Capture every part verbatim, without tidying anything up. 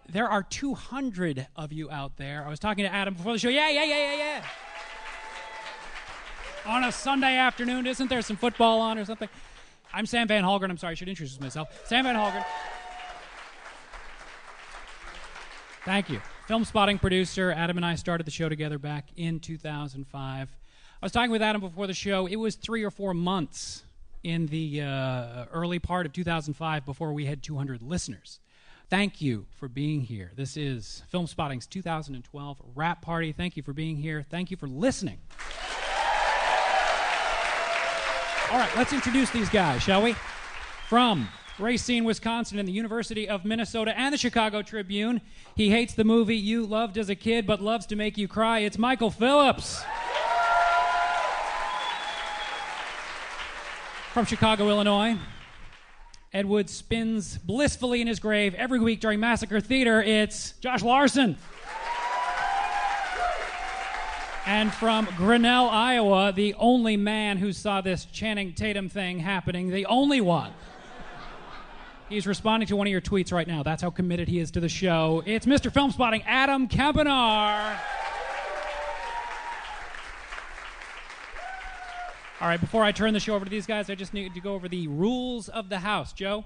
there are two hundred of you out there. I was talking to Adam before the show. Yeah, yeah, yeah, yeah, yeah. On a Sunday afternoon, isn't there some football on or something? I'm Sam Van Halgren. I'm sorry, I should introduce myself. Sam Van Halgren. Thank you. Film spotting producer. Adam and I started the show together back in two thousand five. I was talking with Adam before the show. It was three or four months in the uh, early part of two thousand five before we had two hundred listeners. Thank you for being here. This is Film Spotting's two thousand twelve Wrap Party. Thank you for being here. Thank you for listening. All right, let's introduce these guys, shall we? From Racine, Wisconsin, and the University of Minnesota and the Chicago Tribune, he hates the movie you loved as a kid but loves to make you cry. It's Michael Phillips. From Chicago, Illinois, Ed Wood spins blissfully in his grave every week during Massacre Theater. It's Josh Larson. And from Grinnell, Iowa, the only man who saw this Channing Tatum thing happening, the only one. He's responding to one of your tweets right now. That's how committed he is to the show. It's Mister Film Spotting, Adam Kempenaar. All right, before I turn the show over to these guys, I just need to go over the rules of the house. Joe?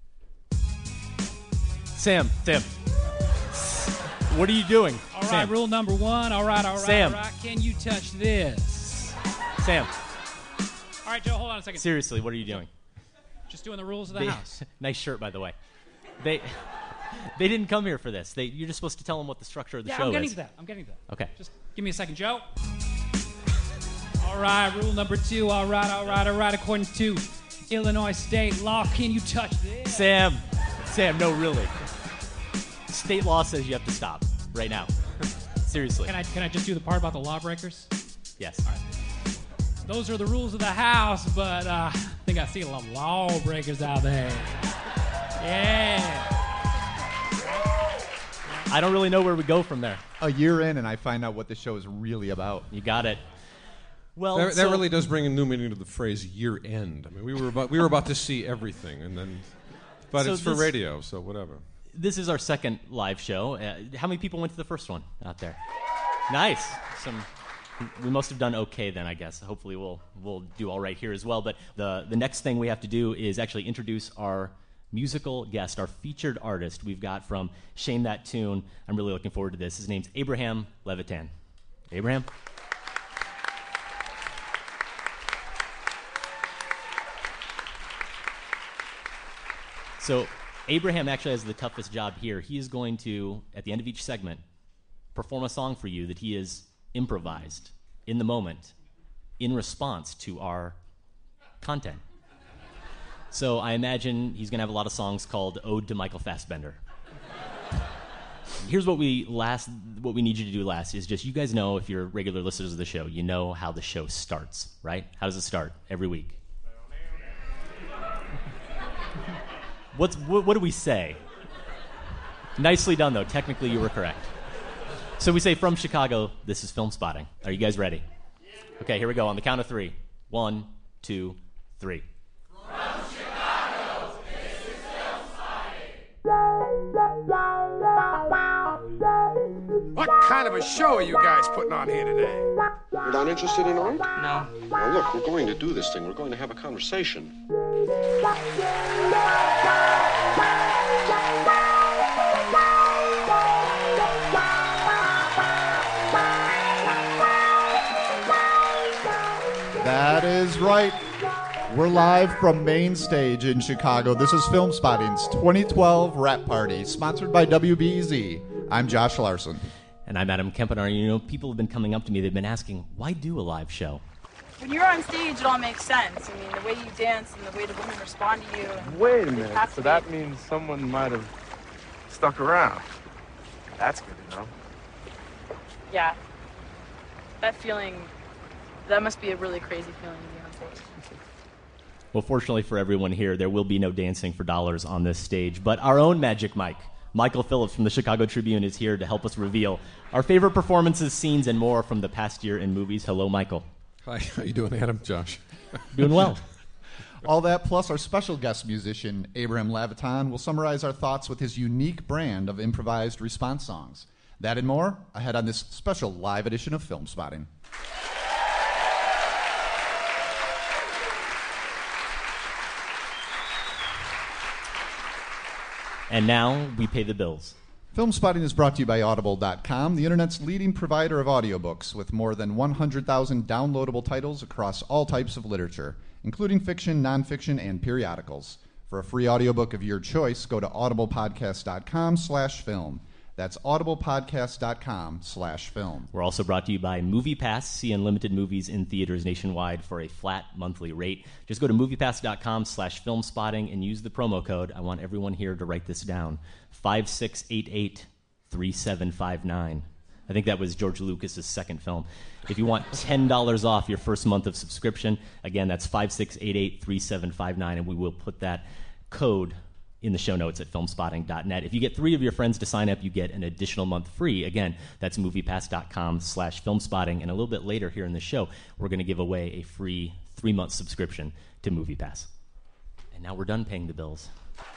Sam, Sam. What are you doing? All right, Sam. Rule number one. All right, all right, Sam. all right. Can you touch this? Sam. All right, Joe, hold on a second. Seriously, what are you doing? Just doing the rules of the They, house. Nice shirt, by the way. They they didn't come here for this. They, you're just supposed to tell them what the structure of the yeah, show I'm getting is. to that. I'm getting to that. Okay. Just give me a second, Joe. All right, rule number two. All right, all right, all right. According to Illinois state law, can you touch this? Sam. Sam, no, really. State law says you have to stop right now. Seriously. Can I can I just do the part about the lawbreakers? Yes. All right. Those are the rules of the house, but uh, I think I see a lot of lawbreakers out there. Yeah. I don't really know where we go from there. A year in, and I find out what the show is really about. You got it. Well, that, so, that really does bring a new meaning to the phrase "year end." I mean, we were about we were about to see everything, and then, but So it's for this- radio, so whatever. This is our second live show. Uh, how many people went to the first one out there? Nice. Some. We must have done okay then, I guess. Hopefully we'll we'll do all right here as well. But the the next thing we have to do is actually introduce our musical guest, our featured artist we've got from Shame That Tune. I'm really looking forward to this. His name's Abraham Levitan. Abraham? So Abraham actually has the toughest job here. He is going to, at the end of each segment, perform a song for you that he has improvised in the moment in response to our content. So I imagine he's going to have a lot of songs called Ode to Michael Fassbender. Here's what we last, what we need you to do last is just, you guys know, if you're regular listeners of the show, you know how the show starts, right? How does it start every week? What's, what, what do we say? Nicely done, though. Technically, you were correct. So we say, from Chicago, this is Film Spotting. Are you guys ready? Okay, here we go. On the count of three. One, two, three. From Chicago, this is Film Spotting. What kind of a show are you guys putting on here today? You're not interested in art? No. Now look, we're going to do this thing. We're going to have a conversation. That is right. We're live from Main Stage in Chicago. This is Film Spotting's twenty twelve Wrap Party, sponsored by W B E Z. I'm Josh Larson. And I'm Adam Kempenaar. You know, people have been coming up to me. They've been asking, why do a live show? When you're on stage, it all makes sense. I mean, the way you dance and the way the women respond to you. And Wait a they minute. So captivate. that means someone might have stuck around. That's good to know. Yeah. That feeling, that must be a really crazy feeling to be on stage. Well, fortunately for everyone here, there will be no dancing for dollars on this stage. But our own Magic Mike, Michael Phillips from the Chicago Tribune, is here to help us reveal our favorite performances, scenes, and more from the past year in movies. Hello, Michael. Hi, how you doing, Adam? Josh. Doing well. All that plus our special guest musician, Abraham Laviton, will summarize our thoughts with his unique brand of improvised response songs. That and more ahead on this special live edition of Film Spotting. And now we pay the bills. Film Spotting is brought to you by Audible dot com, the internet's leading provider of audiobooks with more than one hundred thousand downloadable titles across all types of literature, including fiction, nonfiction, and periodicals. For a free audiobook of your choice, go to audiblepodcast.com slash film. That's audiblepodcast.com slash film. We're also brought to you by MoviePass. See unlimited movies in theaters nationwide for a flat monthly rate. Just go to moviepass.com slash filmspotting and use the promo code. I want everyone here to write this down. five six eight eight, three seven five nine. I think that was George Lucas's second film. If you want ten dollars off your first month of subscription, again, that's five six eight eight, three seven five nine, and we will put that code in the show notes at filmspotting dot net. If you get three of your friends to sign up, you get an additional month free. Again, that's moviepass.com slash filmspotting. And a little bit later here in the show, we're going to give away a free three-month subscription to MoviePass. And now we're done paying the bills.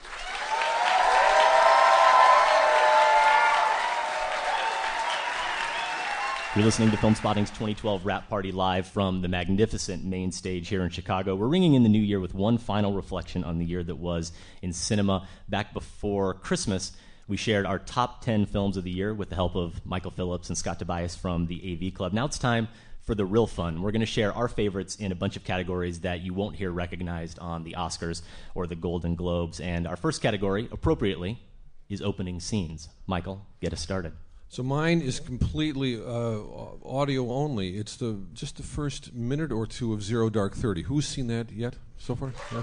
You're listening to Film Spotting's twenty twelve Wrap Party live from the magnificent main stage here in Chicago. We're ringing in the new year with one final reflection on the year that was in cinema. Back before Christmas, we shared our top ten films of the year with the help of Michael Phillips and Scott Tobias from the A V Club. Now it's time for the real fun. We're going to share our favorites in a bunch of categories that you won't hear recognized on the Oscars or the Golden Globes. And our first category, appropriately, is opening scenes. Michael, get us started. So mine is completely uh, audio only. It's the just the first minute or two of Zero Dark Thirty. Who's seen that yet so far? Yeah.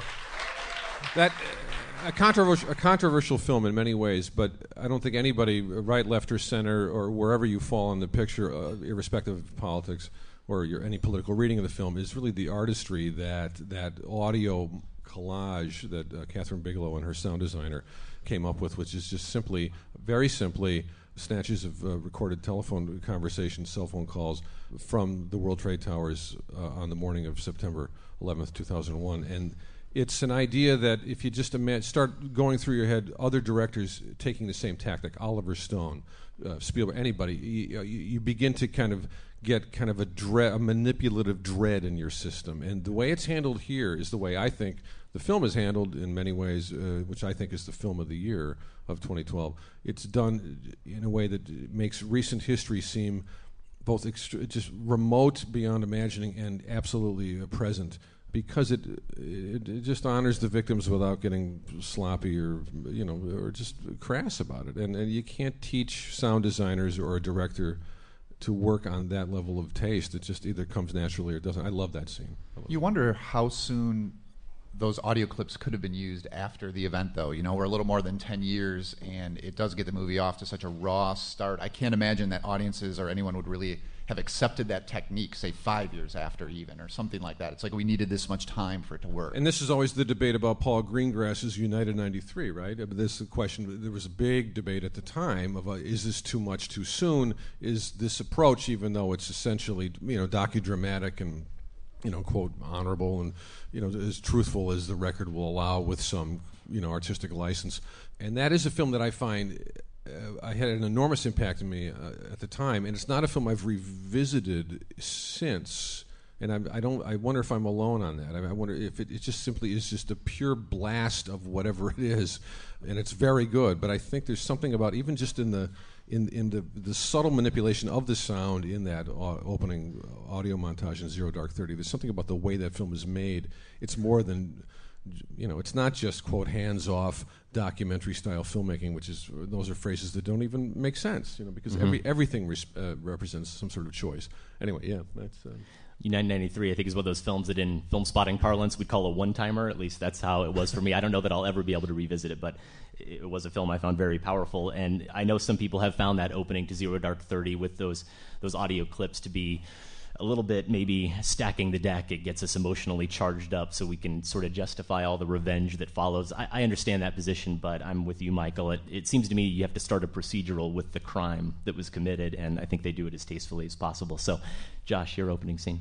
That uh, a controversial a controversial film in many ways, but I don't think anybody, right, left, or center, or wherever you fall in the picture, uh, irrespective of politics or your any political reading of the film, is really the artistry that that audio collage that uh, Catherine Bigelow and her sound designer came up with, which is just simply, very simply, snatches of uh, recorded telephone conversations, cell phone calls from the World Trade Towers uh, on the morning of September eleventh, two thousand one. And it's an idea that if you just ima- start going through your head other directors taking the same tactic, Oliver Stone, uh, Spielberg, anybody, you, you begin to kind of get kind of a, dread, a manipulative dread in your system. And the way it's handled here is the way I think the film is handled in many ways, uh, which I think is the film of the year of twenty twelve. It's done in a way that makes recent history seem both extra- just remote beyond imagining and absolutely uh, present, because it, it it just honors the victims without getting sloppy or you know or just crass about it. And and you can't teach sound designers or a director to work on that level of taste. It just either comes naturally or doesn't. I love that scene. Love you wonder how soon those audio clips could have been used after the event, though. You know, we're a little more than ten years, and it does get the movie off to such a raw start. I can't imagine that audiences or anyone would really have accepted that technique, say, five years after even, or something like that. It's like we needed this much time for it to work. And this is always the debate about Paul Greengrass's United ninety-three, right? This question, there was a big debate at the time of, uh, is this too much too soon? Is this approach, even though it's essentially, you know, docudramatic and, you know, quote, honorable and, you know, as truthful as the record will allow with some, you know, artistic license. And that is a film that I find uh, I had an enormous impact on me uh, at the time, and it's not a film I've revisited since. And I, I don't. I wonder if I'm alone on that. I, I wonder if it, it just simply is just a pure blast of whatever it is, and it's very good. But I think there's something about even just in the in in the the subtle manipulation of the sound in that uh, opening audio montage in Zero Dark Thirty. There's something about the way that film is made. It's more than, you know, it's not just, quote, hands-off documentary style filmmaking, which is, those are phrases that don't even make sense, you know, because mm-hmm. every everything res- uh, represents some sort of choice. Anyway, yeah, that's. Uh, United ninety-three, I think, is one of those films that in film spotting parlance we'd call a one-timer. At least that's how it was for me. I don't know that I'll ever be able to revisit it, but it was a film I found very powerful. And I know some people have found that opening to Zero Dark Thirty with those those audio clips to be a little bit maybe stacking the deck. It gets us emotionally charged up so we can sort of justify all the revenge that follows. I, I understand that position, but I'm with you, Michael. It, it seems to me you have to start a procedural with the crime that was committed, and I think they do it as tastefully as possible. So, Josh, your opening scene.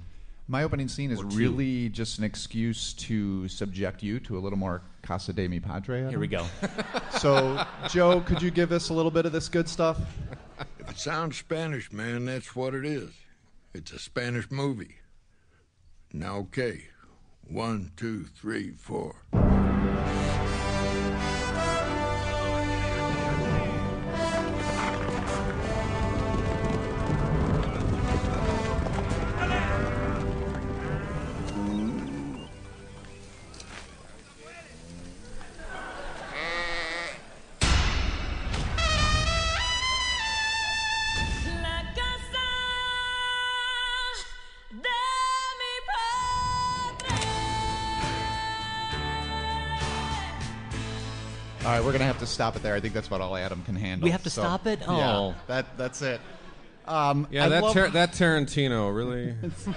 My opening scene is Or two. really just an excuse to subject you to a little more Casa de Mi Padre. Adam. Here we go. So, Joe, could you give us a little bit of this good stuff? If it sounds Spanish, man, that's what it is. It's a Spanish movie. Now, okay. One, two, three, four. All right, we're going to have to stop it there. I think that's about all Adam can handle. We have to So, stop it? Yeah, Oh. that, that's it. Um, Yeah, I that love- Tar- that Tarantino really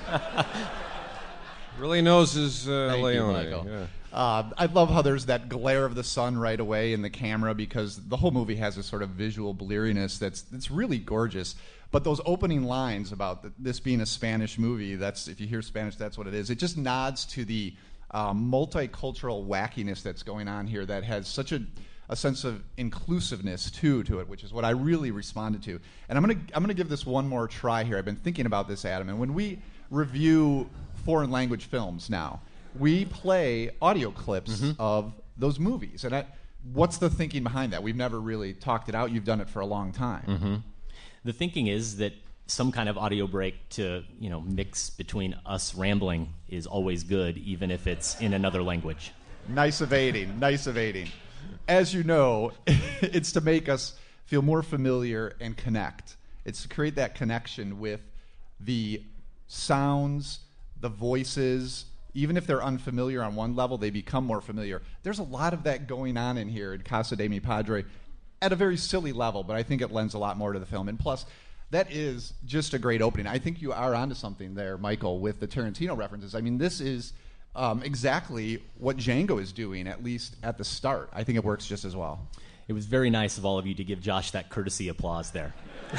really knows his uh, Thank you, Leone. Michael. Yeah. Uh, I love how there's that glare of the sun right away in the camera because the whole movie has this sort of visual bleariness that's that's really gorgeous. But those opening lines about th- this being a Spanish movie, that's if you hear Spanish, that's what it is. It just nods to the um, multicultural wackiness that's going on here that has such a a sense of inclusiveness too to it, which is what I really responded to. And I'm gonna I'm gonna give this one more try here. I've been thinking about this, Adam, and when we review foreign language films now, we play audio clips Mm-hmm. of those movies. And I, what's the thinking behind that? We've never really talked it out. You've done it for a long time. Mm-hmm. The thinking is that some kind of audio break to, you know, mix between us rambling is always good, even if it's in another language. Nice evading. Nice evading. As you know, it's to make us feel more familiar and connect. It's to create that connection with the sounds, the voices. Even if they're unfamiliar on one level, they become more familiar. There's a lot of that going on in here in Casa de Mi Padre at a very silly level, but I think it lends a lot more to the film. And plus, that is just a great opening. I think you are onto something there, Michael, with the Tarantino references. I mean, this is um, exactly what Django is doing, at least at the start. I think it works just as well. It was very nice of all of you to give Josh that courtesy applause there.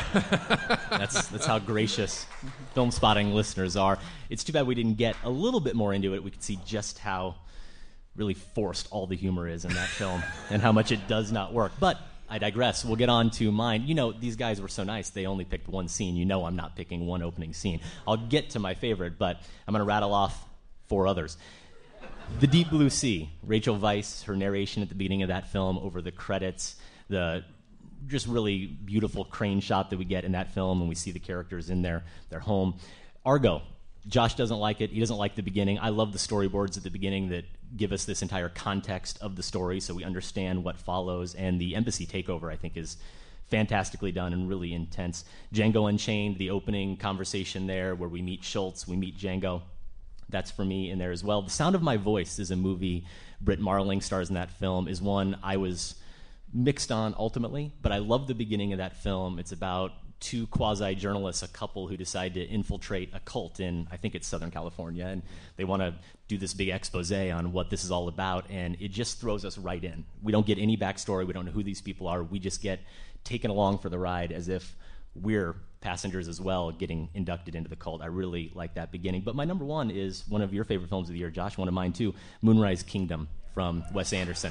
that's that's how gracious Film Spotting listeners are. It's too bad we didn't get a little bit more into it. We could see just how really forced all the humor is in that film and how much it does not work. But I digress. We'll get on to mine. You know, these guys were so nice. They only picked one scene. You know I'm not picking one opening scene. I'll get to my favorite, but I'm going to rattle off four others. The Deep Blue Sea. Rachel Weisz, her narration at the beginning of that film over the credits, the just really beautiful crane shot that we get in that film when we see the characters in their, their home. Argo. Josh doesn't like it. He doesn't like the beginning. I love the storyboards at the beginning that give us this entire context of the story so we understand what follows. And the embassy takeover, I think, is fantastically done and really intense. Django Unchained, the opening conversation there where we meet Schultz, we meet Django. That's for me in there as well. The Sound of My Voice is a movie. Britt Marling stars in that film, is one I was mixed on ultimately, but I love the beginning of that film. It's about two quasi-journalists, a couple who decide to infiltrate a cult in, I think it's Southern California, and they want to do this big expose on what this is all about, and it just throws us right in. We don't get any backstory. We don't know who these people are. We just get taken along for the ride as if we're passengers as well getting inducted into the cult. I really like that beginning. But my number one is one of your favorite films of the year, Josh, one of mine too, Moonrise Kingdom from Wes Anderson,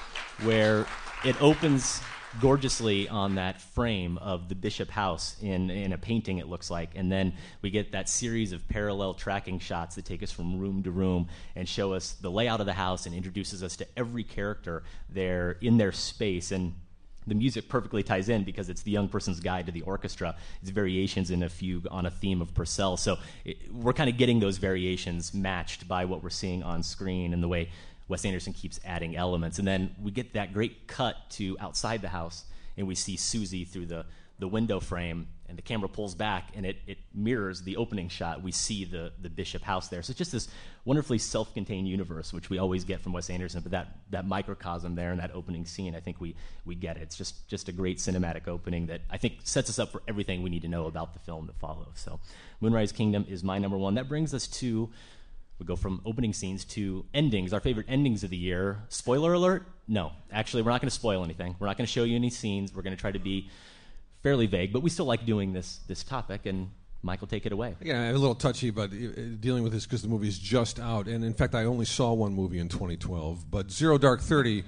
where it opens gorgeously on that frame of the Bishop House in, in a painting, it looks like. And then we get that series of parallel tracking shots that take us from room to room and show us the layout of the house and introduces us to every character there in their space. And the music perfectly ties in because it's the young person's guide to the orchestra. It's variations in a fugue on a theme of Purcell. So it, we're kind of getting those variations matched by what we're seeing on screen and the way Wes Anderson keeps adding elements. And then we get that great cut to outside the house, and we see Susie through the, the window frame, and the camera pulls back, and it, it mirrors the opening shot. We see the, the Bishop House there. So it's just this wonderfully self-contained universe, which we always get from Wes Anderson, but that, that microcosm there in that opening scene, I think we, we get it. It's just, just a great cinematic opening that I think sets us up for everything we need to know about the film that follows. So Moonrise Kingdom is my number one. That brings us to... We go from opening scenes to endings, our favorite endings of the year. Spoiler alert? No. Actually, we're not going to spoil anything. We're not going to show you any scenes. We're going to try to be fairly vague, but we still like doing this this topic. And Michael, take it away. Yeah, I'm a little touchy about uh, dealing with this because the movie's just out. And in fact, I only saw one movie in twenty twelve. But Zero Dark Thirty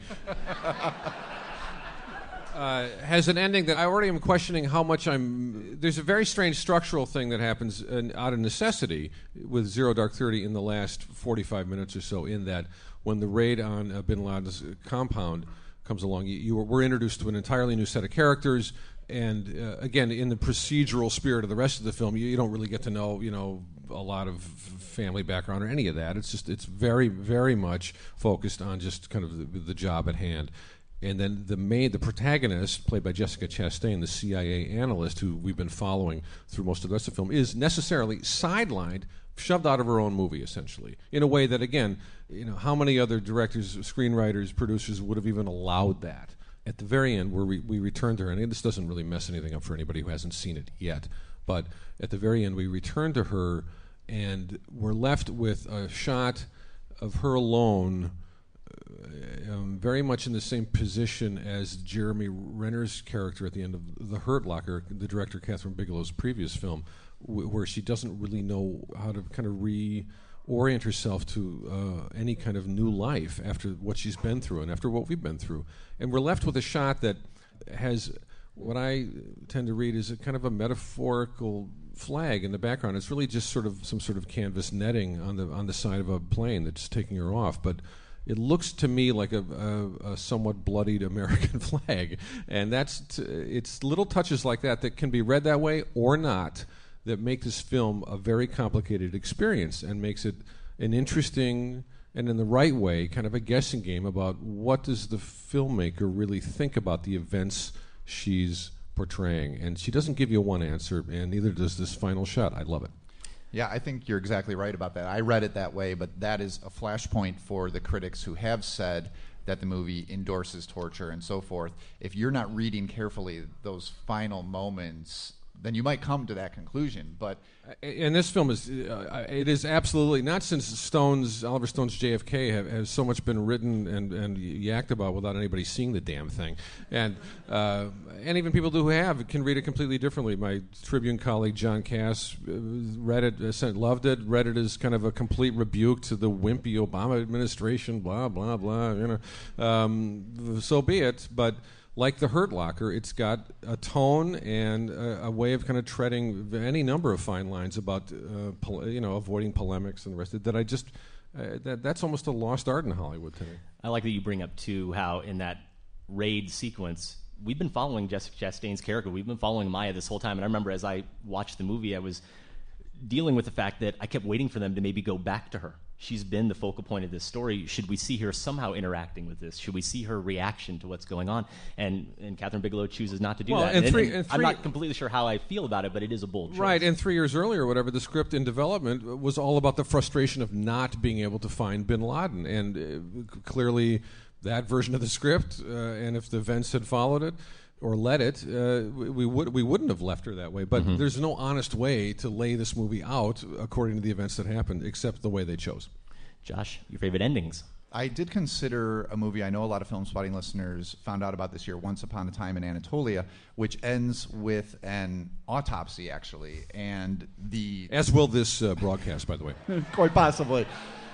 uh, has an ending that I already am questioning how much I'm... There's a very strange structural thing that happens uh, out of necessity with Zero Dark Thirty in the last forty-five minutes or so, in that when the raid on uh, bin Laden's compound comes along, you, you were, we're introduced to an entirely new set of characters. And uh, again, in the procedural spirit of the rest of the film, you, you don't really get to know, you know, a lot of family background or any of that. It's just, it's very, very much focused on just kind of the, the job at hand. And then the main, the protagonist, played by Jessica Chastain, the C I A analyst who we've been following through most of the rest of the film, is necessarily sidelined, shoved out of her own movie, essentially, in a way that, again, you know, how many other directors, screenwriters, producers would have even allowed that? At the very end, where we, we return to her, and this doesn't really mess anything up for anybody who hasn't seen it yet, but at the very end, we return to her, and we're left with a shot of her alone, uh, um, very much in the same position as Jeremy Renner's character at the end of The Hurt Locker, the director Catherine Bigelow's previous film, w- where she doesn't really know how to kind of re... orient herself to uh, any kind of new life after what she's been through and after what we've been through. And we're left with a shot that has what I tend to read is a kind of a metaphorical flag in the background. It's really just sort of some sort of canvas netting on the on the side of a plane that's taking her off. But it looks to me like a, a, a somewhat bloodied American flag. And that's t- it's little touches like that that can be read that way or not, that make this film a very complicated experience and makes it an interesting and in the right way kind of a guessing game about what does the filmmaker really think about the events she's portraying. And she doesn't give you one answer, and neither does this final shot. I love it. Yeah, I think you're exactly right about that. I read it that way, but that is a flashpoint for the critics who have said that the movie endorses torture and so forth. If you're not reading carefully those final moments, then you might come to that conclusion. But and this film is uh, it is absolutely not, since Stone's Oliver Stone's J F K have, has so much been written and, and yacked about without anybody seeing the damn thing, and uh, and even people who have can read it completely differently. My Tribune colleague John Cass read it, uh, loved it, read it as kind of a complete rebuke to the wimpy Obama administration, blah blah blah. You know, um, so be it, but. Like The Hurt Locker, it's got a tone and a, a way of kind of treading any number of fine lines about, uh, pol- you know, avoiding polemics and the rest of it. That I just, uh, that that's almost a lost art in Hollywood to me. I like that you bring up too how in that raid sequence we've been following Jessica Chastain's character. We've been following Maya this whole time, and I remember as I watched the movie, I was dealing with the fact that I kept waiting for them to maybe go back to her. She's been the focal point of this story. Should we see her somehow interacting with this? Should we see her reaction to what's going on? And and Catherine Bigelow chooses not to do well, that. And and, three, and and three, I'm not completely sure how I feel about it, but it is a bold choice. Right, and three years earlier, or whatever, the script in development was all about the frustration of not being able to find bin Laden. And uh, clearly that version of the script, uh, and if the events had followed it, or let it, uh, we, we would we wouldn't have left her that way. But mm-hmm. there's no honest way to lay this movie out according to the events that happened, except the way they chose. Josh, your favorite endings? I did consider a movie I know a lot of Film Spotting listeners found out about this year, Once Upon a Time in Anatolia, which ends with an autopsy, actually, and the... As will this uh, broadcast, by the way. Quite possibly.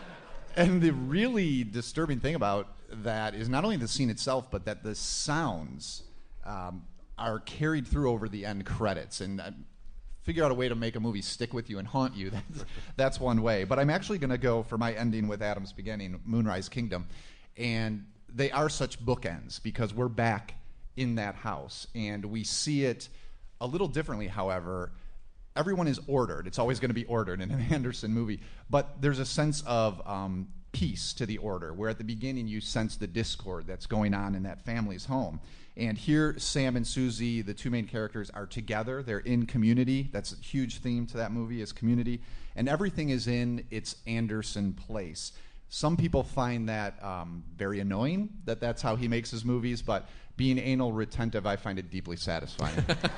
And the really disturbing thing about that is not only the scene itself, but that the sounds um, are carried through over the end credits. And... Uh, figure out a way to make a movie stick with you and haunt you. That's, that's one way. But I'm actually going to go for my ending with Adam's beginning, Moonrise Kingdom. And they are such bookends because we're back in that house. And we see it a little differently, however. Everyone is ordered. It's always going to be ordered in an Anderson movie. But there's a sense of um, peace to the order, where at the beginning you sense the discord that's going on in that family's home. And here, Sam and Susie, the two main characters, are together. They're in community. That's a huge theme to that movie, is community. And everything is in its Anderson place. Some people find that um, very annoying, that that's how he makes his movies, but being anal retentive, I find it deeply satisfying.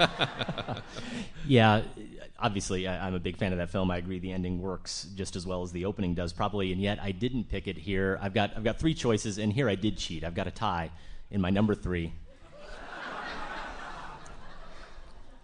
Yeah, obviously, I, I'm a big fan of that film. I agree the ending works just as well as the opening does, probably, and yet I didn't pick it here. I've got I've got three choices, and here I did cheat. I've got a tie in my number three.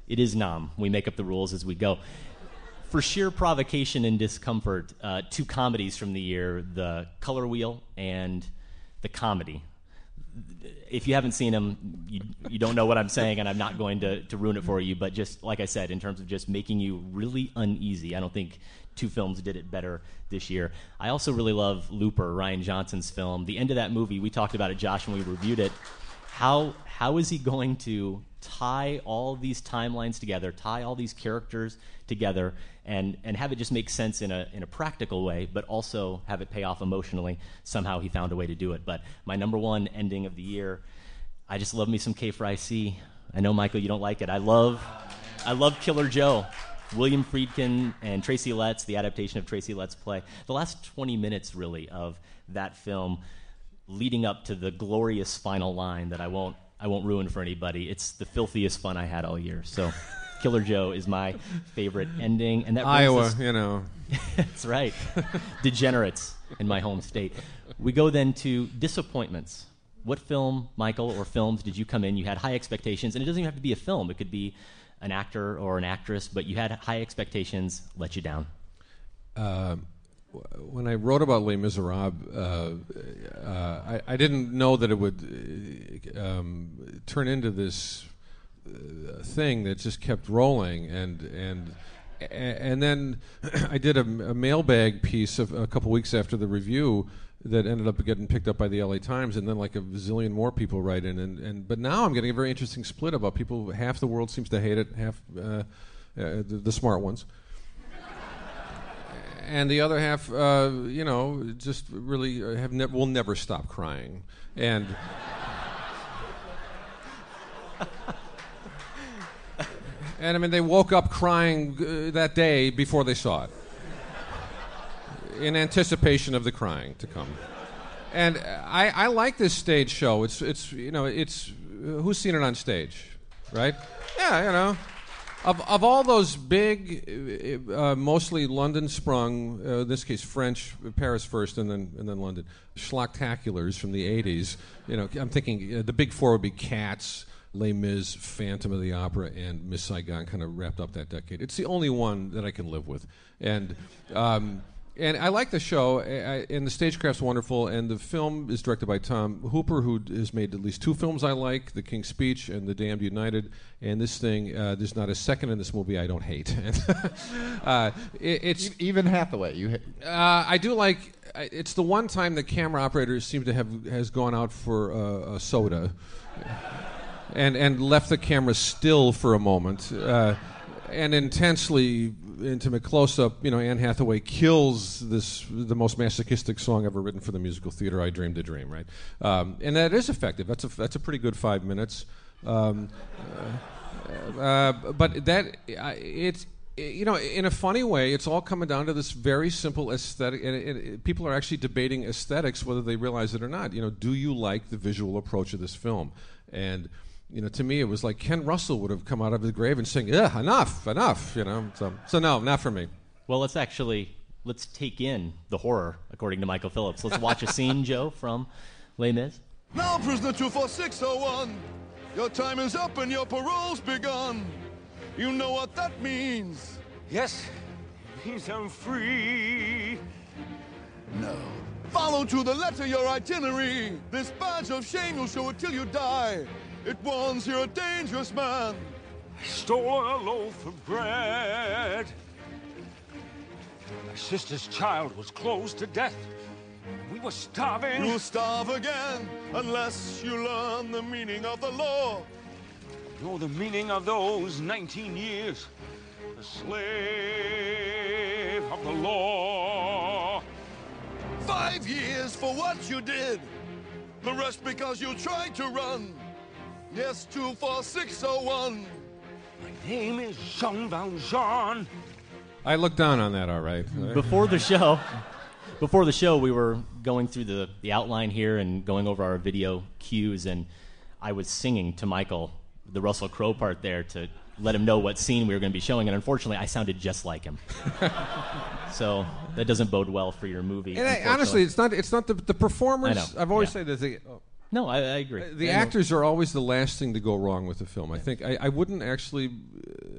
it is Nam. We make up the rules as we go. For sheer provocation and discomfort, uh, two comedies from the year, The Color Wheel and The Comedy. If you haven't seen them, you, you don't know what I'm saying, and I'm not going to, to ruin it for you, but just, like I said, in terms of just making you really uneasy, I don't think two films did it better this year. I also really love Looper, Rian Johnson's film. The end of that movie, we talked about it, Josh, when we reviewed it. How how is he going to tie all these timelines together, tie all these characters together, and, and have it just make sense in a in a practical way, but also have it pay off emotionally? Somehow he found a way to do it. But my number one ending of the year, I just love me some K F R I C. I know, Michael, you don't like it. I love I love Killer Joe. William Friedkin and Tracy Letts, the adaptation of Tracy Letts' play. The last twenty minutes, really, of that film leading up to the glorious final line that I won't I won't ruin for anybody. It's the filthiest fun I had all year. So Killer Joe is my favorite ending. And that brings Iowa, us, you know. That's right. Degenerates in my home state. We go then to disappointments. What film, Michael, or films did you come in? You had high expectations, and it doesn't even have to be a film. It could be an actor or an actress, but you had high expectations, let you down. Uh, when I wrote about Les Miserables, uh, uh, I, I didn't know that it would uh, um, turn into this uh, thing that just kept rolling, and and and then I did a, a mailbag piece of a couple weeks after the review that ended up getting picked up by the L A Times, and then like a zillion more people write in, and, and but now I'm getting a very interesting split about people. Half the world seems to hate it, half uh, uh, the, the smart ones. And the other half, uh, you know, just really have ne- will never stop crying. And and I mean, they woke up crying uh, that day before they saw it, in anticipation of the crying to come. And I, I like this stage show. It's it's you know it's uh, who's seen it on stage, right? Yeah, you know. Of of all those big, uh, mostly London-sprung, uh, in this case French, Paris first, and then and then London, schlocktaculars from the eighties. You know, I'm thinking uh, the big four would be Cats, Les Mis, Phantom of the Opera, and Miss Saigon. Kind of wrapped up that decade. It's the only one that I can live with, and. Um, And I like the show, I, and the stagecraft's wonderful, and the film is directed by Tom Hooper, who has made at least two films I like, The King's Speech and The Damned United, and this thing, uh, there's not a second in this movie I don't hate. uh, it, it's Even Hathaway, you hate. Uh, I do like, it's the one time the camera operator seems to have has gone out for uh, a soda and, and left the camera still for a moment. Uh, and intensely intimate close-up, you know, Anne Hathaway kills this the most masochistic song ever written for the musical theater, I Dreamed a Dream, right? Um, and that is effective. That's a that's a pretty good five minutes. Um, uh, uh, but that uh, it's you know, in a funny way, it's all coming down to this very simple aesthetic. And it, it, people are actually debating aesthetics, whether they realize it or not. You know, do you like the visual approach of this film? And you know, to me, it was like Ken Russell would have come out of his grave and saying, "Ugh, enough, enough." You know, so, so no, not for me. Well, let's actually let's take in the horror, according to Michael Phillips. Let's watch a scene, Joe, from Les Mis. Now, prisoner two four six oh one, your time is up and your parole's begun. You know what that means? Yes, it means I'm free. No. Follow to the letter your itinerary. This badge of shame, you'll show it till you die. It warns you're a dangerous man. I stole a loaf of bread. My sister's child was close to death. We were starving. You'll starve again unless you learn the meaning of the law. Know the meaning of those nineteen years. A slave of the law. Five years for what you did. The rest because you tried to run. Yes, two four six oh one. My name is Jean Valjean. I looked down on that, all right. Before the show, before the show, we were going through the, the outline here and going over our video cues, and I was singing to Michael the Russell Crowe part there to let him know what scene we were going to be showing, and unfortunately, I sounded just like him. So that doesn't bode well for your movie. And I, honestly, it's not it's not the the performers. I know. I've always Yeah. said that they. Oh. No, I, I agree. The I actors are always the last thing to go wrong with the film. I think I, I wouldn't actually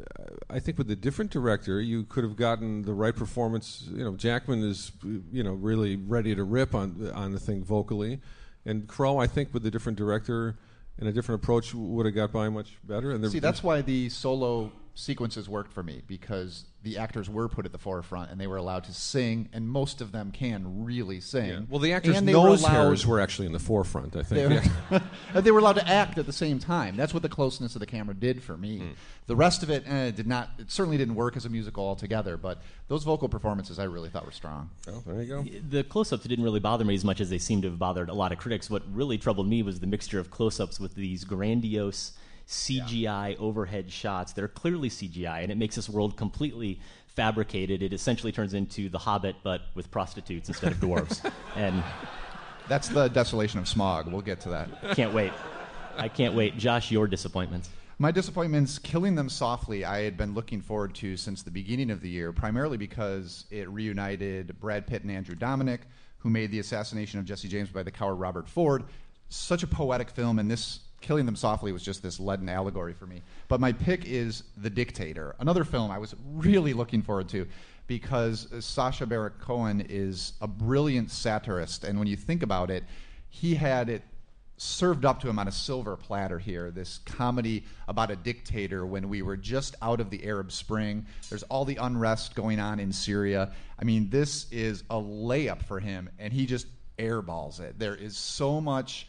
I think with a different director, you could have gotten the right performance. You know, Jackman is, you know, really ready to rip on on the thing vocally, and Crowe, I think, with a different director and a different approach, would have got by much better. And see, that's why the solo sequences worked for me, because the actors were put at the forefront and they were allowed to sing, and most of them can really sing. Yeah. Well, the actors' and they nose were allowed, hairs were actually in the forefront, I think. They were, they were allowed to act at the same time. That's what the closeness of the camera did for me. Mm. The rest of it eh, did not. It certainly didn't work as a musical altogether, but those vocal performances I really thought were strong. Oh, there you go. The close-ups didn't really bother me as much as they seemed to have bothered a lot of critics. What really troubled me was the mixture of close-ups with these grandiose C G I yeah. overhead shots. They're clearly C G I, and it makes this world completely fabricated. It essentially turns into The Hobbit, but with prostitutes instead of dwarves. And that's the desolation of Smaug. We'll get to that. Can't wait. I can't wait. Josh, your disappointments. My disappointments, Killing Them Softly, I had been looking forward to since the beginning of the year, primarily because it reunited Brad Pitt and Andrew Dominik, who made The Assassination of Jesse James by the coward Robert Ford. Such a poetic film, and this Killing Them Softly was just this leaden allegory for me. But my pick is The Dictator, another film I was really looking forward to because Sacha Baron Cohen is a brilliant satirist, and when you think about it, he had it served up to him on a silver platter here, this comedy about a dictator when we were just out of the Arab Spring. There's all the unrest going on in Syria. I mean, this is a layup for him, and he just airballs it. There is so much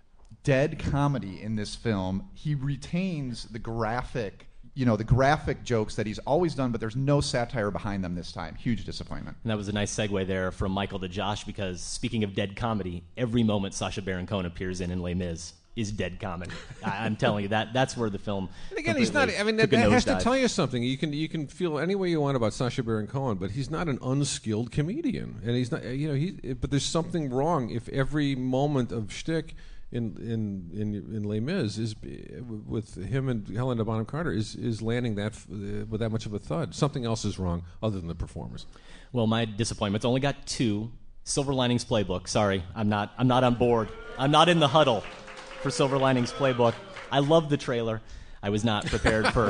dead comedy in this film. He retains the graphic, you know, the graphic jokes that he's always done, but there's no satire behind them this time. Huge disappointment. And that was a nice segue there from Michael to Josh, because speaking of dead comedy, every moment Sacha Baron Cohen appears in in Les Mis is dead comedy. I, I'm telling you, that that's where the film. And again, he's not. I mean, that, that has to tell you something. You can you can feel any way you want about Sacha Baron Cohen, but he's not an unskilled comedian, and he's not. You know, he. But there's something wrong if every moment of shtick in in in, in Les Mis is with him and Helena Bonham Carter is is landing that uh, with that much of a thud. Something else is wrong other than the performers. Well, my disappointment's only got two. Silver Linings Playbook. Sorry, I'm not. I'm not on board. I'm not in the huddle for Silver Linings Playbook. I love the trailer. I was not prepared for.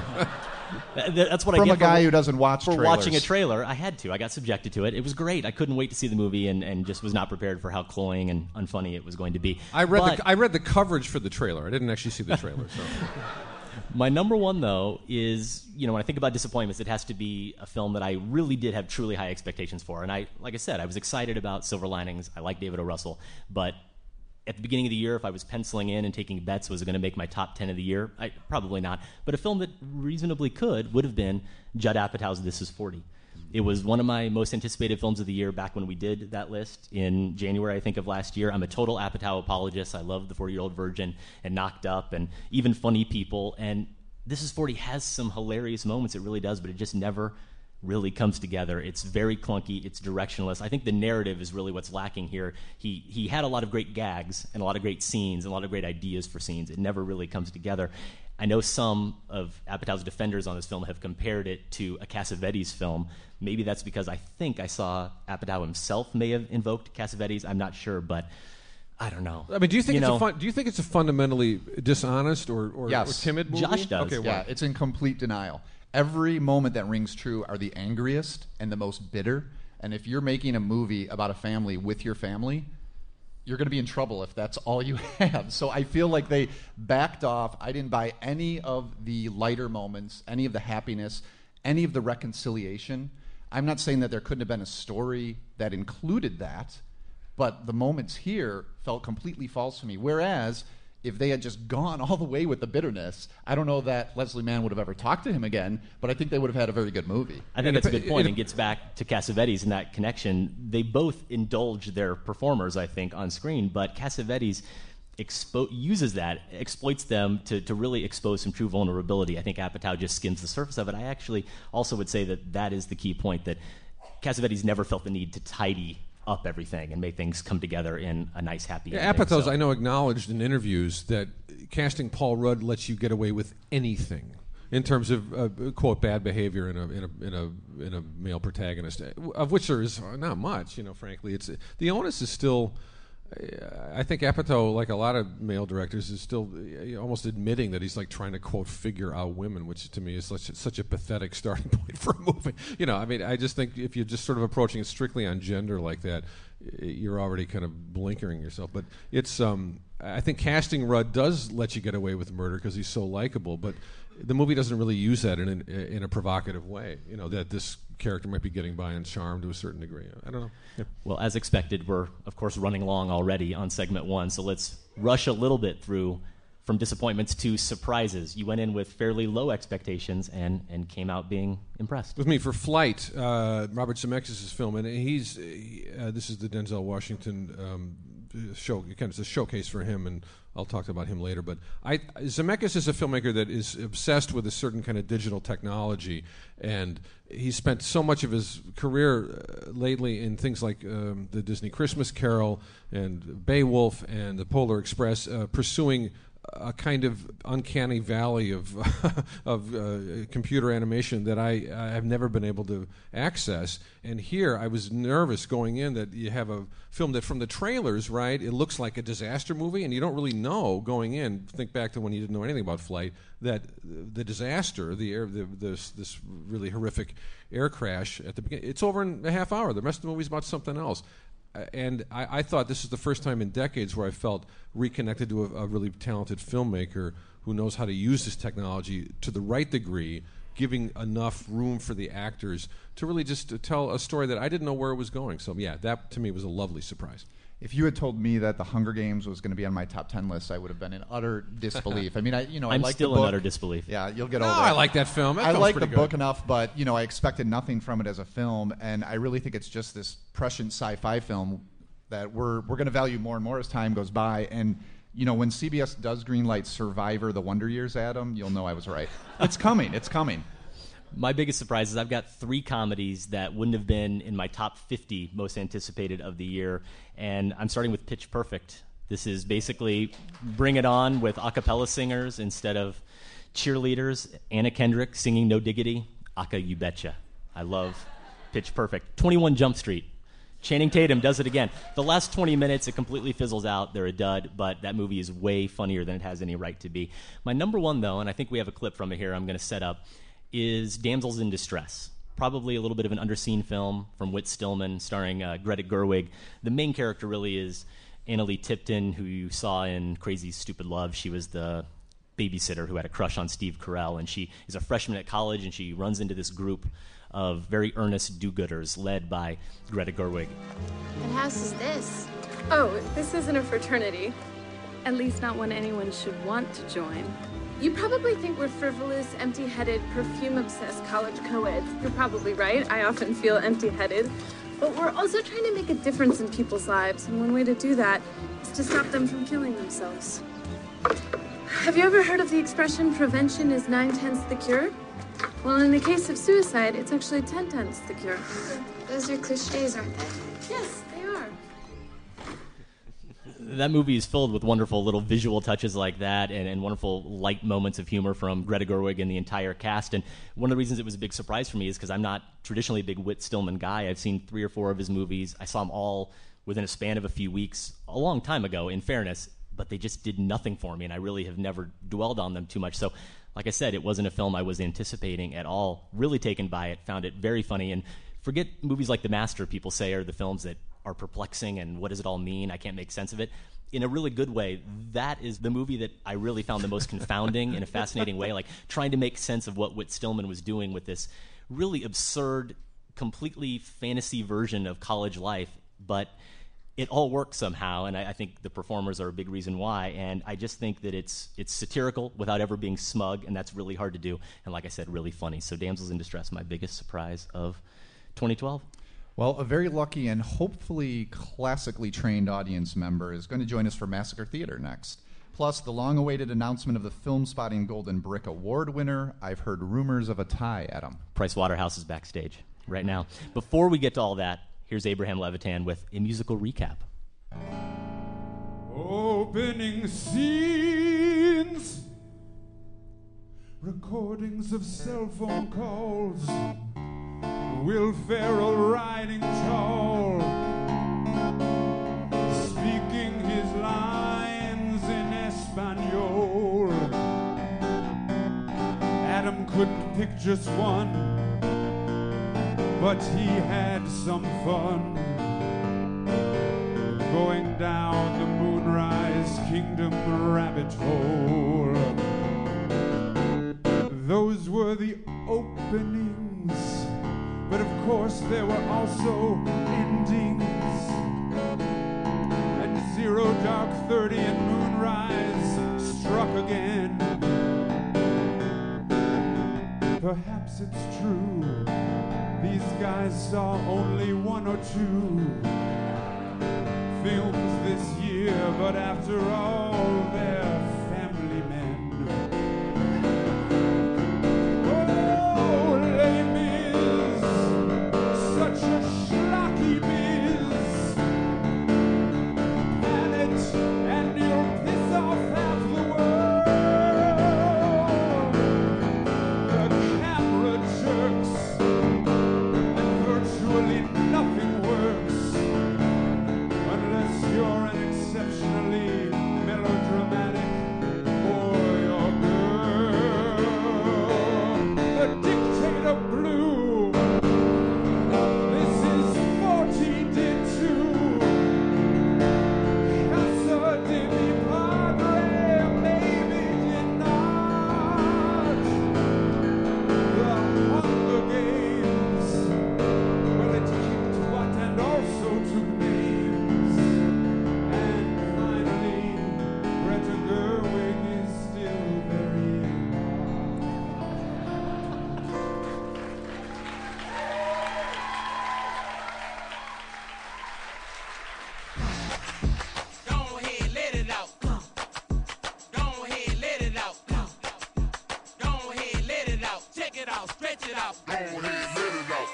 That's what From I get a guy for, who doesn't watch for trailers. watching a trailer. I had to. I got subjected to it. It was great. I couldn't wait to see the movie, and, and just was not prepared for how cloying and unfunny it was going to be. I read but, the I read the coverage for the trailer. I didn't actually see the trailer. So. My number one, though, is, you know, when I think about disappointments, it has to be a film that I really did have truly high expectations for. And I, like I said, I was excited about Silver Linings. I like David O. Russell, but at the beginning of the year, if I was penciling in and taking bets, was it going to make my top ten of the year? I, probably not. But a film that reasonably could would have been Judd Apatow's This Is forty. It was one of my most anticipated films of the year back when we did that list in January, I think, of last year. I'm a total Apatow apologist. I love The forty-Year-Old Virgin and Knocked Up and even Funny People. And This Is forty has some hilarious moments. It really does, but it just never really comes together. It's very clunky. It's directionless. I think the narrative is really what's lacking here. He he had a lot of great gags and a lot of great scenes and a lot of great ideas for scenes. It never really comes together. I know some of Apatow's defenders on this film have compared it to a Cassavetes film. Maybe that's because I think I saw Apatow himself may have invoked Cassavetes. I'm not sure, but I don't know. I mean, do you think you it's know, a fun, do you think it's a fundamentally dishonest or, or, yes. or timid movie? Josh does. Okay, yeah, it's in complete denial. Every moment that rings true are the angriest and the most bitter. And if you're making a movie about a family with your family, you're going to be in trouble if that's all you have. So I feel like they backed off. I didn't buy any of the lighter moments, any of the happiness, any of the reconciliation. I'm not saying that there couldn't have been a story that included that, but the moments here felt completely false to me. Whereas if they had just gone all the way with the bitterness, I don't know that Leslie Mann would have ever talked to him again, but I think they would have had a very good movie. I think that's a good point, and gets back to Cassavetes and that connection. They both indulge their performers, I think, on screen, but Cassavetes expo- uses that, exploits them to, to really expose some true vulnerability. I think Apatow just skims the surface of it. I actually also would say that that is the key point, that Cassavetes never felt the need to tidy up everything and make things come together in a nice, happy yeah, ending. Apatow's, so. I know, acknowledged in interviews that casting Paul Rudd lets you get away with anything in terms of uh, quote bad behavior in a in a in a in a male protagonist, of which there is not much. You know, frankly, it's the onus is still I think Apatow, like a lot of male directors, is still uh, almost admitting that he's like trying to quote figure out women, which to me is such a, such a pathetic starting point for a movie. You know, I mean, I just think if you're just sort of approaching it strictly on gender like that, you're already kind of blinkering yourself. But it's, um, I think casting Rudd does let you get away with murder because he's so likable, but the movie doesn't really use that in, in in a provocative way. You know, that this character might be getting by on charm to a certain degree. I don't know. Yeah. Well, as expected, we're, of course, running long already on segment one, so let's rush a little bit through from disappointments to surprises. You went in with fairly low expectations and, and came out being impressed. With me, for Flight, uh, Robert Zemeckis' film, and he's he, uh, this is the Denzel Washington um, show. Again, it's a showcase for him, and I'll talk about him later. But I, Zemeckis is a filmmaker that is obsessed with a certain kind of digital technology, and he spent so much of his career uh, lately in things like um, the Disney Christmas Carol and Beowulf and the Polar Express, uh, pursuing a kind of uncanny valley of of uh, computer animation that I, I have never been able to access. And here I was nervous going in that you have a film that from the trailers, right, it looks like a disaster movie, and you don't really know going in, think back to when you didn't know anything about Flight, that the disaster, the air, the, this, this really horrific air crash at the beginning, it's over in a half hour. The rest of the movie's about something else. And I, I thought this is the first time in decades where I felt reconnected to a, a really talented filmmaker who knows how to use this technology to the right degree, giving enough room for the actors to really just to tell a story that I didn't know where it was going. So, yeah, that to me was a lovely surprise. If you had told me that The Hunger Games was going to be on my top ten list, I would have been in utter disbelief. I mean, I you know, I'm I like still the book. in utter disbelief. Yeah, you'll get no, over it. I like that film. That I like the good. book enough, but you know, I expected nothing from it as a film, and I really think it's just this prescient sci-fi film that we're we're going to value more and more as time goes by. And you know, when C B S does greenlight Survivor: The Wonder Years, Adam, you'll know I was right. It's coming. It's coming. My biggest surprise is I've got three comedies that wouldn't have been in my top fifty most anticipated of the year, and I'm starting with Pitch Perfect. This is basically Bring It On with a cappella singers instead of cheerleaders. Anna Kendrick singing No Diggity, Aka You Betcha. I love Pitch Perfect. twenty-one Jump Street. Channing Tatum does it again. The last twenty minutes, it completely fizzles out. They're a dud, but that movie is way funnier than it has any right to be. My number one, though, and I think we have a clip from it here I'm going to set up, is Damsels in Distress. Probably a little bit of an underseen film from Whit Stillman starring uh, Greta Gerwig. The main character really is Annalie Tipton, who you saw in Crazy Stupid Love. She was the babysitter who had a crush on Steve Carell, and she is a freshman at college, and she runs into this group of very earnest do-gooders led by Greta Gerwig. What house is this? Oh, this isn't a fraternity. At least not one anyone should want to join. You probably think we're frivolous, empty-headed, perfume-obsessed college co-eds. You're probably right. I often feel empty-headed. But we're also trying to make a difference in people's lives, and one way to do that is to stop them from killing themselves. Have you ever heard of the expression, prevention is nine-tenths the cure? Well, in the case of suicide, it's actually ten-tenths the cure. Those are cliches, aren't they? Yes, they are. That movie is filled with wonderful little visual touches like that and, and wonderful light moments of humor from Greta Gerwig and the entire cast. And one of the reasons it was a big surprise for me is because I'm not traditionally a big Whit Stillman guy. I've seen three or four of his movies. I saw them all within a span of a few weeks, a long time ago, in fairness, but they just did nothing for me, and I really have never dwelled on them too much. So, like I said, it wasn't a film I was anticipating at all. Really taken by it, found it very funny, and forget movies like The Master, people say, are the films that are perplexing and what does it all mean? I can't make sense of it. In a really good way, that is the movie that I really found the most confounding in a fascinating way, like trying to make sense of what Whit Stillman was doing with this really absurd, completely fantasy version of college life, but it all works somehow, and I, I think the performers are a big reason why, and I just think that it's it's satirical without ever being smug, and that's really hard to do, and like I said, really funny. So Damsels in Distress, my biggest surprise of twenty twelve. Well, a very lucky and hopefully classically trained audience member is going to join us for Massacre Theater next. Plus, the long-awaited announcement of the Film Spotting Golden Brick Award winner. I've heard rumors of a tie, Adam. Price Waterhouse is backstage right now. Before we get to all that, here's Abraham Levitan with a musical recap. Opening scenes, recordings of cell phone calls, Will Ferrell riding tall, speaking Adam couldn't pick just one, but he had some fun going down the Moonrise Kingdom rabbit hole. Those were the openings, but of course there were also endings. And Zero Dark Thirty and Moonrise struck again. Perhaps it's true, these guys saw only one or two films this year, but after all, they're family men. Oh, Les Mis, such a schlocky biz. Pan it, and you'll piss off half the world. The camera jerks, and virtually nothing works. Unless you're an exceptionally melodramatic boy or girl. The Dictator Blue. This is fourteen to two. Casa de mi padre, maybe did not. The Hunger Games. Well, it kicked butt and also took names. And finally, Greta Gerwig is still very Go ahead, let it out. Go ahead, let it out. Go ahead, let it out. Check it out, stretch it out. Go ahead, let it out.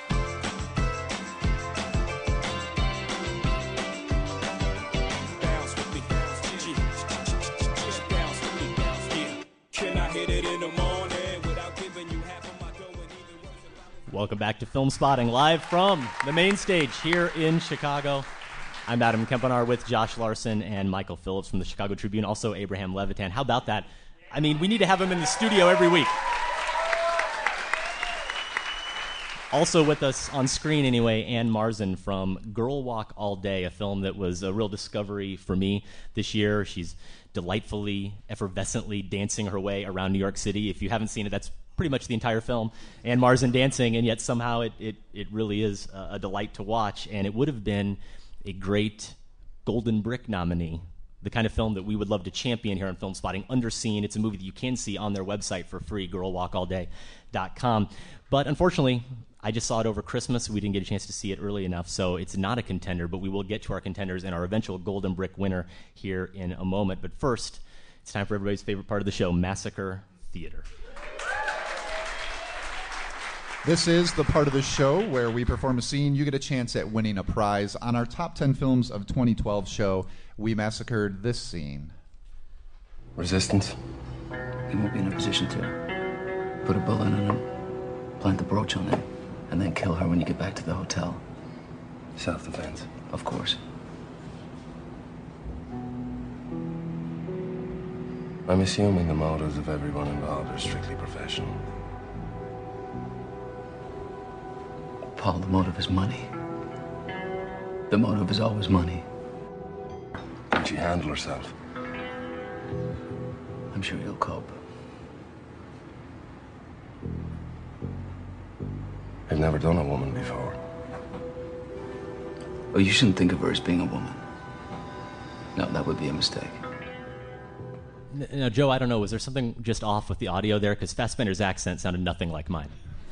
Bounce with me. Just bounce with me. Yeah. Can I hit it in the morning without giving you half of my dough and even worse if I Welcome back to Film Spotting, live from the main stage here in Chicago. I'm Adam Kempenaar with Josh Larson and Michael Phillips from the Chicago Tribune, also Abraham Levitan. How about that? I mean, we need to have him in the studio every week. Also with us on screen anyway, Ann Marzen from Girl Walk All Day, a film that was a real discovery for me this year. She's delightfully, effervescently dancing her way around New York City. If you haven't seen it, that's pretty much the entire film. Ann Marzen dancing, and yet somehow it, it, it really is a, a delight to watch. And it would have been a great Golden Brick nominee, the kind of film that we would love to champion here on Film Spotting. Underseen, it's a movie that you can see on their website for free, girl walk all day dot com. But unfortunately, I just saw it over Christmas. We didn't get a chance to see it early enough, so it's not a contender, but we will get to our contenders and our eventual Golden Brick winner here in a moment. But first, it's time for everybody's favorite part of the show, Massacre Theater. This is the part of the show where we perform a scene. You get a chance at winning a prize. On our top ten films of twenty twelve show, we massacred this scene. Resistance? He won't be in a position to put a bullet in him, plant the brooch on him, and then kill her when you get back to the hotel. Self-defense? Of course. I'm assuming the motives of everyone involved are strictly professional. Paul, the motive is money. The motive is always money. Can she handle herself? I'm sure he'll cope. I've never done a woman before. Oh, you shouldn't think of her as being a woman. No, that would be a mistake. Now, Joe, I don't know, was there something just off with the audio there? Because Fassbender's accent sounded nothing like mine.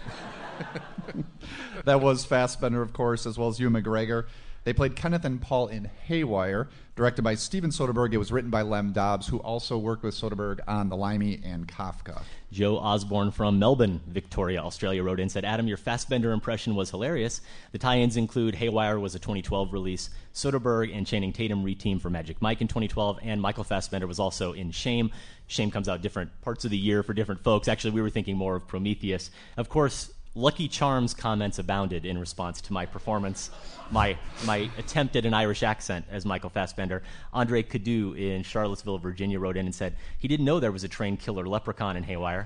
That was Fassbender, of course, as well as Ewan McGregor. They played Kenneth and Paul in Haywire, directed by Steven Soderbergh. It was written by Lem Dobbs, who also worked with Soderbergh on The Limey and Kafka. Joe Osborne from Melbourne, Victoria, Australia, wrote in and said, Adam, your Fassbender impression was hilarious. The tie-ins include Haywire was a twenty twelve release, Soderbergh and Channing Tatum reteamed for Magic Mike in twenty twelve, and Michael Fassbender was also in Shame. Shame comes out different parts of the year for different folks. Actually, we were thinking more of Prometheus. Of course, Lucky Charms comments abounded in response to my performance, my my attempt at an Irish accent as Michael Fassbender. Andre Cadu in Charlottesville, Virginia, wrote in and said he didn't know there was a trained killer leprechaun in Haywire.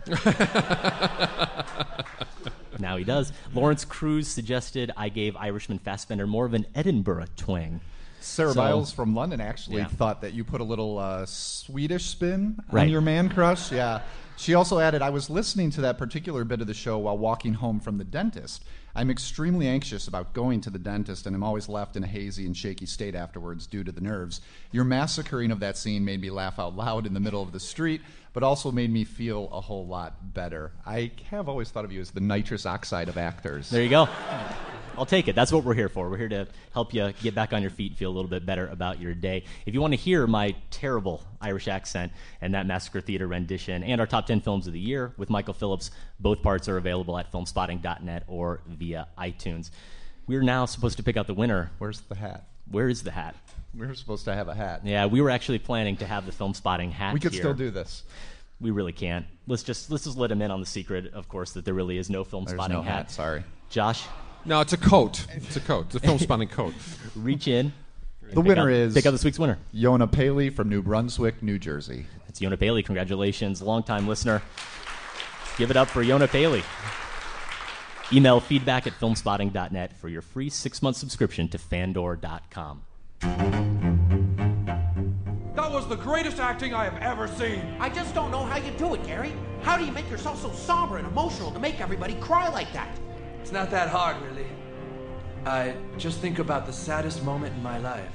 Now he does. Lawrence Cruz suggested I gave Irishman Fassbender more of an Edinburgh twang. Sarah So- Biles from London actually Yeah. thought that you put a little uh, Swedish spin Right. on your man crush. Yeah. She also added, I was listening to that particular bit of the show while walking home from the dentist. I'm extremely anxious about going to the dentist, and I'm always left in a hazy and shaky state afterwards due to the nerves. Your massacring of that scene made me laugh out loud in the middle of the street, but also made me feel a whole lot better. I have always thought of you as the nitrous oxide of actors. There you go. I'll take it. That's what we're here for. We're here to help you get back on your feet, feel a little bit better about your day. If you want to hear my terrible Irish accent and that Massacre Theater rendition and our top ten films of the year with Michael Phillips, both parts are available at filmspotting dot net or via iTunes. We're now supposed to pick out the winner. Where's the hat? Where is the hat? We were supposed to have a hat. Yeah, we were actually planning to have the Film Spotting hat We could here. still do this. We really can't. Let's just let's just let him in on the secret, of course, that there really is no Film There's Spotting no hat. hat, sorry. Josh? No, it's a coat. It's a coat. It's a Film Spotting coat. Reach in. The Pick winner out- is... Pick out this week's winner. Yona Paley from New Brunswick, New Jersey. It's Yona Paley. Congratulations. Longtime listener. Give it up for Yona Paley. Email feedback at filmspotting dot net for your free six-month subscription to fandor dot com. That was the greatest acting I have ever seen. I just don't know how you do it, Gary. How do you make yourself so somber and emotional to make everybody cry like that? It's not that hard, really. I just think about the saddest moment in my life.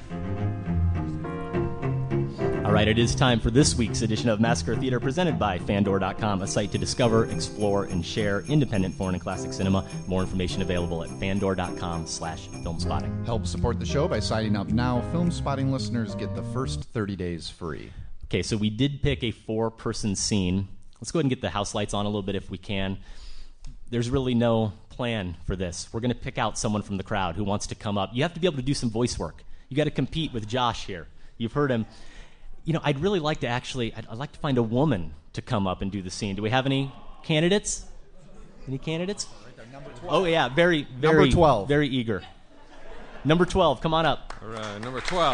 All right, it is time for this week's edition of Massacre Theater presented by fandor dot com, a site to discover, explore, and share independent foreign and classic cinema. More information available at fandor dot com slash filmspotting. Help support the show by signing up now. Film Spotting listeners get the first thirty days free. Okay, so we did pick a four-person scene. Let's go ahead and get the house lights on a little bit if we can. There's really no plan for this. We're going to pick out someone from the crowd who wants to come up. You have to be able to do some voice work. You got to compete with Josh here. You've heard him. You know, I'd really like to actually, I'd, I'd like to find a woman to come up and do the scene. Do we have any candidates? Any candidates? Oh, yeah, very, very, Number twelve. very eager. Number twelve, come on up. All right, number twelve.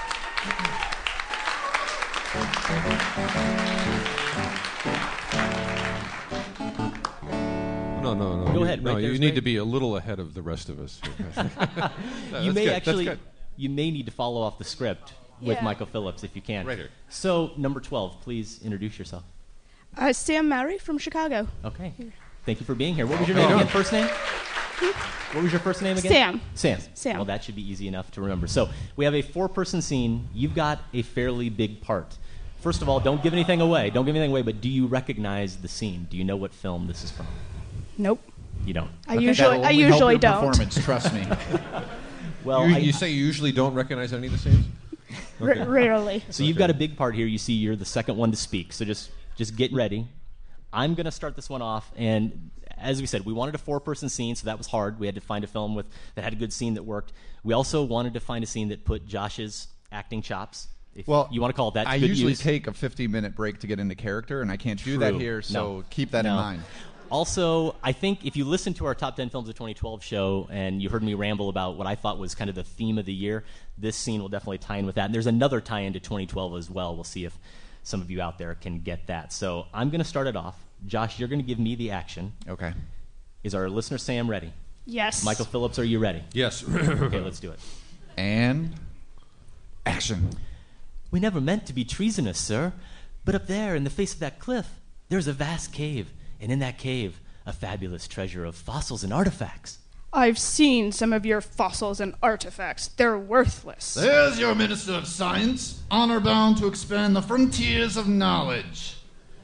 No, no, no. Go you, ahead, No, right you there's need great. to be a little ahead of the rest of us. No, you that's may good, actually, that's good. you may need to follow off the script with Yeah. Michael Phillips if you can. Right here. So, number twelve, please introduce yourself. Uh, Sam Mowry from Chicago. Okay. Thank you for being here. What was your How you name doing? again? First name? What was your first name again? Sam. Sam. Sam. Well, that should be easy enough to remember. So, we have a four-person scene. You've got a fairly big part. First of all, don't give anything away. Don't give anything away, but do you recognize the scene? Do you know what film this is from? Nope. You don't. I usually, I usually don't. Performance, trust me. Well, you, I- you say you usually don't recognize any of the scenes? R- rarely. So you've got a big part here. You see, you're the second one to speak. So just just get ready. I'm going to start this one off, and as we said, we wanted a four-person scene, so that was hard. We had to find a film with that had a good scene that worked. We also wanted to find a scene that put Josh's acting chops. If Well, you want to call it that. to I good usually use. take a fifteen-minute break to get into character, and I can't do that True. here, so No. keep that in No. mind. Also, I think if you listen to our Top ten Films of twenty twelve show and you heard me ramble about what I thought was kind of the theme of the year, this scene will definitely tie in with that. And there's another tie-in to twenty twelve as well. We'll see if some of you out there can get that. So I'm going to start it off. Josh, you're going to give me the action. Okay. Is our listener Sam ready? Yes. Michael Phillips, are you ready? Yes. Okay, let's do it. And action. We never meant to be treasonous, sir. But up there in the face of that cliff, there's a vast cave. And in that cave, a fabulous treasure of fossils and artifacts. I've seen some of your fossils and artifacts. They're worthless. There's your Minister of Science, honor bound to expand the frontiers of knowledge.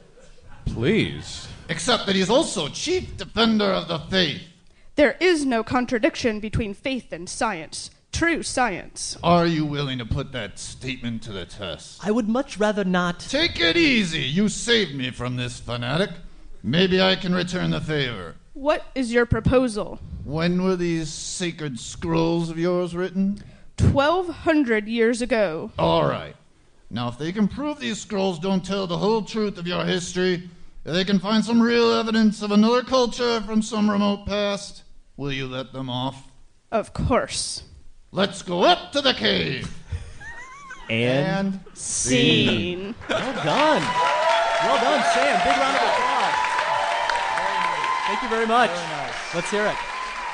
Please. Except that he's also chief defender of the faith. There is no contradiction between faith and science. True science. Are you willing to put that statement to the test? I would much rather not. Take it easy. You saved me from this fanatic. Maybe I can return the favor. What is your proposal? When were these sacred scrolls of yours written? Twelve hundred years ago. All right. Now, if they can prove these scrolls don't tell the whole truth of your history, If they can find some real evidence of another culture from some remote past, will you let them off? Of course. Let's go up to the cave. And, And Scene. Well done. Well done, Sam. Big round of applause. Thank you very much. Very nice. Let's hear it.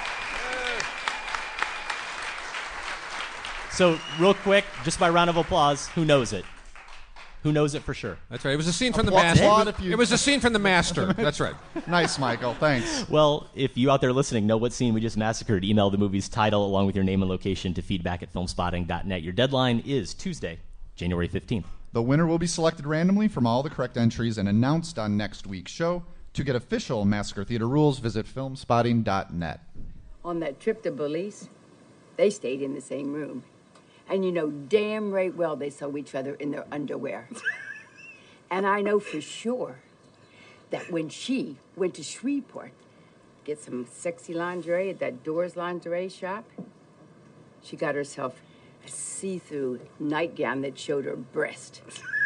So, real quick, just by round of applause, who knows it? Who knows it for sure? That's right. It was a scene from the Applaud- Master. applaud It was, if you- it was a scene from the Master. That's right. Nice, Michael. Thanks. Well, if you out there listening know what scene we just massacred, email the movie's title along with your name and location to feedback at filmspotting dot net. Your deadline is Tuesday, January fifteenth. The winner will be selected randomly from all the correct entries and announced on next week's show. To get official Massacre Theater rules, visit filmspotting dot net. On that trip to Belize, they stayed in the same room. And you know damn right well they saw each other in their underwear. And I know for sure that when she went to Shreveport, get some sexy lingerie at that Doors lingerie shop, she got herself a see-through nightgown that showed her breast.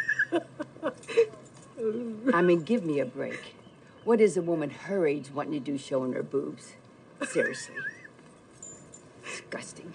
I mean, give me a break. What is a woman her age wanting to do showing her boobs? Seriously. Disgusting.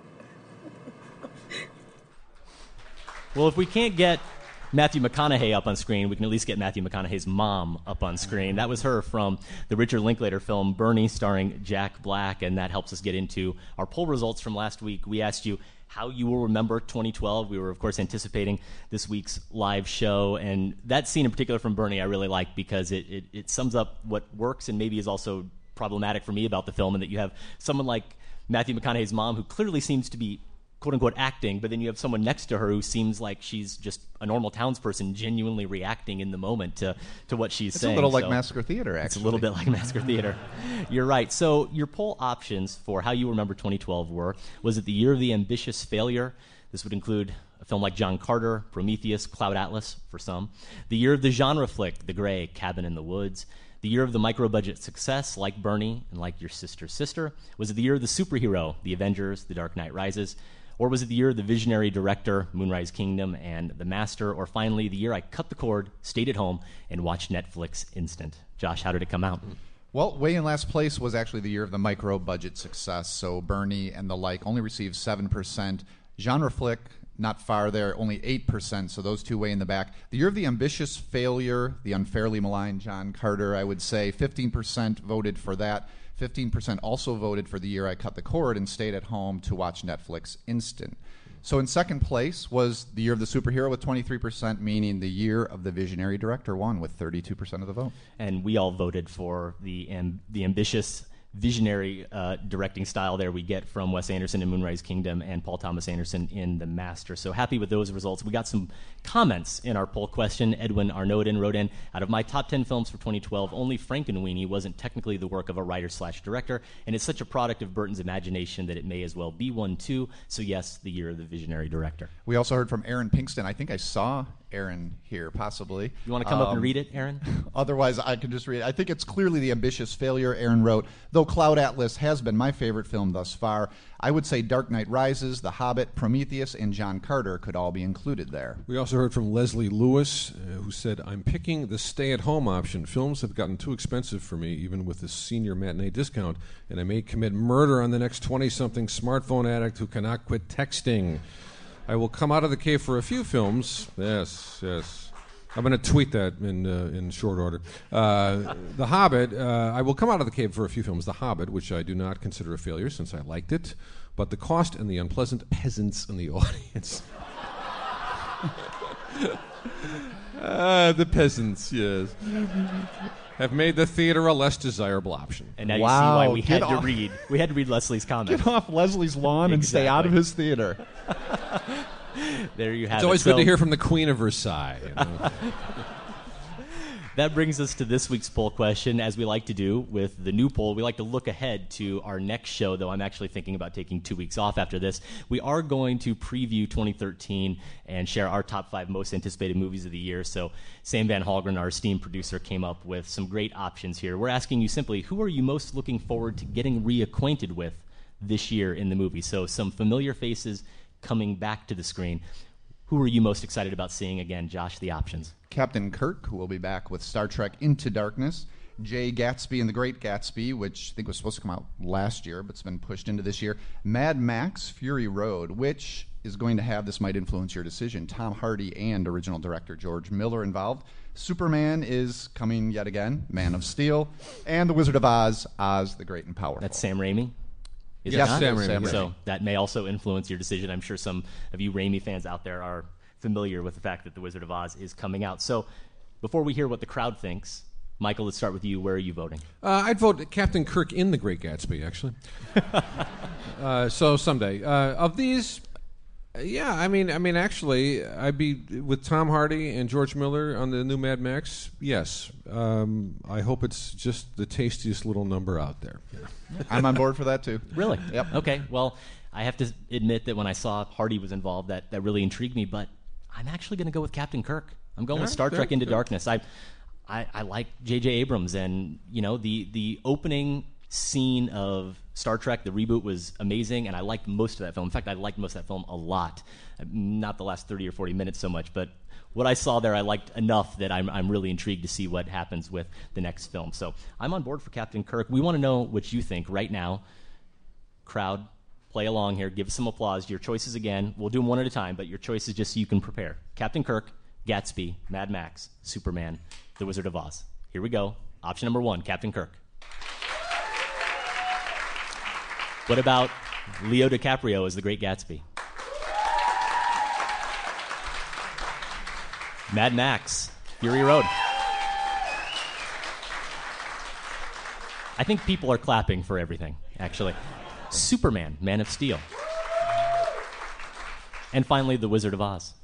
Well, if we can't get Matthew McConaughey up on screen, we can at least get Matthew McConaughey's mom up on screen. That was her from the Richard Linklater film Bernie, starring Jack Black, and that helps us get into our poll results from last week. We asked you how you will remember twenty twelve. We were, of course, anticipating this week's live show, and that scene in particular from Bernie I really like because it, it, it sums up what works and maybe is also problematic for me about the film, and that you have someone like Matthew McConaughey's mom who clearly seems to be quote-unquote acting, but then you have someone next to her who seems like she's just a normal townsperson genuinely reacting in the moment to, to what she's It's saying. a little like So Massacre Theater, actually. It's a little bit like Massacre Theater. You're right. So your poll options for how you remember twenty twelve were, was it the year of the ambitious failure? This would include a film like John Carter, Prometheus, Cloud Atlas for some. The year of the genre flick, The Grey, Cabin in the Woods. The year of the micro-budget success, like Bernie and like Your Sister's Sister. Was it the year of the superhero, The Avengers, The Dark Knight Rises? Or was it the year of the visionary director, Moonrise Kingdom, and The Master? Or finally, the year I cut the cord, stayed at home, and watched Netflix Instant? Josh, how did it come out? Well, way in last place was actually the year of the micro-budget success. So Bernie and the like only received seven percent. Genre flick, not far there, only eight percent. So those two way in the back. The year of the ambitious failure, the unfairly maligned John Carter, I would say fifteen percent voted for that. fifteen percent also voted for the year I cut the cord and stayed at home to watch Netflix Instant. So in second place was the year of the superhero with twenty-three percent, meaning the year of the visionary director won with thirty-two percent of the vote. And we all voted for the am- the ambitious visionary uh, directing style there we get from Wes Anderson in Moonrise Kingdom and Paul Thomas Anderson in The Master. So happy with those results. We got some comments in our poll question. Edwin Arnaudin wrote in, out of my top ten films for twenty twelve, only Frankenweenie wasn't technically the work of a writer slash director, and it's such a product of Burton's imagination that it may as well be one too. So yes, the year of the visionary director. We also heard from Aaron Pinkston. I think I saw Aaron here, possibly. You want to come um, up and read it, Aaron? Otherwise, I can just read it. I think it's clearly the ambitious failure, Aaron wrote. Though Cloud Atlas has been my favorite film thus far, I would say Dark Knight Rises, The Hobbit, Prometheus, and John Carter could all be included there. We also heard from Leslie Lewis, uh, who said, I'm picking the stay-at-home option. Films have gotten too expensive for me, even with the senior matinee discount, and I may commit murder on the next twenty-something smartphone addict who cannot quit texting. I will come out of the cave for a few films. Yes, yes. I'm going to tweet that in uh, in short order. Uh, The Hobbit, uh, I will come out of the cave for a few films. The Hobbit, which I do not consider a failure since I liked it, but the cost and the unpleasant peasants in the audience. uh, the peasants, yes. Have made the theater a less desirable option. And now wow, you see why we had off. to read. We had to read Leslie's comments. Get off Leslie's lawn and Exactly. stay out of his theater. There you have It's it. always So- good to hear from the Queen of Versailles. You know? That brings us to this week's poll question. As we like to do with the new poll, we like to look ahead to our next show, though I'm actually thinking about taking two weeks off after this. We are going to preview twenty thirteen and share our top five most anticipated movies of the year. So Sam Van Halgren, our esteemed producer, came up with some great options here. We're asking you simply, who are you most looking forward to getting reacquainted with this year in the movie? So some familiar faces coming back to the screen. Who are you most excited about seeing again, Josh? The options. Captain Kirk, who will be back with Star Trek Into Darkness. Jay Gatsby and the Great Gatsby, which I think was supposed to come out last year, but it's been pushed into this year. Mad Max Fury Road, which is going to have, this might influence your decision, Tom Hardy and original director George Miller involved. Superman is coming yet again, Man of Steel. And The Wizard of Oz, Oz the Great and Powerful. That's Sam Raimi? Is yes, it not? Sam Raimi. Sam Raimi. So that may also influence your decision. I'm sure some of you Raimi fans out there are familiar with the fact that The Wizard of Oz is coming out. So before we hear what the crowd thinks, Michael, let's start with you. Where are you voting? Uh, I'd vote Captain Kirk in The Great Gatsby, actually. uh, so someday. Uh, of these, yeah, I mean, I mean, actually, I'd be with Tom Hardy and George Miller on the new Mad Max. Yes, um, I hope it's just the tastiest little number out there. I'm on board for that too. Really? Yep. Okay. Well, I have to admit that when I saw Hardy was involved, that that really intrigued me. But I'm actually going to go with Captain Kirk. I'm going All with right, Star Trek good, Into good. Darkness. I. I, I like J J Abrams, and you know the the opening scene of Star Trek, the reboot, was amazing, and I liked most of that film. In fact, I liked most of that film a lot. Not the last thirty or forty minutes so much, but what I saw there I liked enough that I'm I'm really intrigued to see what happens with the next film. So I'm on board for Captain Kirk. We want to know what you think right now. Crowd, play along here. Give us some applause. Your choices again. We'll do them one at a time, but your choices just so you can prepare. Captain Kirk, Gatsby, Mad Max, Superman, The Wizard of Oz. Here we go. Option number one, Captain Kirk. What about Leo DiCaprio as the Great Gatsby? Mad Max, Fury Road. I think people are clapping for everything, actually. Superman, Man of Steel. And finally, The Wizard of Oz.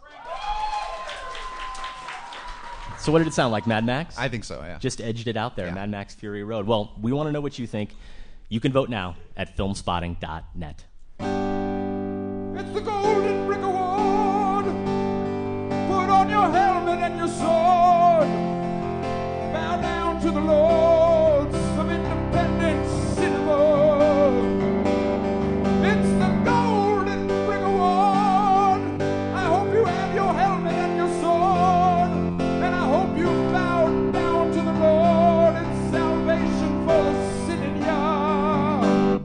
So what did it sound like, Mad Max? I think so, yeah. Just edged it out there, Yeah. Mad Max Fury Road. Well, we want to know what you think. You can vote now at filmspotting dot net. It's the Golden Brick Award. Put on your helmet and your sword. Bow down to the lords of independent cinema. It's the Golden Brick Award. I hope you have your helmet and your sword. And I hope you bow down to the Lord. It's salvation for the sinning yard.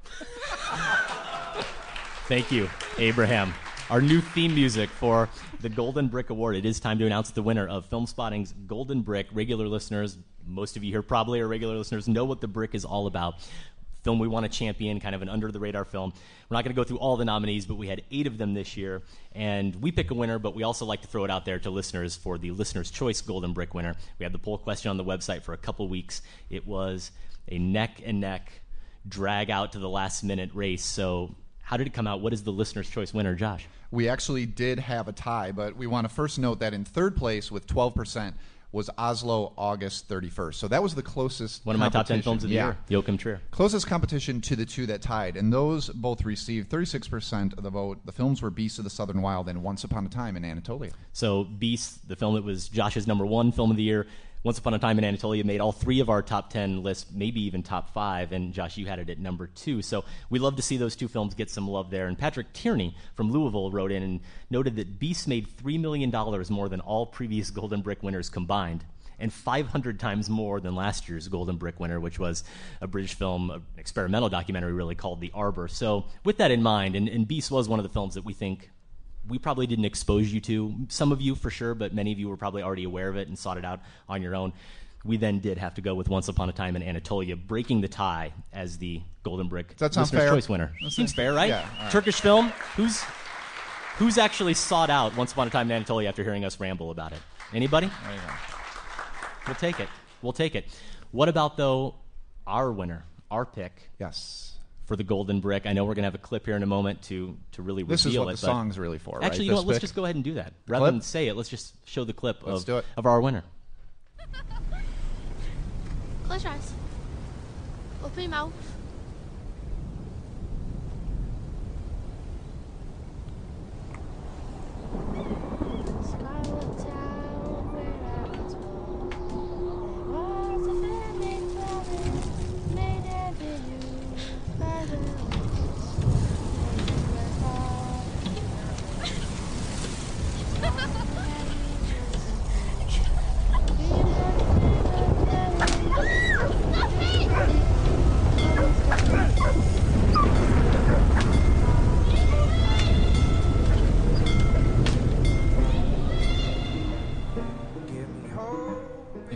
Thank you, Abraham. Our new theme music for the Golden Brick Award. It is time to announce the winner of Film Spotting's Golden Brick. Regular listeners, most of you here probably are regular listeners, know what the brick is all about. Film we want to champion, kind of an under-the-radar film. We're not going to go through all the nominees, but we had eight of them this year. And we pick a winner, but we also like to throw it out there to listeners for the Listener's Choice Golden Brick winner. We had the poll question on the website for a couple weeks. It was a neck-and-neck, drag-out to the last-minute race. So how did it come out? What is the Listener's Choice winner, Josh? We actually did have a tie, but we want to first note that in third place with twelve percent was Oslo August thirty-first. So that was the closest One of my top ten competition- films of the yeah. year, Joachim Trier. Closest competition to the two that tied, and those both received thirty-six percent of the vote. The films were Beasts of the Southern Wild and Once Upon a Time in Anatolia. So Beast, the film that was Josh's number one film of the year, Once Upon a Time in Anatolia made all three of our top ten lists, maybe even top five, and Josh, you had it at number two. So we love to see those two films get some love there. And Patrick Tierney from Louisville wrote in and noted that Beast made three million dollars more than all previous Golden Brick winners combined, and five hundred times more than last year's Golden Brick winner, which was a British film, an experimental documentary really called The Arbor. So with that in mind, and, and Beast was one of the films that we think we probably didn't expose you to. Some of you for sure, but many of you were probably already aware of it and sought it out on your own. We then did have to go with Once Upon a Time in Anatolia, breaking the tie as the Golden Brick Does that sound Listener's fair? Choice winner. That's Seems it. fair, right? Yeah, all right. Turkish film. Who's who's actually sought out Once Upon a Time in Anatolia after hearing us ramble about it? Anybody? There you go. We'll take it. We'll take it. What about, though, our winner, our pick? Yes. For the Golden Brick. I know we're going to have a clip here in a moment to, to really reveal it. This is what it, the but song's really for, right? Actually, you know This what? Let's pick? just go ahead and do that. Rather Clip? than say it, let's just show the clip Let's of, do it. of our winner. Close your eyes. Open your mouth.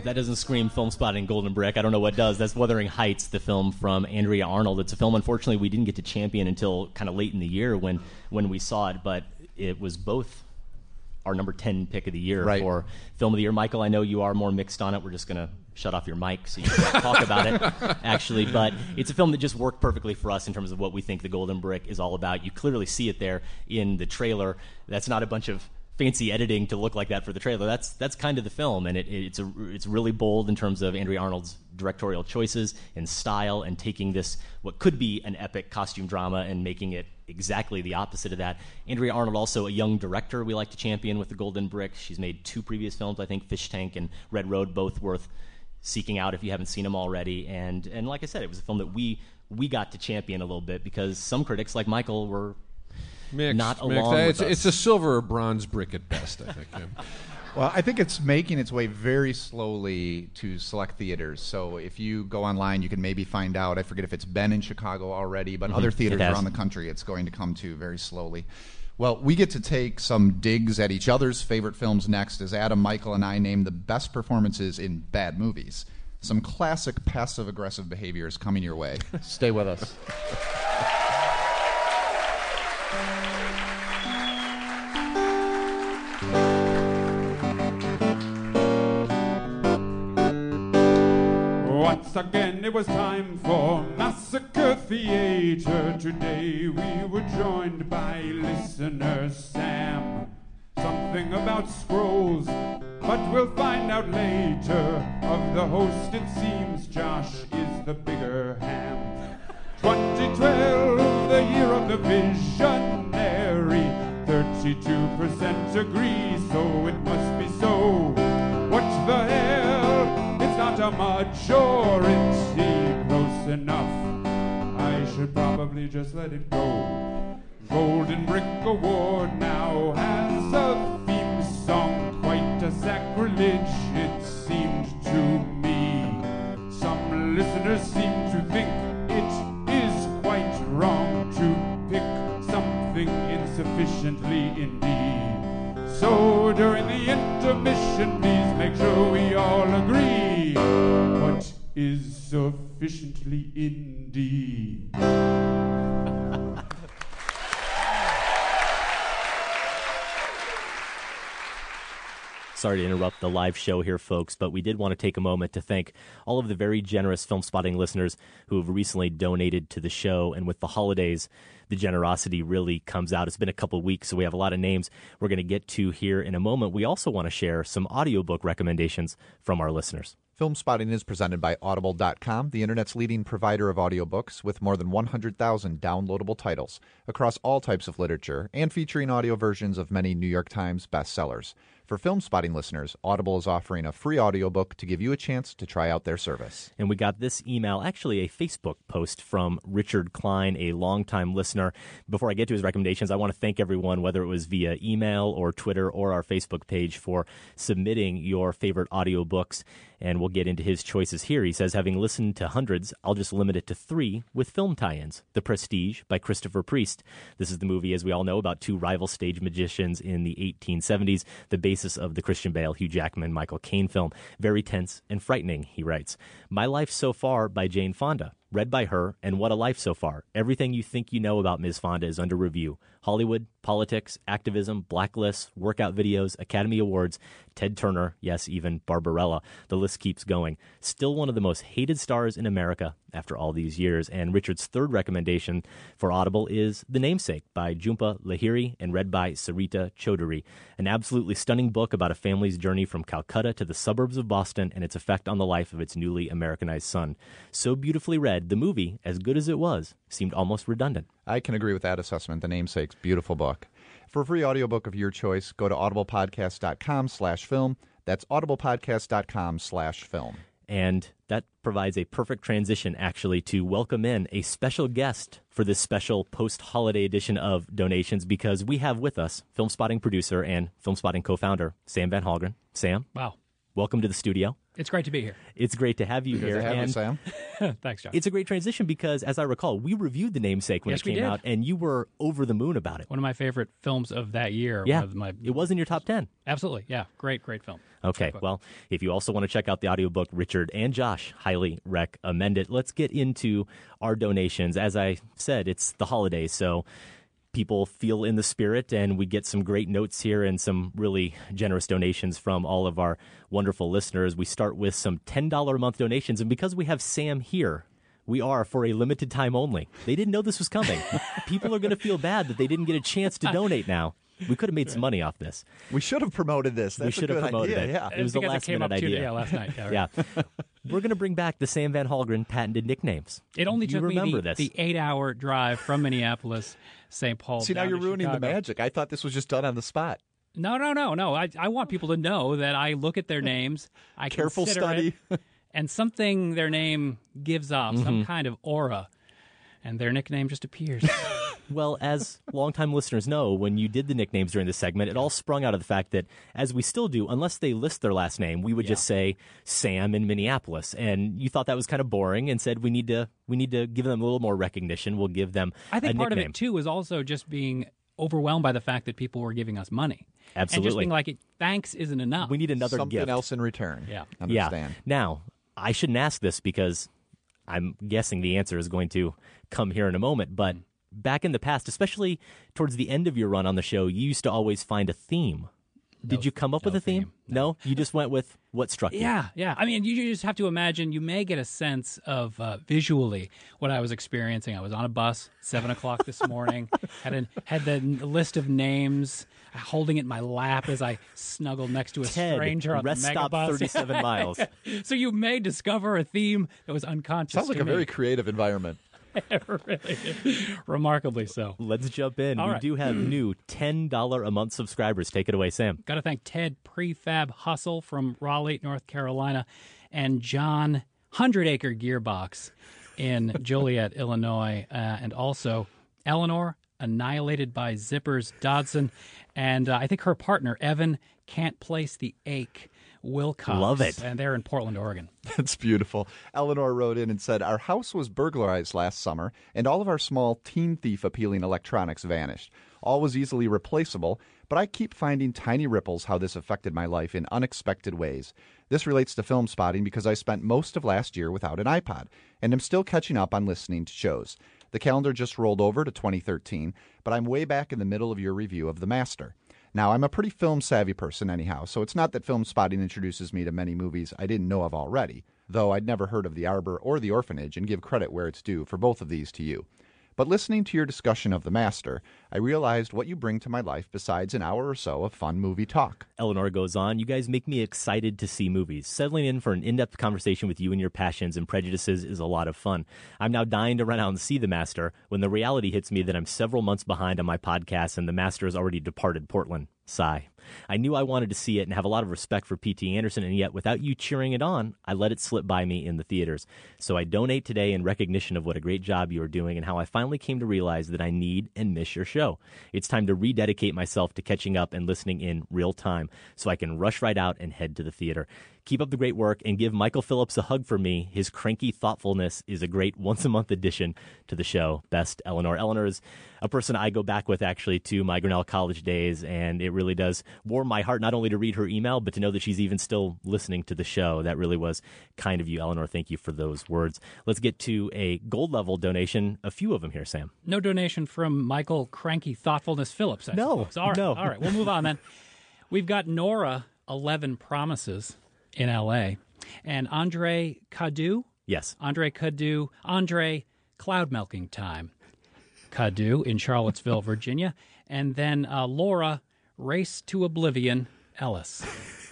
that doesn't scream Film Spotting Golden Brick. I don't know what does. That's Wuthering Heights, the film from Andrea Arnold. It's a film, unfortunately, we didn't get to champion until kind of late in the year when, when we saw it, but it was both our number ten pick of the year right. for Film of the Year. Michael, I know you are more mixed on it. We're just going to shut off your mic so you can talk about it, actually. But it's a film that just worked perfectly for us in terms of what we think the Golden Brick is all about. You clearly see it there in the trailer. That's not a bunch of fancy editing to look like that for the trailer. That's that's kind of the film, and it, it's a, it's really bold in terms of Andrea Arnold's directorial choices and style, and taking this what could be an epic costume drama and making it exactly the opposite of that. Andrea Arnold, also a young director we like to champion with the Golden Brick. She's made two previous films, I think Fish Tank and Red Road, both worth seeking out if you haven't seen them already. And and like I said, it was a film that we we got to champion a little bit because some critics, like Michael, were Mixed, not mixed. along It's, with us. it's a silver or bronze brick at best, I think. Yeah. Well, I think it's making its way very slowly to select theaters. So if you go online, you can maybe find out. I forget if it's been in Chicago already, but Mhm. other theaters It has. around the country, it's going to come to very slowly. Well, we get to take some digs at each other's favorite films next as Adam, Michael, and I name the best performances in bad movies. Some classic passive-aggressive behavior is coming your way. Stay with us. Once again it was time for Massacre Theater. Today we were joined by listener Sam. Something about scrolls, but we'll find out later. Of the host it seems Josh is the bigger ham. twenty twelve, the year of the visionary. thirty-two percent agree, so it must be so. What the hell? It's not a majority. Close enough. I should probably just let it go. Golden Brick Award now has a theme song. Quite a sacrilege, it seemed to me. Some listeners seem to think it is quite wrong to pick something insufficiently indie. So during the intermission, please make sure we all agree. What is sufficiently indie? Sorry to interrupt the live show here, folks, but we did want to take a moment to thank all of the very generous Film Spotting listeners who have recently donated to the show. And with the holidays, the generosity really comes out. It's been a couple weeks, so we have a lot of names we're going to get to here in a moment. We also want to share some audiobook recommendations from our listeners. Film Spotting is presented by Audible dot com, the internet's leading provider of audiobooks with more than one hundred thousand downloadable titles across all types of literature and featuring audio versions of many New York Times bestsellers. For Film Spotting listeners, Audible is offering a free audiobook to give you a chance to try out their service. And we got this email, actually a Facebook post from Richard Klein, a longtime listener. Before I get to his recommendations, I want to thank everyone, whether it was via email or Twitter or our Facebook page, for submitting your favorite audiobooks. And we'll get into his choices here. He says, having listened to hundreds, I'll just limit it to three with film tie-ins. The Prestige by Christopher Priest. This is the movie, as we all know, about two rival stage magicians in the eighteen seventies, the basis of the Christian Bale, Hugh Jackman, Michael Caine film. Very tense and frightening, he writes. My Life So Far by Jane Fonda. Read by her, and what a life so far. Everything you think you know about Miz Fonda is under review. Hollywood, politics, activism, blacklists, workout videos, Academy Awards, Ted Turner, yes, even Barbarella. The list keeps going. Still one of the most hated stars in America after all these years. And Richard's third recommendation for Audible is The Namesake by Jhumpa Lahiri and read by Sarita Chaudhary. An absolutely stunning book about a family's journey from Calcutta to the suburbs of Boston and its effect on the life of its newly Americanized son. So beautifully read, the movie, as good as it was, seemed almost redundant. I can agree with that assessment. The Namesake's beautiful book. For a free audiobook of your choice, go to audiblepodcast.com slash film. That's audiblepodcast.com slash film. And that provides a perfect transition, actually, to welcome in a special guest for this special post-holiday edition of Donations, because we have with us Film Spotting producer and Film Spotting co-founder Sam Van Hallgren. Sam. Wow. Welcome to the studio. It's great to be here. It's great to have you Good here. to have you, and Sam. Thanks, John. It's a great transition because, as I recall, we reviewed The Namesake when Yes, it we came did. out, and you were over the moon about it. One of my favorite films of that year. Yeah, One of my, it was in your top ten. Absolutely, yeah. Great, great film. Okay, well, if you also want to check out the audiobook, Richard and Josh highly recommend it. Let's get into our donations. As I said, it's the holidays, so people feel in the spirit, and we get some great notes here and some really generous donations from all of our wonderful listeners. We start with some ten dollars a month donations, and because we have Sam here, we are for a limited time only. They didn't know this was coming. People are going to feel bad that they didn't get a chance to donate now. We could have made some money off this. We should have promoted this. That's we should a have good promoted idea, it. Yeah. It was the Because it last came minute up to- idea. yeah, last night. Yeah, right. Yeah. We're going to bring back the Sam Van Hallgren patented nicknames. It only you took me remember the, this. the eight-hour drive from Minneapolis, Saint Paul. See, now down you're to ruining Chicago. the magic. I thought this was just done on the spot. No, no, no, no. I, I want people to know that I look at their names, I Careful consider study. it, and something their name gives off, some Mhm. kind of aura, and their nickname just appears. Well, as longtime listeners know, when you did the nicknames during the segment, it all sprung out of the fact that, as we still do, unless they list their last name, we would just say Sam in Minneapolis. And you thought that was kind of boring and said we need to we need to give them a little more recognition. We'll give them I think a part nickname. of it, too, was also just being overwhelmed by the fact that people were giving us money. And just Absolutely. being like, it, thanks isn't enough. We need another Something gift. else in return. Yeah. Understand. Yeah. Now, I shouldn't ask this because I'm guessing the answer is going to come here in a moment, but back in the past, especially towards the end of your run on the show, you used to always find a theme. Did you come up with a theme? No. You just went with what struck you? Yeah, yeah. I mean, you just have to imagine, you may get a sense of uh, visually what I was experiencing. I was on a bus, seven o'clock this morning, had a, had the n- list of names, holding it in my lap as I snuggled next to a Ted, stranger on rest the stop megabus. thirty-seven miles. So you may discover a theme that was unconscious Sounds like to a me. very creative environment. really, remarkably so. Let's jump in. All we right. do have new ten dollars a month subscribers. Take it away, Sam. Got to thank Ted Prefab Hustle from Raleigh, North Carolina, and John Hundred Acre Gearbox in Joliet, Illinois, uh, and also Eleanor, Annihilated by Zippers Dodson, and uh, I think her partner Evan Can't Place the Ache Wilcox. Love it. And they're in Portland, Oregon. That's beautiful. Eleanor wrote in and said, our house was burglarized last summer, and all of our small teen thief appealing electronics vanished. All was easily replaceable, but I keep finding tiny ripples how this affected my life in unexpected ways. This relates to film spotting because I spent most of last year without an iPod, and am still catching up on listening to shows. The calendar just rolled over to twenty thirteen, but I'm way back in the middle of your review of The Master. Now, I'm a pretty film-savvy person anyhow, so it's not that film spotting introduces me to many movies I didn't know of already, though I'd never heard of The Arbor or The Orphanage, and give credit where it's due for both of these to you. But listening to your discussion of The Master, I realized what you bring to my life besides an hour or so of fun movie talk. Eleanor goes on, you guys make me excited to see movies. Settling in for an in-depth conversation with you and your passions and prejudices is a lot of fun. I'm now dying to run out and see The Master when the reality hits me that I'm several months behind on my podcast and The Master has already departed Portland. Sigh. I knew I wanted to see it and have a lot of respect for P T Anderson, and yet without you cheering it on, I let it slip by me in the theaters. So I donate today in recognition of what a great job you are doing and how I finally came to realize that I need and miss your show. It's time to rededicate myself to catching up and listening in real time so I can rush right out and head to the theater. Keep up the great work and give Michael Phillips a hug for me. His cranky thoughtfulness is a great once-a-month addition to the show. Best, Eleanor. Eleanor is a person I go back with, actually, to my Grinnell College days, and it really does warm my heart not only to read her email, but to know that she's even still listening to the show. That really was kind of you, Eleanor. Thank you for those words. Let's get to a gold-level donation, a few of them here, Sam. No donation from Michael Cranky Thoughtfulness Phillips, I No, suppose. All right, no. all right, we'll move on then. We've got Nora, eleven Promises in L A, and Andre Cadu. Yes. Andre Cadu. Andre Cloud Milking Time. Cadu in Charlottesville, Virginia. And then uh, Laura, Race to Oblivion, Ellis.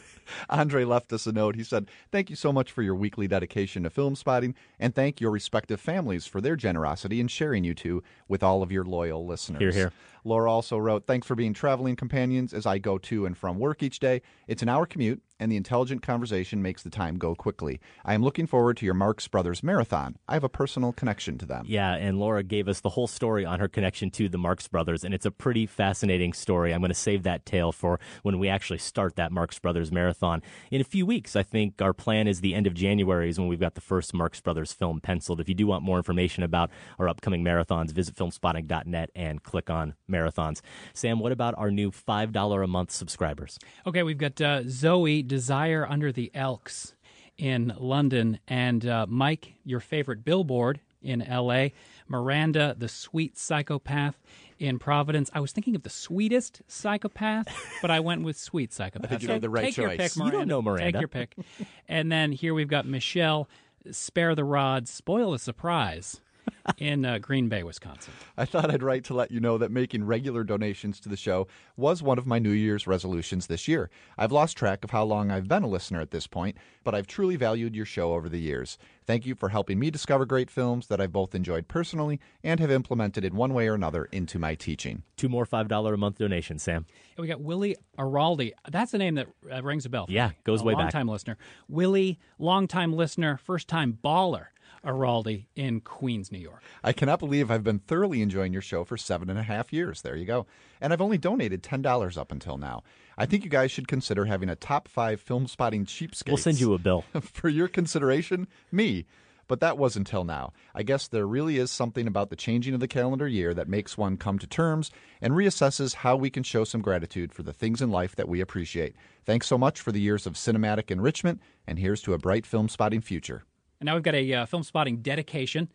Andre left us a note. He said, thank you so much for your weekly dedication to film spotting, and thank your respective families for their generosity in sharing you two with all of your loyal listeners. Hear, hear. Laura also wrote, thanks for being traveling companions as I go to and from work each day. It's an hour commute, and the intelligent conversation makes the time go quickly. I am looking forward to your Marx Brothers Marathon. I have a personal connection to them. Yeah, and Laura gave us the whole story on her connection to the Marx Brothers, and it's a pretty fascinating story. I'm going to save that tale for when we actually start that Marx Brothers Marathon in a few weeks. I think our plan is the end of January is when we've got the first Marx Brothers film penciled. If you do want more information about our upcoming marathons, visit film spotting dot net and click on marathons. Sam, what about our new five dollars a month subscribers? Okay, we've got uh, Zoe, Desire Under the Elks in London, and uh, Mike, your favorite billboard in L A, Miranda, the sweet psychopath in Providence. I was thinking of the sweetest psychopath, but I went with sweet psychopath. I think you made the right Take choice. your pick, You Miranda. don't know Miranda. Take your pick. And then here we've got Michelle, Spare the Rod, Spoil the Surprise in uh, Green Bay, Wisconsin. I thought I'd write to let you know that making regular donations to the show was one of my New Year's resolutions this year. I've lost track of how long I've been a listener at this point, but I've truly valued your show over the years. Thank you for helping me discover great films that I've both enjoyed personally and have implemented in one way or another into my teaching. Two more five dollars a month donations, Sam. And we got Willie Araldi. That's a name that uh, rings a bell. for Yeah, me. goes a way back. Long-time listener. Willie, long-time listener, first-time baller. Araldi in Queens, New York. I cannot believe I've been thoroughly enjoying your show for seven and a half years. There you go. And I've only donated ten dollars up until now. I think you guys should consider having a top five film spotting cheapskates. We'll send you a bill. For your consideration, me. But that was until now. I guess there really is something about the changing of the calendar year that makes one come to terms and reassesses how we can show some gratitude for the things in life that we appreciate. Thanks so much for the years of cinematic enrichment, and here's to a bright film spotting future. And now we've got a uh, film spotting dedication,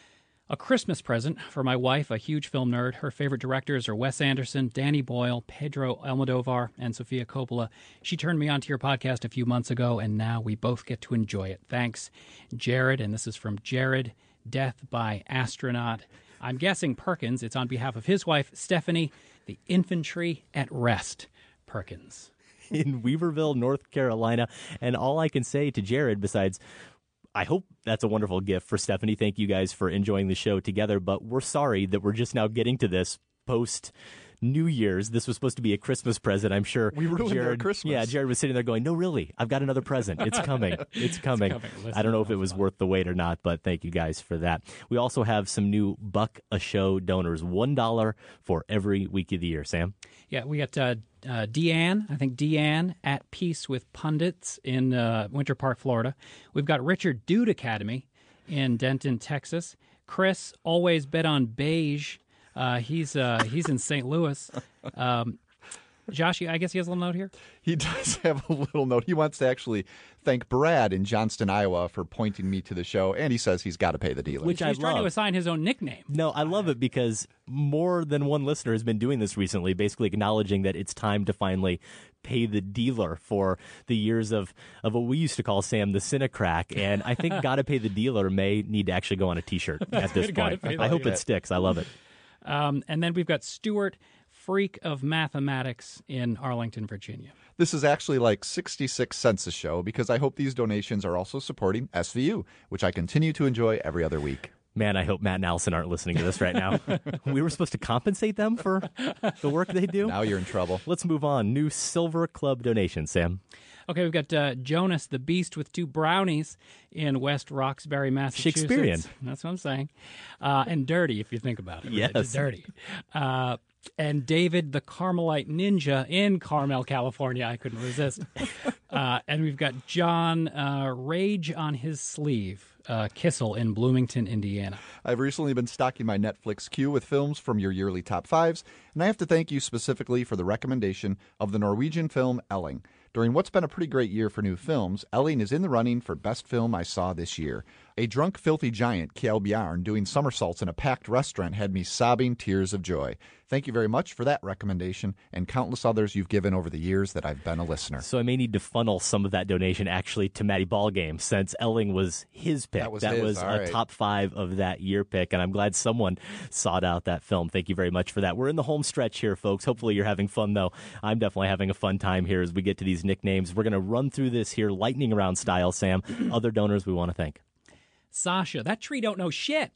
a Christmas present for my wife, a huge film nerd. Her favorite directors are Wes Anderson, Danny Boyle, Pedro Almodovar, and Sofia Coppola. She turned me on to your podcast a few months ago, and now we both get to enjoy it. Thanks, Jared. And this is from Jared, Death by Astronaut. I'm guessing Perkins. It's on behalf of his wife, Stephanie, the infantry at rest, Perkins. In Weaverville, North Carolina. And all I can say to Jared, besides, I hope that's a wonderful gift for Stephanie. Thank you guys for enjoying the show together, but we're sorry that we're just now getting to this post New Year's. This was supposed to be a Christmas present, I'm sure. We ruined Jared, their Christmas. Yeah, Jared was sitting there going, no, really, I've got another present. It's coming. It's coming. It's coming. I don't know if it was worth the wait or not, but thank you guys for that. We also have some new Buck a Show donors, one dollar for every week of the year. Sam? Yeah, we got uh, uh, Deanne, I think Deanne, at Peace with Pundits in uh, Winter Park, Florida. We've got Richard Dude Academy in Denton, Texas. Chris, always bet on beige. Uh, he's uh, he's in Saint Louis. Um, Josh, I guess he has a little note here? He does have a little note. He wants to actually thank Brad in Johnston, Iowa for pointing me to the show, and he says he's got to pay the dealer. Which I He's trying love. to assign his own nickname. No, I love it because more than one listener has been doing this recently, basically acknowledging that it's time to finally pay the dealer for the years of, of what we used to call, Sam, the Cinecrack. And I think Gotta Pay the Dealer may need to actually go on a T-shirt at this good, Gotta point. Pay the I hope Dealer. it sticks. I love it. Um, and then we've got Stuart, Freak of Mathematics in Arlington, Virginia. This is actually like sixty-six cents a show because I hope these donations are also supporting S V U, which I continue to enjoy every other week. Man, I hope Matt and Allison aren't listening to this right now. We were supposed to compensate them for the work they do. Now you're in trouble. Let's move on. New Silver Club donation, Sam. Okay, we've got uh, Jonas, the Beast with two brownies in West Roxbury, Massachusetts. Shakespearean. That's what I'm saying. Uh, and dirty, if you think about it. Yes. Just dirty. Uh, and David, the Carmelite Ninja in Carmel, California. I couldn't resist. uh, and we've got John, uh, Rage on his sleeve. Uh, Kissel in Bloomington, Indiana. I've recently been stocking my Netflix queue with films from your yearly top fives, and I have to thank you specifically for the recommendation of the Norwegian film Elling. During what's been a pretty great year for new films, Elling is in the running for best film I saw this year. A drunk, filthy giant, Kjell Bjarn, doing somersaults in a packed restaurant had me sobbing tears of joy. Thank you very much for that recommendation and countless others you've given over the years that I've been a listener. So I may need to funnel some of that donation actually to Matty Ballgame, since Elling was his pick. That was that his, was all a right. top five of that year pick, and I'm glad someone sought out that film. Thank you very much for that. We're in the home stretch here, folks. Hopefully you're having fun, though. I'm definitely having a fun time here as we get to these nicknames. We're going to run through this here lightning round style, Sam. Other donors we want to thank. Sasha, that tree don't know shit.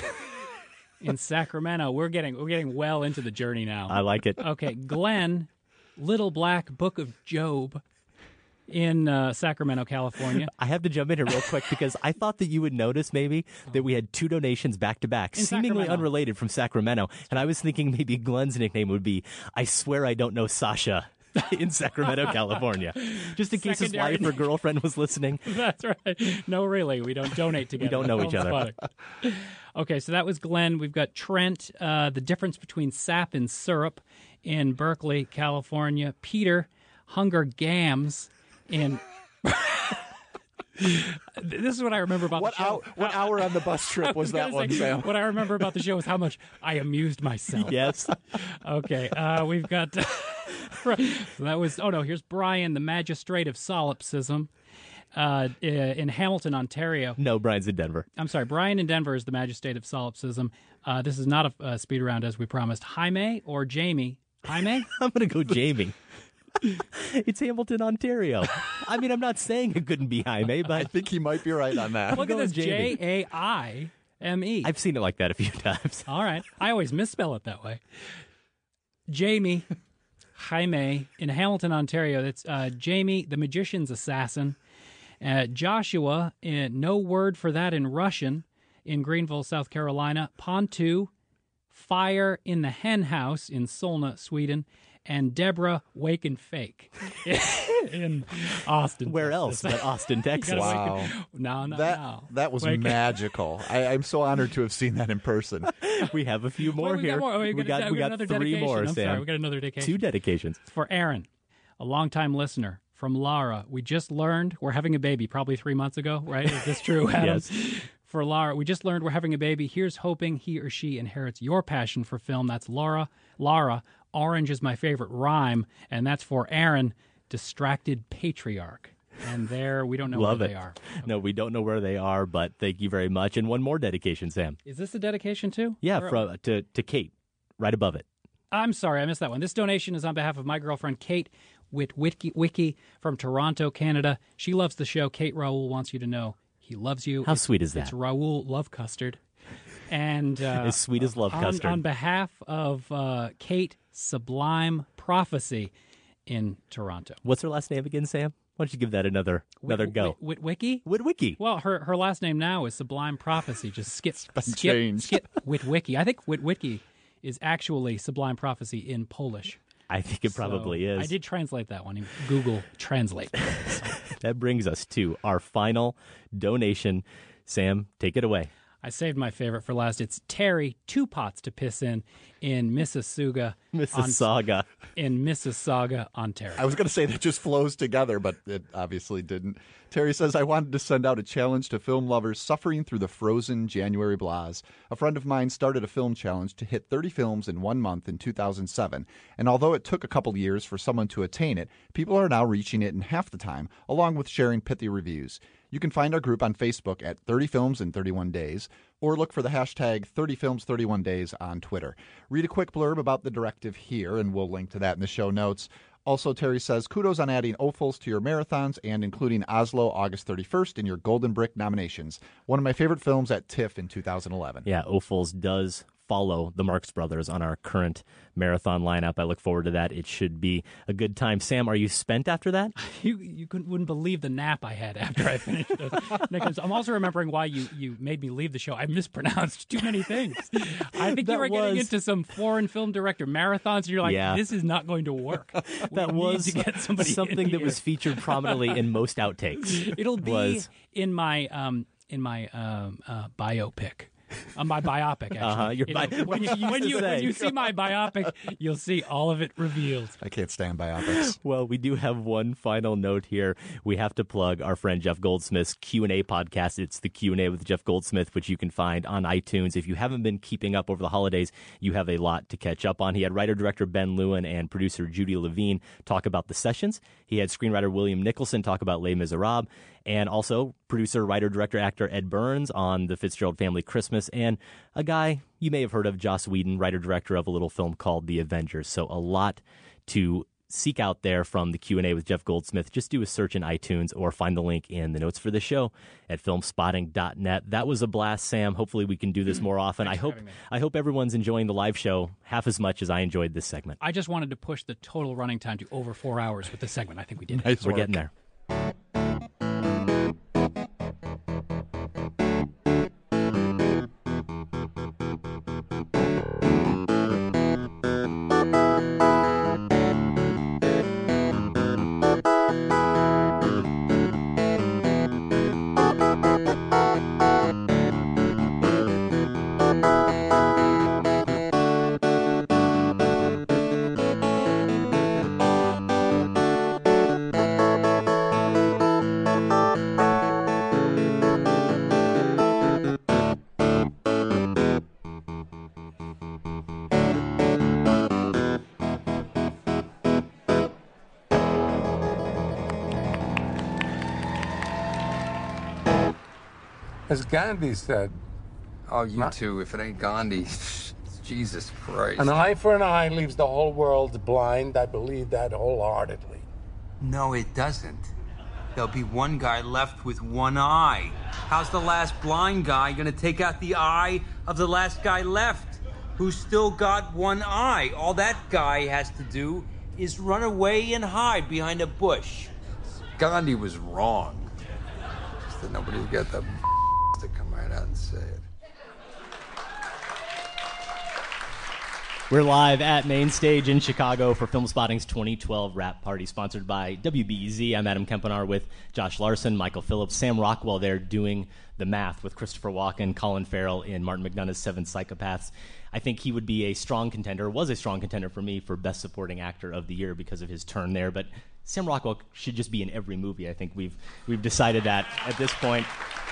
In Sacramento, we're getting we're getting well into the journey now. I like it. Okay, Glenn, Little Black Book of Job in uh, Sacramento, California. I have to jump in here real quick because I thought that you would notice maybe that we had two donations back to back, In seemingly Sacramento. unrelated from Sacramento. And I was thinking maybe Glenn's nickname would be, I swear I don't know Sasha in Sacramento, California. Just in case his Secondary wife or girlfriend was listening. That's right. No, really, we don't donate together. We don't know each That's other. funny. Okay, so that was Glenn. We've got Trent, uh, the difference between sap and syrup in Berkeley, California. Peter, Hunger Gams in... This is what I remember about What the show. hour, what hour on the bus trip I was, gonna that one, say, Sam? What I remember about the show is how much I amused myself. Yes. Okay, uh, we've got... so that was... Oh, no, here's Brian, the magistrate of solipsism uh, in Hamilton, Ontario. No, Brian's in Denver. I'm sorry, Brian in Denver is the magistrate of solipsism. Uh, this is not a, a speed round as we promised. Jaime or Jamie? Jaime? I'm going to go Jamie. It's Hamilton, Ontario. I mean, I'm not saying it couldn't be Jaime, but I think he might be right on that. Look at this, Jamie. J A I M E. I've seen it like that a few times. All right. I always misspell it that way. Jamie, Jaime, in Hamilton, Ontario. That's uh, Jamie, the magician's assassin. Uh, Joshua, uh, no word for that in Russian, in Greenville, South Carolina. Pontu, fire in the hen house in Solna, Sweden. And Deborah, wake and fake in Austin. Where Texas. else but Austin, Texas? Wow. Wake and, no, no, that, no. That was Wake and- magical. I, I'm so honored to have seen that in person. We have a few more Wait, we here. got more. We we got- got, we we got got another three dedication. more, I'm Sam. sorry, we got another dedication. Two dedications. For Aaron, a longtime listener from Lara. We just learned we're having a baby probably three months ago, right? Is this true, Adam? Yes. For Lara, we just learned we're having a baby. Here's hoping he or she inherits your passion for film. That's Laura. Lara, orange is my favorite rhyme. And that's for Aaron, distracted patriarch. And there, we don't know Love where it. they are. No, we don't know where they are, but thank you very much. And one more dedication, Sam. Is this a dedication too? Yeah, Or- from to, to Kate, right above it. I'm sorry, I missed that one. This donation is on behalf of my girlfriend, Kate Witwicki Wiki from Toronto, Canada. She loves the show. Kate, Raul wants you to know he loves you. How It's- sweet is that? It's Raul Love Custard. And uh, As sweet as love on, custard. on behalf of uh, Kate Sublime Prophecy in Toronto. What's her last name again, Sam? Why don't you give that another another Wit- go? Wit- Witwicki? Witwicki. Well, her her last name now is Sublime Prophecy. Just skip been skip changed. skip Witwicki. I think Witwicki is actually Sublime Prophecy in Polish. I think it probably So is. I did translate that one in Google Translate. That brings us to our final donation. Sam, take it away. I saved my favorite for last. It's Terry, two pots to piss in, in Mississauga. Mississauga. On, in Mississauga, Ontario. I was going to say that just flows together, but it obviously didn't. Terry says, I wanted to send out a challenge to film lovers suffering through the frozen January blahs. A friend of mine started a film challenge to hit thirty films in one month in two thousand seven, and although it took a couple years for someone to attain it, people are now reaching it in half the time, along with sharing pithy reviews. You can find our group on Facebook at thirty films in thirty-one days, or look for the hashtag thirty films thirty-one days on Twitter. Read a quick blurb about the directive here, and we'll link to that in the show notes. Also, Terry says, kudos on adding O F Ls to your marathons and including Oslo August thirty-first in your Golden Brick nominations. One of my favorite films at TIFF in two thousand eleven. Yeah, O F Ls does follow the Marx Brothers on our current marathon lineup. I look forward to that. It should be a good time. Sam, are you spent after that? You you couldn't, wouldn't believe the nap I had after I finished those. Nicholas, I'm also remembering why you, you made me leave the show. I mispronounced too many things. I think you That were getting was- into some foreign film director marathons, and you're like, Yeah. this is not going to work. We That need was to get somebody in something that here. was featured prominently in most outtakes. It'll be was, in my um in my um uh, biopic. Uh, my biopic, actually. Uh-huh, your You know, bi- when, you, what you when, used to you, when say. you see my biopic, you'll see all of it revealed. I can't stand biopics. Well, we do have one final note here. We have to plug our friend Jeff Goldsmith's Q and A podcast. It's the Q and A with Jeff Goldsmith, which you can find on iTunes. If you haven't been keeping up over the holidays, you have a lot to catch up on. He had writer-director Ben Lewin and producer Judy Levine talk about The Sessions. He had screenwriter William Nicholson talk about Les Miserables, and also producer, writer, director, actor Ed Burns on The Fitzgerald Family Christmas, and a guy you may have heard of, Joss Whedon, writer-director of a little film called The Avengers. So a lot to seek out there from the Q and A with Jeff Goldsmith. Just do a search in iTunes or find the link in the notes for the show at filmspotting dot net. That was a blast, Sam. Hopefully we can do this more often. I hope I hope everyone's enjoying the live show half as much as I enjoyed this segment. I just wanted to push the total running time to over four hours with this segment. I think we did it. Nice We're work. getting there. As Gandhi said. Oh, you too. If it ain't Gandhi, Jesus Christ. An eye for an eye leaves the whole world blind. I believe that wholeheartedly. No, it doesn't. There'll be one guy left with one eye. How's the last blind guy gonna take out the eye of the last guy left, who's still got one eye? All that guy has to do is run away and hide behind a bush. Gandhi was wrong. Just that nobody's got the to come right out and say it. We're live at Main Stage in Chicago for Film Spotting's twenty twelve Wrap Party, sponsored by W B E Z. I'm Adam Kempenar with Josh Larson, Michael Phillips, Sam Rockwell there doing The Math with Christopher Walken, Colin Farrell in Martin McDonagh's Seven Psychopaths. I think he would be a strong contender, was a strong contender for me for Best Supporting Actor of the Year because of his turn there. But Sam Rockwell should just be in every movie. I think we've we've decided that at this point.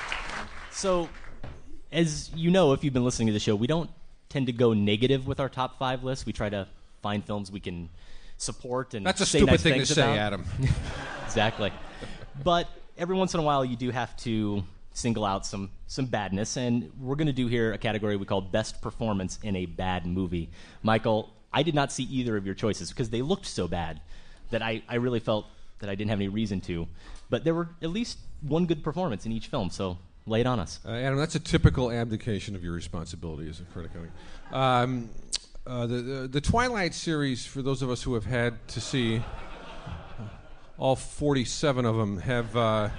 So, as you know, if you've been listening to the show, we don't tend to go negative with our top five lists. We try to find films we can support and That's a say stupid nice thing things to say, about. Adam. Exactly. But every once in a while, you do have to single out some some badness, and we're going to do here a category we call Best Performance in a Bad Movie. Michael, I did not see either of your choices because they looked so bad that I, I really felt that I didn't have any reason to. But there were at least one good performance in each film, so lay it on us. Uh, Adam, that's a typical abdication of your responsibility as a critic. Um, uh, the, the the Twilight series, for those of us who have had to see, uh, all forty-seven of them have uh,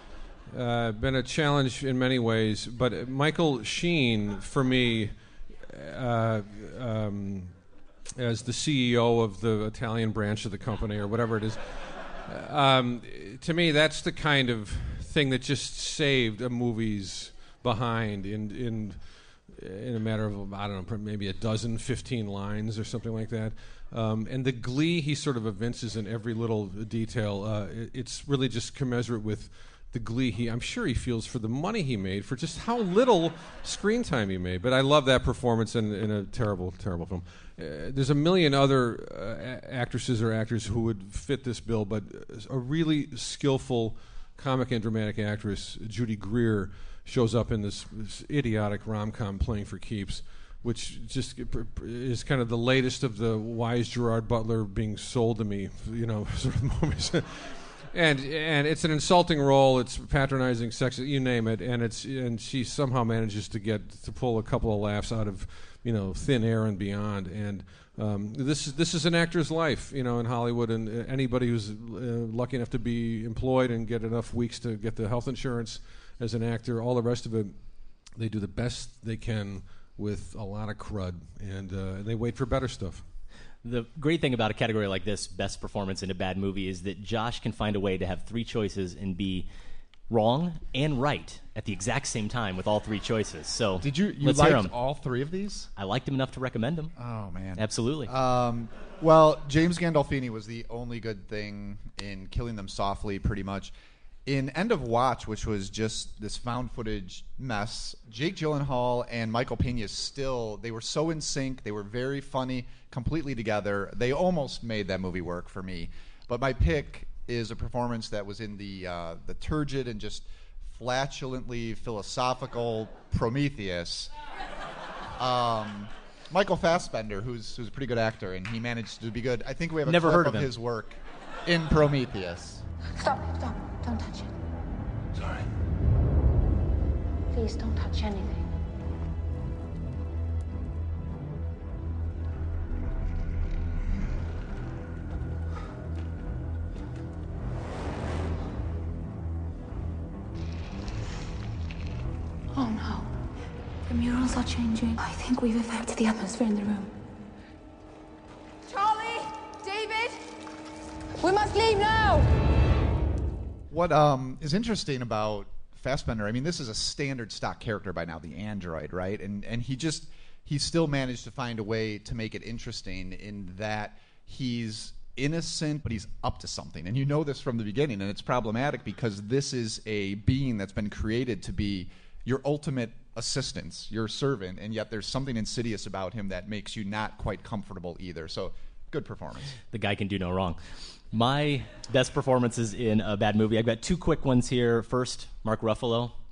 uh, been a challenge in many ways. But Michael Sheen, for me, uh, um, as the C E O of the Italian branch of the company, or whatever it is, um, to me, that's the kind of thing that just saved a movie's behind in in in a matter of, I don't know, maybe a dozen, fifteen lines or something like that. Um, and the glee he sort of evinces in every little detail, uh, it, it's really just commensurate with the glee he, I'm sure he feels for the money he made, for just how little screen time he made. But I love that performance in, in a terrible, terrible film. Uh, there's a million other uh, actresses or actors who would fit this bill, but a really skillful comic and dramatic actress, Judy Greer, shows up in this, this idiotic rom-com Playing for Keeps, which just is kind of the latest of the wise Gerard Butler being sold to me, you know, sort of movies. and and it's an insulting role. It's patronizing, sexist, you name it. And it's and she somehow manages to get to pull a couple of laughs out of, you know, thin air and beyond. And Um, this is this is an actor's life, you know, in Hollywood, and uh, anybody who's uh, lucky enough to be employed and get enough weeks to get the health insurance as an actor, all the rest of it, they do the best they can with a lot of crud, and uh, they wait for better stuff. The great thing about a category like this, Best Performance in a Bad Movie, is that Josh can find a way to have three choices and be wrong and right at the exact same time with all three choices. So did you you let's liked hear 'em. all three of these? I liked them enough to recommend them. Oh man, absolutely. Um, well, James Gandolfini was the only good thing in Killing Them Softly, pretty much. In End of Watch, which was just this found footage mess, Jake Gyllenhaal and Michael Pena still, they were so in sync. They were very funny, completely together. They almost made that movie work for me. But my pick is a performance that was in the uh, the turgid and just flatulently philosophical Prometheus. Um, Michael Fassbender, who's who's a pretty good actor, and he managed to be good. I think we have a Never clip heard of of him. his work in Prometheus. Stop, stop. Don't touch it. Sorry. Please don't touch anything. Oh no. The murals are changing. I think we've affected the atmosphere in the room. Charlie! David! We must leave now! What um, is interesting about Fassbender, I mean, this is a standard stock character by now, the android, right? And and he just, he still managed to find a way to make it interesting in that he's innocent, but he's up to something. And you know this from the beginning, and it's problematic because this is a being that's been created to be your ultimate assistance, your servant, and yet there's something insidious about him that makes you not quite comfortable either. So, good performance. The guy can do no wrong. My best performances in a bad movie, I've got two quick ones here. First, Mark Ruffalo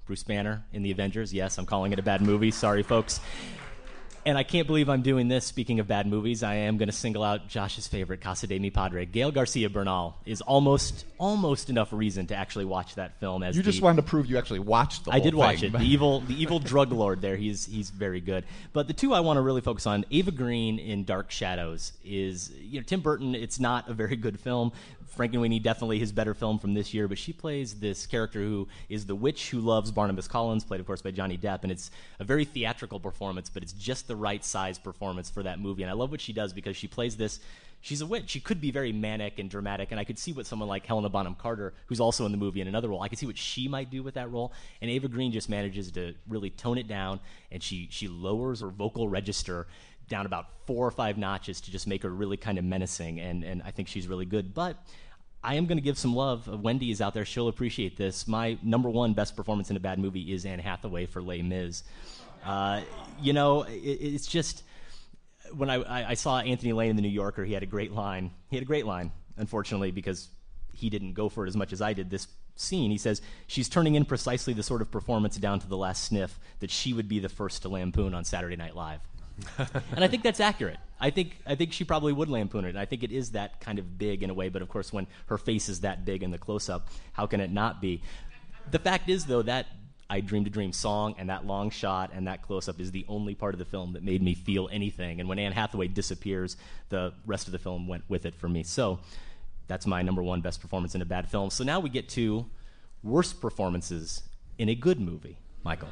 Bruce Banner in The Avengers. Yes, I'm calling it a bad movie. Sorry, folks. And I can't believe I'm doing this. Speaking of bad movies, I am going to single out Josh's favorite, Casa de Mi Padre. Gael Garcia Bernal is almost almost enough reason to actually watch that film. As you just the, wanted to prove you actually watched the I whole did watch thing. it. The evil, the evil drug lord there. He's he's very good. But the two I want to really focus on, Ava Green in Dark Shadows, is you know Tim Burton. It's not a very good film. Frankenweenie, definitely his better film from this year, but she plays this character who is the witch who loves Barnabas Collins, played, of course, by Johnny Depp, and it's a very theatrical performance, but it's just the right size performance for that movie, and I love what she does because she plays this. She's a witch. She could be very manic and dramatic, and I could see what someone like Helena Bonham Carter, who's also in the movie in another role, I could see what she might do with that role, and Ava Green just manages to really tone it down, and she, she lowers her vocal register down about four or five notches to just make her really kind of menacing, and, and I think she's really good, but I am going to give some love. Wendy is out there. She'll appreciate this. My number one best performance in a bad movie is Anne Hathaway for Les Mis. Uh, you know, it, it's just... When I, I saw Anthony Lane in The New Yorker, he had a great line. He had a great line, unfortunately, because he didn't go for it as much as I did. This scene, he says, she's turning in precisely the sort of performance down to the last sniff that she would be the first to lampoon on Saturday Night Live. And I think that's accurate. I think I think she probably would lampoon it. And I think it is that kind of big in a way, but of course when her face is that big in the close-up, how can it not be? The fact is, though, that I Dreamed a Dream song and that long shot and that close-up is the only part of the film that made me feel anything. And when Anne Hathaway disappears, the rest of the film went with it for me. So that's my number one best performance in a bad film. So now we get to worst performances in a good movie. Michael.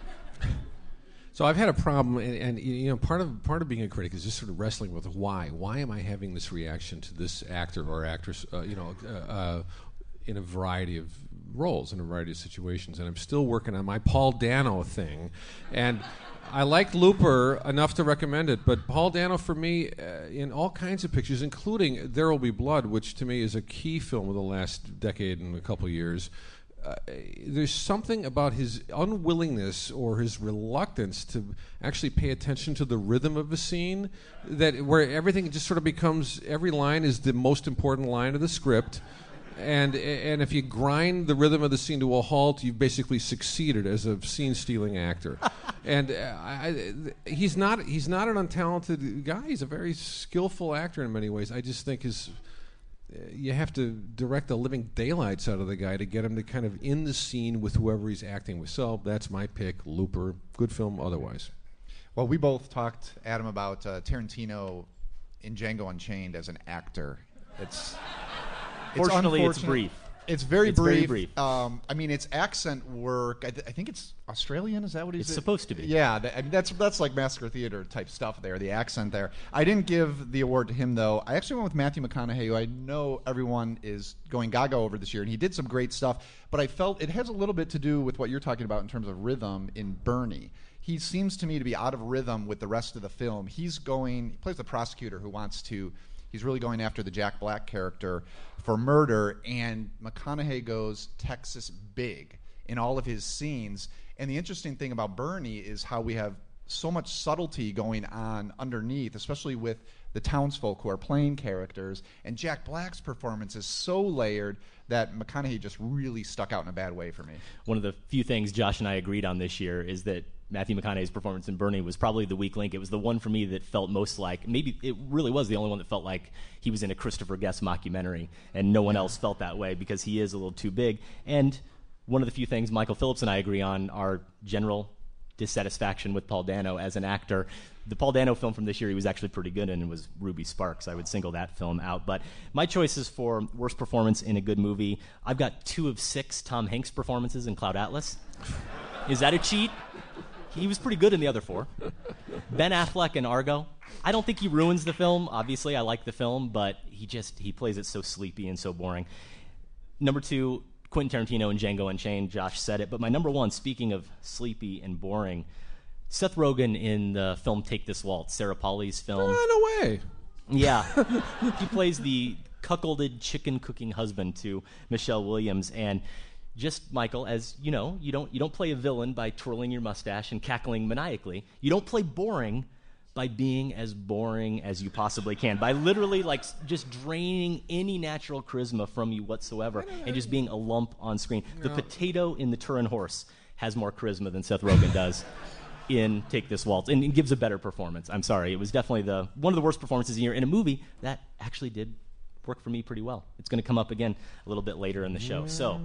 So I've had a problem, and, and you know, part of part of being a critic is just sort of wrestling with why. Why am I having this reaction to this actor or actress? Uh, you know, uh, uh, in a variety of roles, in a variety of situations, and I'm still working on my Paul Dano thing, and I like Looper enough to recommend it, but Paul Dano for me, uh, in all kinds of pictures, including There Will Be Blood, which to me is a key film of the last decade and a couple years. Uh, there's something about his unwillingness or his reluctance to actually pay attention to the rhythm of a scene, that where everything just sort of becomes, every line is the most important line of the script, and and if you grind the rhythm of the scene to a halt, you've basically succeeded as a scene-stealing actor. And uh, I, he's not he's not an untalented guy. He's a very skillful actor in many ways. I just think his you have to direct the living daylights out of the guy to get him to kind of in the scene with whoever he's acting with. So that's my pick, Looper. Good film otherwise. Well, we both talked, Adam, about uh, Tarantino in Django Unchained as an actor. It's, it's Fortunately, it's brief. It's very it's brief. Very brief. Um, I mean, it's accent work. I, th- I think it's Australian. Is that what he's? It's supposed to be. Yeah, th- I mean, that's that's like Massacre Theater type stuff there. The accent there. I didn't give the award to him though. I actually went with Matthew McConaughey, who I know everyone is going gaga over this year, and he did some great stuff. But I felt it has a little bit to do with what you're talking about in terms of rhythm in Bernie. He seems to me to be out of rhythm with the rest of the film. He's going. He plays the prosecutor who wants to. He's really going after the Jack Black character for murder, and McConaughey goes Texas big in all of his scenes. And the interesting thing about Bernie is how we have so much subtlety going on underneath, especially with the townsfolk who are playing characters. And Jack Black's performance is so layered that McConaughey just really stuck out in a bad way for me. One of the few things Josh and I agreed on this year is that Matthew McConaughey's performance in Bernie was probably the weak link. It was the one for me that felt most like, maybe it really was the only one that felt like he was in a Christopher Guest mockumentary, and no one else felt that way because he is a little too big. And one of the few things Michael Phillips and I agree on are general dissatisfaction with Paul Dano as an actor. The Paul Dano film from this year he was actually pretty good in, and was Ruby Sparks. I would single that film out. But my choices for worst performance in a good movie, I've got two of six Tom Hanks performances in Cloud Atlas. Is that a cheat? He was pretty good in the other four. Ben Affleck in Argo. I don't think he ruins the film. Obviously, I like the film, but he just he plays it so sleepy and so boring. Number two, Quentin Tarantino in Django Unchained. Josh said it. But my number one, speaking of sleepy and boring, Seth Rogen in the film Take This Waltz, Sarah Polley's film. Uh, no way. Yeah. He plays the cuckolded chicken-cooking husband to Michelle Williams, and just, Michael, as you know, you don't you don't play a villain by twirling your mustache and cackling maniacally. You don't play boring by being as boring as you possibly can, by literally like just draining any natural charisma from you whatsoever, and just being a lump on screen. The potato in the Turin Horse has more charisma than Seth Rogen does in Take This Waltz, and, and gives a better performance. I'm sorry. It was definitely the one of the worst performances of the year in a movie that actually did work for me pretty well. It's going to come up again a little bit later in the show. So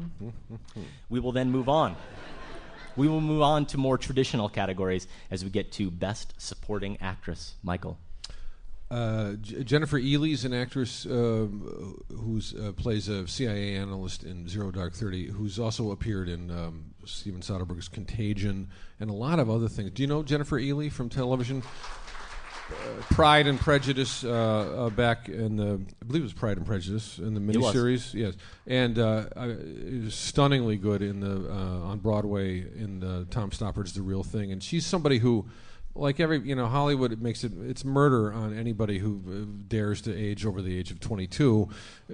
we will then move on. We will move on to more traditional categories as we get to Best Supporting Actress. Michael. Uh, J- Jennifer Ely's an actress uh, who uh, plays a C I A analyst in Zero Dark Thirty, who's also appeared in um, Steven Soderbergh's Contagion and a lot of other things. Do you know Jennifer Ely from television? Uh, Pride and Prejudice, uh, uh, back in the, I believe it was Pride and Prejudice in the miniseries. Yes, and uh, I, it was stunningly good in the uh, on Broadway in the Tom Stoppard's The Real Thing. And she's somebody who, like every, you know, Hollywood, it makes it, it's murder on anybody who uh, dares to age over the age of twenty-two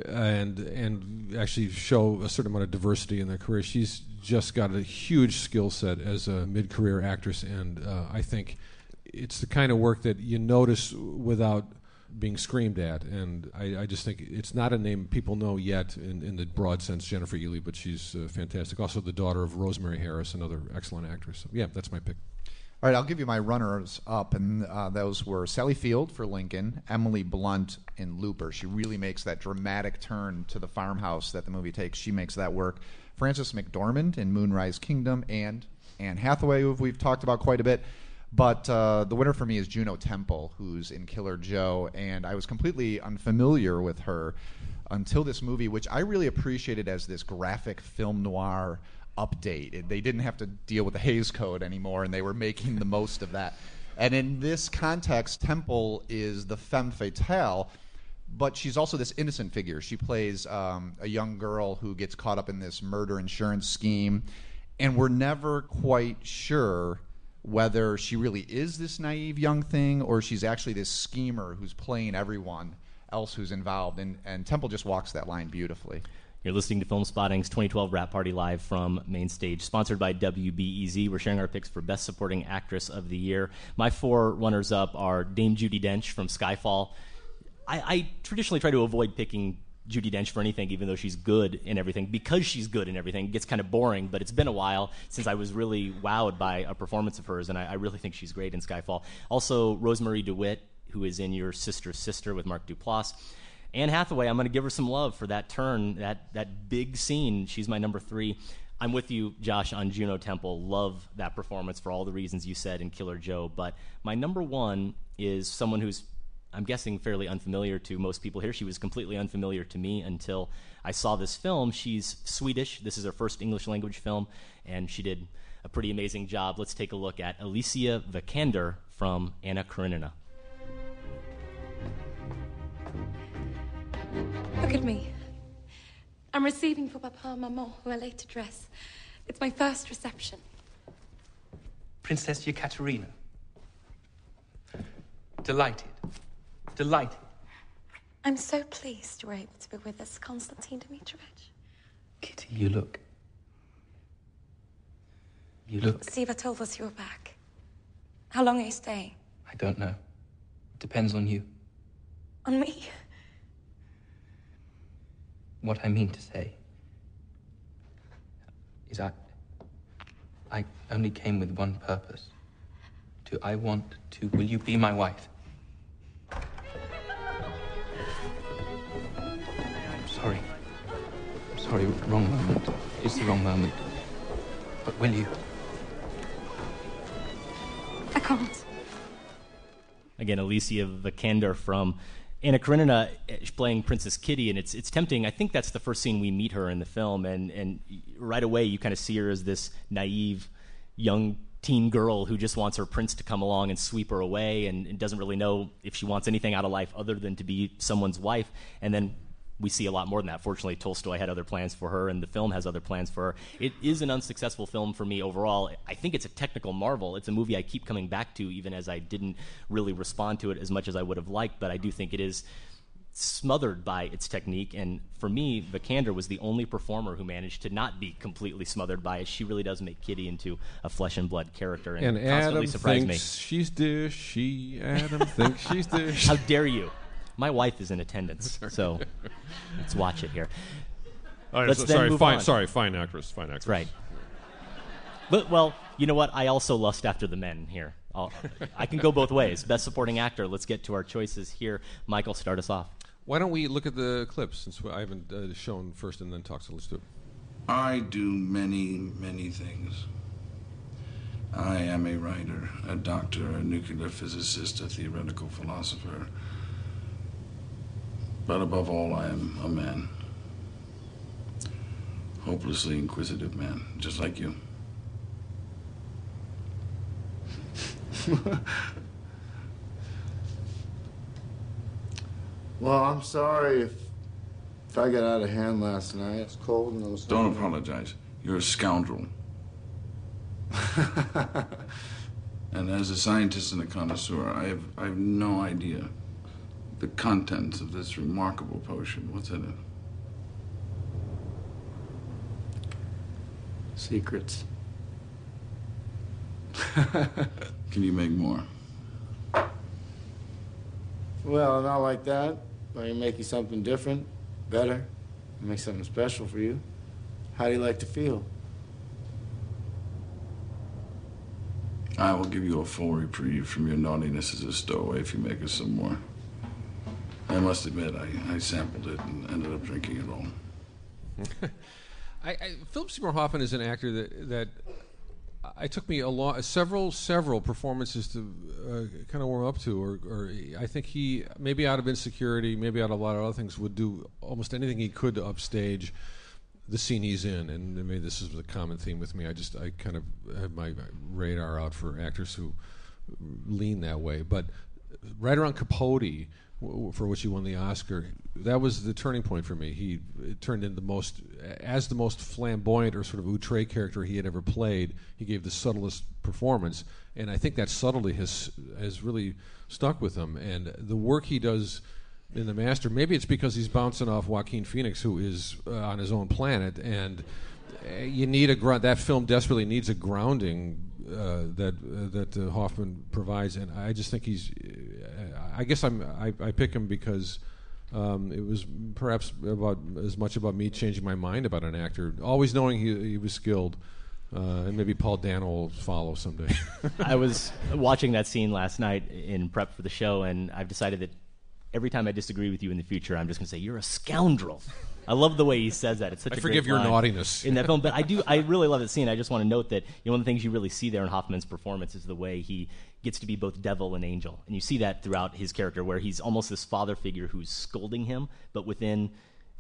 and and actually show a certain amount of diversity in their career. She's just got a huge skill set as a mid-career actress, and uh, I think it's the kind of work that you notice without being screamed at. And I, I just think it's not a name people know yet in, in the broad sense, Jennifer Ely, but she's uh, fantastic. Also the daughter of Rosemary Harris, another excellent actress. So, yeah, that's my pick. All right, I'll give you my runners up, and uh, those were Sally Field for Lincoln, Emily Blunt in Looper. She really makes that dramatic turn to the farmhouse that the movie takes. She makes that work. Frances McDormand in Moonrise Kingdom, and Anne Hathaway, who we've talked about quite a bit. But uh, the winner for me is Juno Temple, who's in Killer Joe, and I was completely unfamiliar with her until this movie, which I really appreciated as this graphic film noir update. It, they didn't have to deal with the Hays Code anymore, and they were making the most of that. And in this context, Temple is the femme fatale, but she's also this innocent figure. She plays um, a young girl who gets caught up in this murder insurance scheme, and we're never quite sure whether she really is this naive young thing or she's actually this schemer who's playing everyone else who's involved. And, and Temple just walks that line beautifully. You're listening to Film Spotting's twenty twelve Wrap Party live from Main Stage, sponsored by W B E Z. We're sharing our picks for Best Supporting Actress of the Year. My four runners-up are Dame Judi Dench from Skyfall. I, I traditionally try to avoid picking Judi Dench for anything, even though she's good in everything, because she's good in everything. It gets kind of boring, but it's been a while since I was really wowed by a performance of hers, and I, I really think she's great in Skyfall. Also, Rosemary DeWitt, who is in Your Sister's Sister with Mark Duplass. Anne Hathaway, I'm going to give her some love for that turn, that, that big scene. She's my number three. I'm with you, Josh, on Juno Temple. Love that performance for all the reasons you said in Killer Joe. But my number one is someone who's, I'm guessing, fairly unfamiliar to most people here. She was completely unfamiliar to me until I saw this film. She's Swedish. This is her first English language film, and she did a pretty amazing job. Let's take a look at Alicia Vikander from Anna Karenina. Look at me. I'm receiving for Papa and Maman, who are late to dress. It's my first reception. Princess Yekaterina. Delighted. Delighted. I'm so pleased you were able to be with us, Konstantin Dmitrievich. Kitty, you look. You look. Siva told us you were back. How long are you staying? I don't know. It depends on you. On me? What I mean to say is I... I only came with one purpose. To I want to... Will you be my wife? I'm sorry. I'm sorry, wrong moment. It's the wrong moment. But will you? I can't. Again, Alicia Vikander from Anna Karenina, playing Princess Kitty, and it's it's tempting. I think that's the first scene we meet her in the film, and, and right away you kind of see her as this naive young teen girl who just wants her prince to come along and sweep her away, and, and doesn't really know if she wants anything out of life other than to be someone's wife. And then we see a lot more than that. Fortunately, Tolstoy had other plans for her, and the film has other plans for her. It is an unsuccessful film for me overall. I think it's a technical marvel. It's a movie I keep coming back to, even as I didn't really respond to it as much as I would have liked, but I do think it is smothered by its technique. And for me, Vikander was the only performer who managed to not be completely smothered by it. She really does make Kitty into a flesh and blood character, and, and constantly Adam surprised thinks me. She's dish. She Adam thinks she's dish. How dare you? My wife is in attendance, so let's watch it here. All right, let's so, then sorry, move fine, on. sorry, fine actress, fine actress. That's right. But, well, you know what? I also lust after the men here. I'll, I can go both ways. Best supporting actor. Let's get to our choices here. Michael, start us off. Why don't we look at the clips, since I haven't uh, shown first and then talked, so let's do it. I do many, many things. I am a writer, a doctor, a nuclear physicist, a theoretical philosopher. But above all, I am a man. Hopelessly inquisitive man, just like you. Well, I'm sorry if, if I got out of hand last night. It's cold and I was... Don't apologize. You're a scoundrel. And as a scientist and a connoisseur, I have, I have no idea the contents of this remarkable potion. What's in it? Secrets. Can you make more? Well, not like that. I can make you something different, better, make something special for you. How do you like to feel? I will give you a full reprieve from your naughtiness as a stowaway if you make us some more. I must admit, I, I sampled it and ended up drinking it all. I, I, Philip Seymour Hoffman is an actor that that I took me a long, several several performances to uh, kind of warm up to, or, or I think he maybe out of insecurity, maybe out of a lot of other things, would do almost anything he could to upstage the scene he's in, and maybe this is the common theme with me. I just I kind of have my radar out for actors who lean that way. But right around Capote, w- for which he won the Oscar, that was the turning point for me. He it turned into the most, as the most flamboyant or sort of outre character he had ever played. He gave the subtlest performance, and I think that subtlety has has really stuck with him. And the work he does in The Master, maybe it's because he's bouncing off Joaquin Phoenix, who is uh, on his own planet, and uh, you need a gr- that film desperately needs a grounding uh, that uh, that uh, Hoffman provides, and I just think he's. Uh, I guess I'm. I, I pick him because um, it was perhaps about as much about me changing my mind about an actor, always knowing he he was skilled. Uh, and maybe Paul Dano will follow someday. I was watching that scene last night in prep for the show, and I've decided that every time I disagree with you in the future, I'm just going to say, you're a scoundrel. I love the way he says that. It's such I a forgive great your line naughtiness in that film. But I do, I really love that scene. I just want to note that, you know, one of the things you really see there in Hoffman's performance is the way he gets to be both devil and angel. And you see that throughout his character, where he's almost this father figure who's scolding him, but within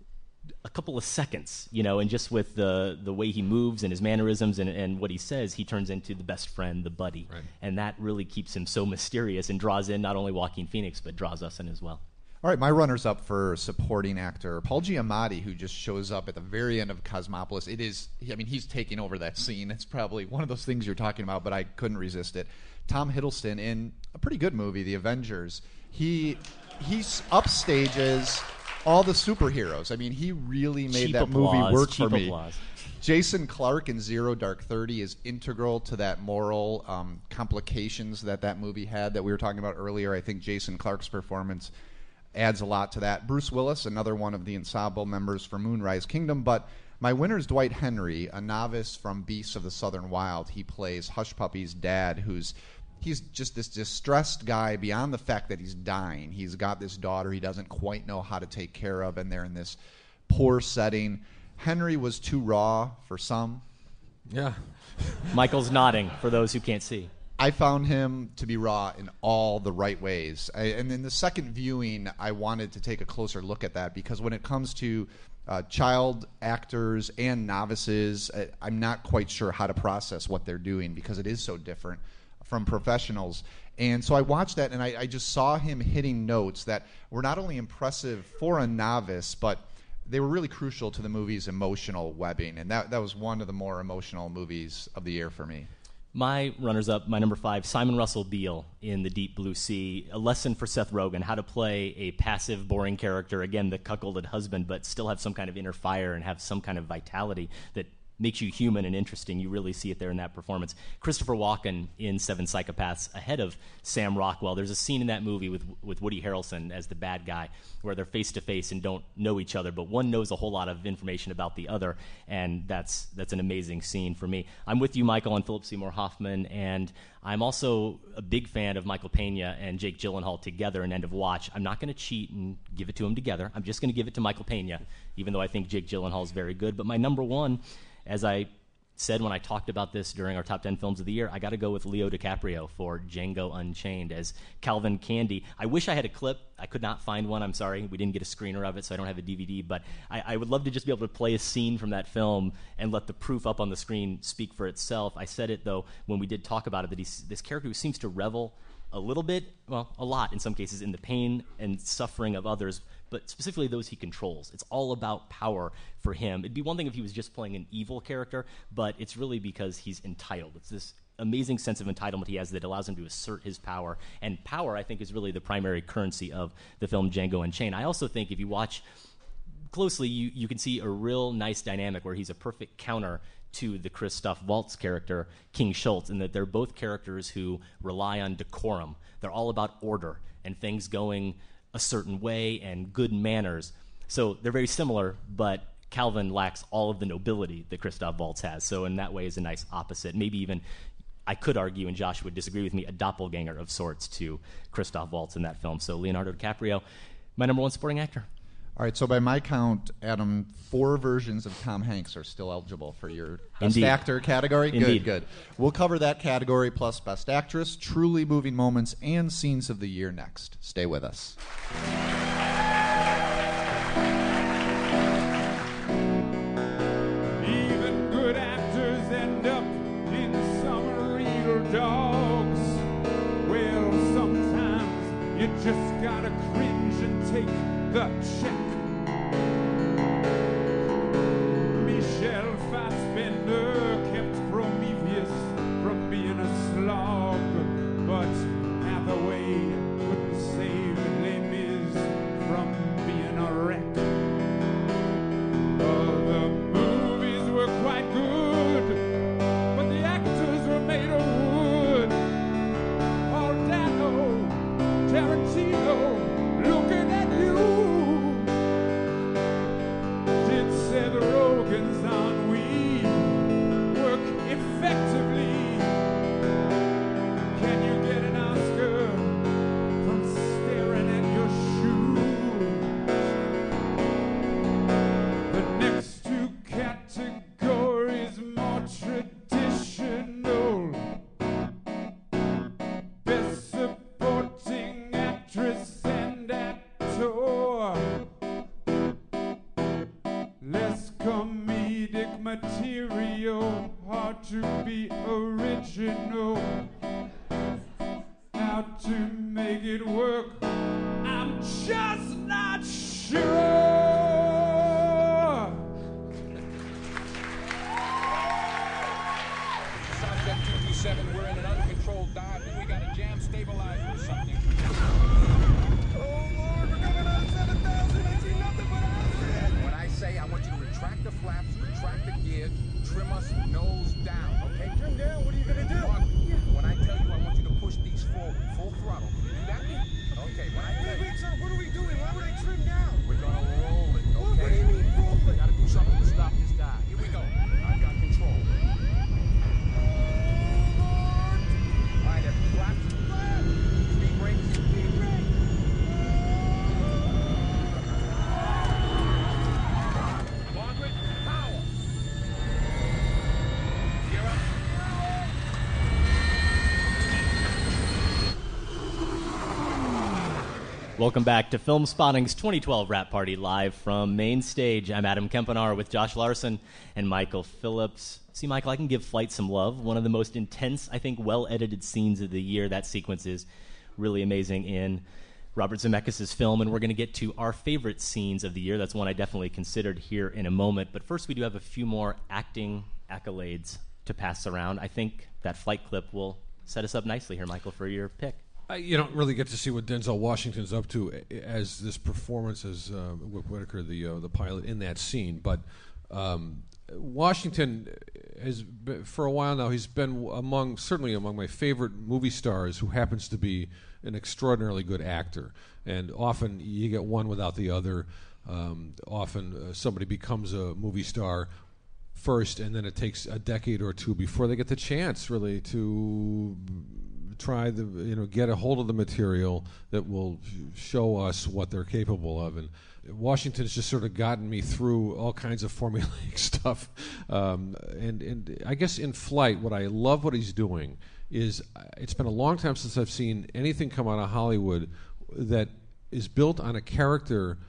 a couple of seconds, you know, and just with the the way he moves and his mannerisms and, and what he says, he turns into the best friend, the buddy. Right. And that really keeps him so mysterious and draws in not only Joaquin Phoenix, but draws us in as well. All right, my runner's up for supporting actor Paul Giamatti, who just shows up at the very end of Cosmopolis. It is, I mean, he's taking over that scene. It's probably one of those things you're talking about, but I couldn't resist it. Tom Hiddleston in a pretty good movie, The Avengers. He he's upstages all the superheroes. I mean, he really made Cheap that applause, movie work cheap for me. applause. Jason Clarke in Zero Dark Thirty is integral to that moral um, complications that that movie had that we were talking about earlier. I think Jason Clarke's performance adds a lot to that. Bruce Willis, another one of the ensemble members for Moonrise Kingdom, but my winner is Dwight Henry, a novice from Beasts of the Southern Wild. He plays Hush Puppy's dad, who's he's just this distressed guy beyond the fact that he's dying. He's got this daughter he doesn't quite know how to take care of, and they're in this poor setting. Henry was too raw for some. Yeah. Michael's nodding for those who can't see. I found him to be raw in all the right ways. I, and in the second viewing, I wanted to take a closer look at that, because when it comes to uh, child actors and novices, I, I'm not quite sure how to process what they're doing, because it is so different from professionals. And so I watched that, and I, I just saw him hitting notes that were not only impressive for a novice, but they were really crucial to the movie's emotional webbing. And that, that was one of the more emotional movies of the year for me. My runners-up, my number five, Simon Russell Beale in The Deep Blue Sea, a lesson for Seth Rogen, how to play a passive, boring character, again, the cuckolded husband, but still have some kind of inner fire and have some kind of vitality that makes you human and interesting. You really see it there in that performance. Christopher Walken in Seven Psychopaths ahead of Sam Rockwell. There's a scene in that movie with with Woody Harrelson as the bad guy where they're face to face and don't know each other, but one knows a whole lot of information about the other, and that's that's an amazing scene for me. I'm with you, Michael, on Philip Seymour Hoffman, and I'm also a big fan of Michael Pena and Jake Gyllenhaal together in End of Watch. I'm not going to cheat and give it to them together. I'm just going to give it to Michael Pena, even though I think Jake Gyllenhaal is very good. But my number one, as I said when I talked about this during our top ten films of the year, I got to go with Leo DiCaprio for Django Unchained as Calvin Candy. I wish I had a clip. I could not find one. I'm sorry. We didn't get a screener of it, so I don't have a D V D. But I, I would love to just be able to play a scene from that film and let the proof up on the screen speak for itself. I said it, though, when we did talk about it, that he's this character who seems to revel a little bit, well, a lot in some cases, in the pain and suffering of others, but specifically those he controls. It's all about power for him. It'd be one thing if he was just playing an evil character, but it's really because he's entitled. It's this amazing sense of entitlement he has that allows him to assert his power. And power, I think, is really the primary currency of the film Django Unchained. I also think if you watch closely, you, you can see a real nice dynamic where he's a perfect counter to the Christoph Waltz character, King Schultz, and that they're both characters who rely on decorum. They're all about order and things going a certain way and good manners. So they're very similar, but Calvin lacks all of the nobility that Christoph Waltz has. So in that way is a nice opposite. Maybe even, I could argue, and Josh would disagree with me, a doppelganger of sorts to Christoph Waltz in that film. So Leonardo DiCaprio, my number one supporting actor. All right, so by my count, Adam, four versions of Tom Hanks are still eligible for your Best Indeed. Actor category. Indeed. Good, good. We'll cover that category plus Best Actress, truly moving moments, and scenes of the year next. Stay with us. Even good actors end up in some real dogs. Well, sometimes you just gotta cringe and take the check. Michelle Fassbender kept Prometheus from being a slog, but Hathaway couldn't save Les Mis from being a wreck. Oh, the movies were quite good, but the actors were made of wood. Paul Dano, Tarantino, looking at you. Did Seth Rogen's ennui work effectively? Can you get an Oscar from staring at your shoes? The next two categories more traditional. Best supporting actress and actor. Less comedic material, hard to be original. How to make it work, I'm just not sure. Sunset two two seven, we're in an uncontrolled dive. We got a jam stabilizer or something. Oh, Lord, we're coming out of seven thousand. I see nothing but accident. When I say I want you to retract the flaps, retract the gear, trim us nose down, okay? Trim down? What are you going to do? When I tell you I want you to push these forward, full throttle, can you do that? Okay, when I tell you... Wait, wait, sir, what are we doing? Why would I trim down? We're going to roll it, okay? What do you mean, roll it? Got to do something to stop this guy. Here we go. I've got control. All right, every flaps. Speed brakes. Speed brakes. Margaret, power. Gear up. Welcome back to Film Spotting's twenty twelve Wrap Party, live from Main Stage. I'm Adam Kempenaar with Josh Larson and Michael Phillips. See, Michael, I can give Flight some love. One of the most intense, I think, well-edited scenes of the year. That sequence is really amazing in Robert Zemeckis' film, and we're going to get to our favorite scenes of the year. That's one I definitely considered here in a moment. But first, we do have a few more acting accolades to pass around. I think that flight clip will set us up nicely here, Michael, for your pick. I, you don't really get to see what Denzel Washington's up to as this performance as uh, Whitaker, the uh, the pilot, in that scene. But um, Washington has been, for a while now, he's been among certainly among my favorite movie stars who happens to be an extraordinarily good actor. And often you get one without the other. Um, often uh, somebody becomes a movie star first, and then it takes a decade or two before they get the chance, really, to try the you know get a hold of the material that will show us what they're capable of. And Washington's just sort of gotten me through all kinds of formulaic stuff. Um, and and I guess in Flight, what I love what he's doing is uh, it's been a long time since I've seen anything come out of Hollywood that is built on a character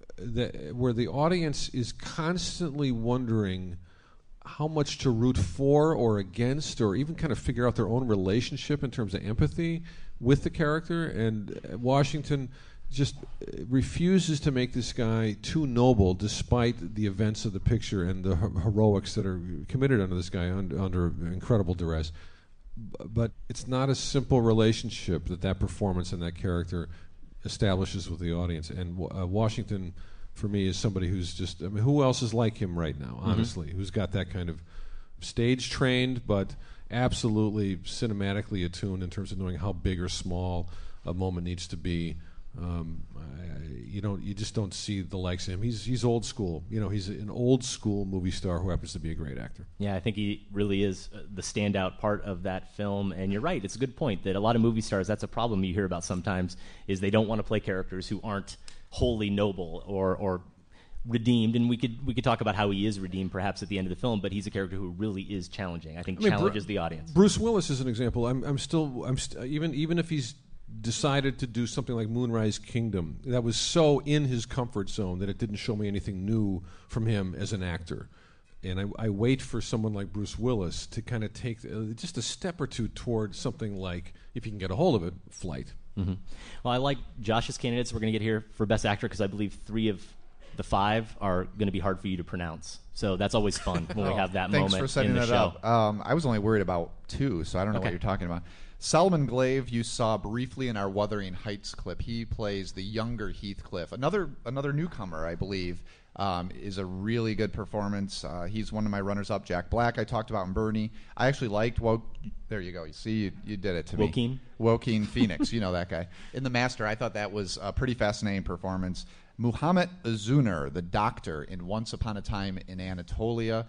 that where the audience is constantly wondering how much to root for or against, or even kind of figure out their own relationship in terms of empathy with the character. And Washington just refuses to make this guy too noble, despite the events of the picture and the her- heroics that are committed under this guy under, under incredible duress. B- but it's not a simple relationship that that performance and that character establishes with the audience. And uh, Washington, for me, is somebody who's just, I mean, who else is like him right now, honestly, mm-hmm. who's got that kind of stage trained, but absolutely cinematically attuned in terms of knowing how big or small a moment needs to be. Um, I, you don't, you just don't see the likes of him. He's he's old school. You know, he's an old school movie star who happens to be a great actor. Yeah, I think he really is the standout part of that film. And you're right; it's a good point that a lot of movie stars, that's a problem you hear about sometimes, is they don't want to play characters who aren't wholly noble or or redeemed. And we could we could talk about how he is redeemed perhaps at the end of the film, but he's a character who really is challenging. I think I mean, challenges Bru- the audience. Bruce Willis is an example. I'm I'm still I'm st- even even if he's decided to do something like Moonrise Kingdom, that was so in his comfort zone that it didn't show me anything new from him as an actor. And I, I wait for someone like Bruce Willis to kind of take uh, just a step or two toward something like, if you can get a hold of it, Flight. Mm-hmm. Well, I like Josh's candidates we're going to get here for Best Actor because I believe three of the five are going to be hard for you to pronounce. So that's always fun when oh, we have that thanks moment for setting in the that show. up. Um, I was only worried about two, so I don't know Okay. what you're talking about. Salman Glaive, you saw briefly in our Wuthering Heights clip. He plays the younger Heathcliff, another another newcomer, I believe. Um, is a really good performance. Uh, he's one of my runners-up. Jack Black, I talked about in Bernie. I actually liked. Wo- there you go. You see, you, you did it to Joaquin? me. Joaquin Phoenix. You know that guy. In The Master, I thought that was a pretty fascinating performance. Muhammad Azuner, the doctor in Once Upon a Time in Anatolia,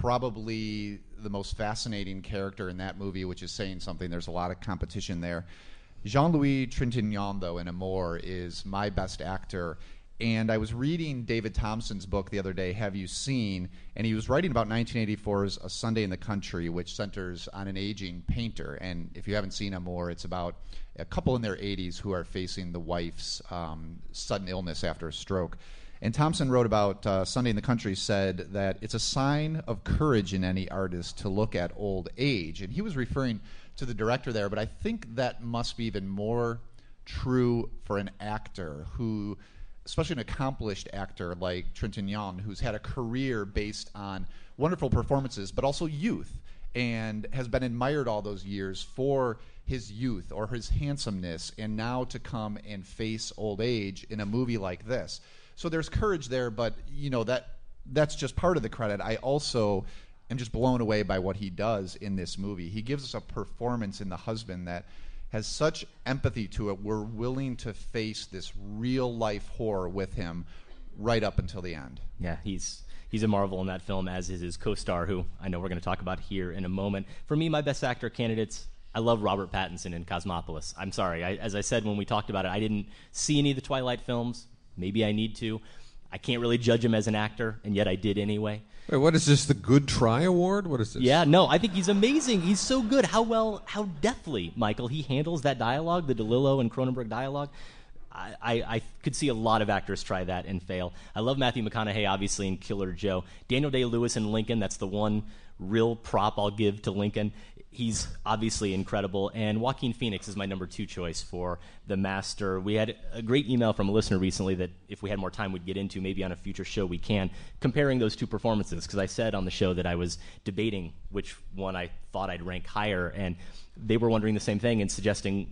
probably the most fascinating character in that movie, which is saying something. There's a lot of competition there. Jean-Louis Trintignant, though, in Amour, is my best actor. And I was reading David Thompson's book the other day, Have You Seen? And he was writing about nineteen eighty-four's A Sunday in the Country, which centers on an aging painter. And if you haven't seen Amour, it's about a couple in their eighties who are facing the wife's um, sudden illness after a stroke. And Thompson wrote about uh, Sunday in the Country, said that it's a sign of courage in any artist to look at old age. And he was referring to the director there, but I think that must be even more true for an actor who, especially an accomplished actor like Trintignant, who's had a career based on wonderful performances, but also youth, and has been admired all those years for his youth or his handsomeness, and now to come and face old age in a movie like this. So there's courage there, but you know that that's just part of the credit. I also am just blown away by what he does in this movie. He gives us a performance in The Husband that has such empathy to it. We're willing to face this real life horror with him right up until the end. Yeah, he's he's a marvel in that film, as is his co-star, who I know we're going to talk about here in a moment. For me, my best actor candidates, I love Robert Pattinson in Cosmopolis. I'm sorry, I, as I said when we talked about it, I didn't see any of the Twilight films. Maybe I need to. I can't really judge him as an actor, and yet I did anyway. Wait, what is this, the Good Try Award? What is this? Yeah, no, I think he's amazing. He's so good. How well, how deftly, Michael, he handles that dialogue, the DeLillo and Cronenberg dialogue. I, I, I could see a lot of actors try that and fail. I love Matthew McConaughey, obviously, in Killer Joe. Daniel Day-Lewis in Lincoln, that's the one real prop I'll give to Lincoln. He's obviously incredible. And Joaquin Phoenix is my number two choice for The Master. We had a great email from a listener recently that if we had more time we'd get into, maybe on a future show we can, comparing those two performances, because I said on the show that I was debating which one I thought I'd rank higher, and they were wondering the same thing and suggesting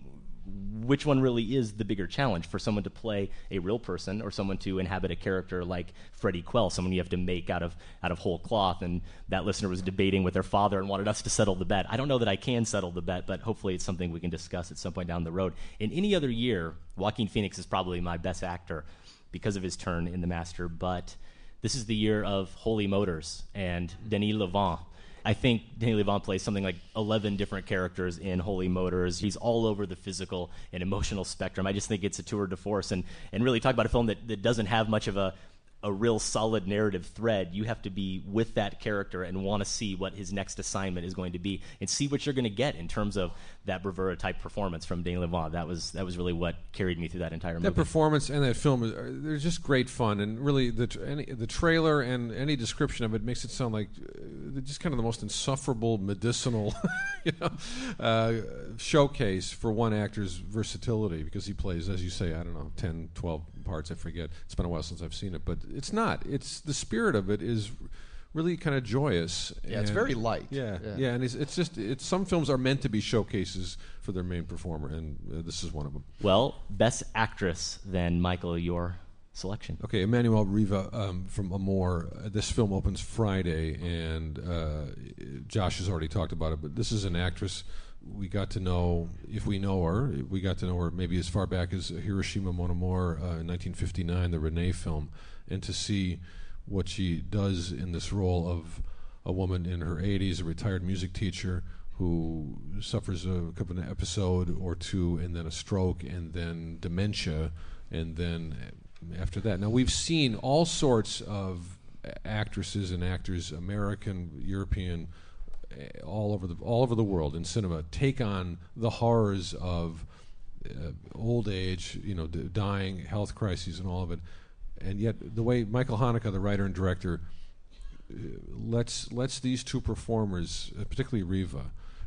which one really is the bigger challenge for someone to play a real person or someone to inhabit a character like Freddie Quell, someone you have to make out of out of whole cloth? And that listener was debating with their father and wanted us to settle the bet. I don't know that I can settle the bet, but hopefully it's something we can discuss at some point down the road. In any other year, Joaquin Phoenix is probably my best actor because of his turn in The Master, but this is the year of Holy Motors and Denis Lavant. I think Denis Lavant plays something like eleven different characters in Holy Motors. He's all over the physical and emotional spectrum. I just think it's a tour de force. And, and really talk about a film that, that doesn't have much of a, a real solid narrative thread. You have to be with that character and want to see what his next assignment is going to be and see what you're going to get in terms of that bravura-type performance from Denis Lavant. That was that was really what carried me through that entire movie. That performance and that film, are, they're just great fun. And really, the tra- any, the trailer and any description of it makes it sound like uh, just kind of the most insufferable, medicinal you know, uh, showcase for one actor's versatility, because he plays, as you say, I don't know, ten, twelve parts, I forget. It's been a while since I've seen it, but it's not. It's the spirit of it is really kind of joyous. Yeah, it's and- very light. Yeah, yeah, Yeah. and it's, it's just it's some films are meant to be showcases for their main performer, and uh, this is one of them. Well, Best Actress, then, Michael, your selection. Okay, Emmanuel Riva um, from Amour. Uh, this film opens Friday, and uh, Josh has already talked about it, but this is an actress we got to know, if we know her, we got to know her maybe as far back as Hiroshima Mon Amour uh, in nineteen fifty-nine, the Renee film, and to see what she does in this role of a woman in her eighties, a retired music teacher who suffers a couple of episode or two, and then a stroke, and then dementia, and then after that. Now, we've seen all sorts of actresses and actors, American, European, all over the all over the world in cinema, take on the horrors of uh, old age, you know, d- dying, health crises, and all of it. And yet, the way Michael Haneke, the writer and director, uh, lets lets these two performers, uh, particularly Riva,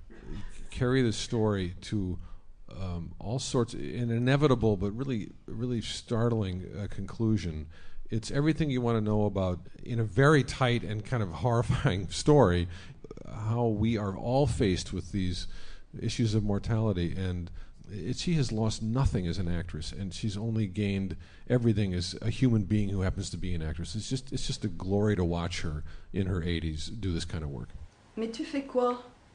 carry the story to um, all sorts, an inevitable but really really startling uh, conclusion. It's everything you want to know about, in a very tight and kind of horrifying story, how we are all faced with these issues of mortality, and it, she has lost nothing as an actress, and she's only gained everything as a human being who happens to be an actress. It's just it's just a glory to watch her in her eighties do this kind of work. Mais tu fais quoi?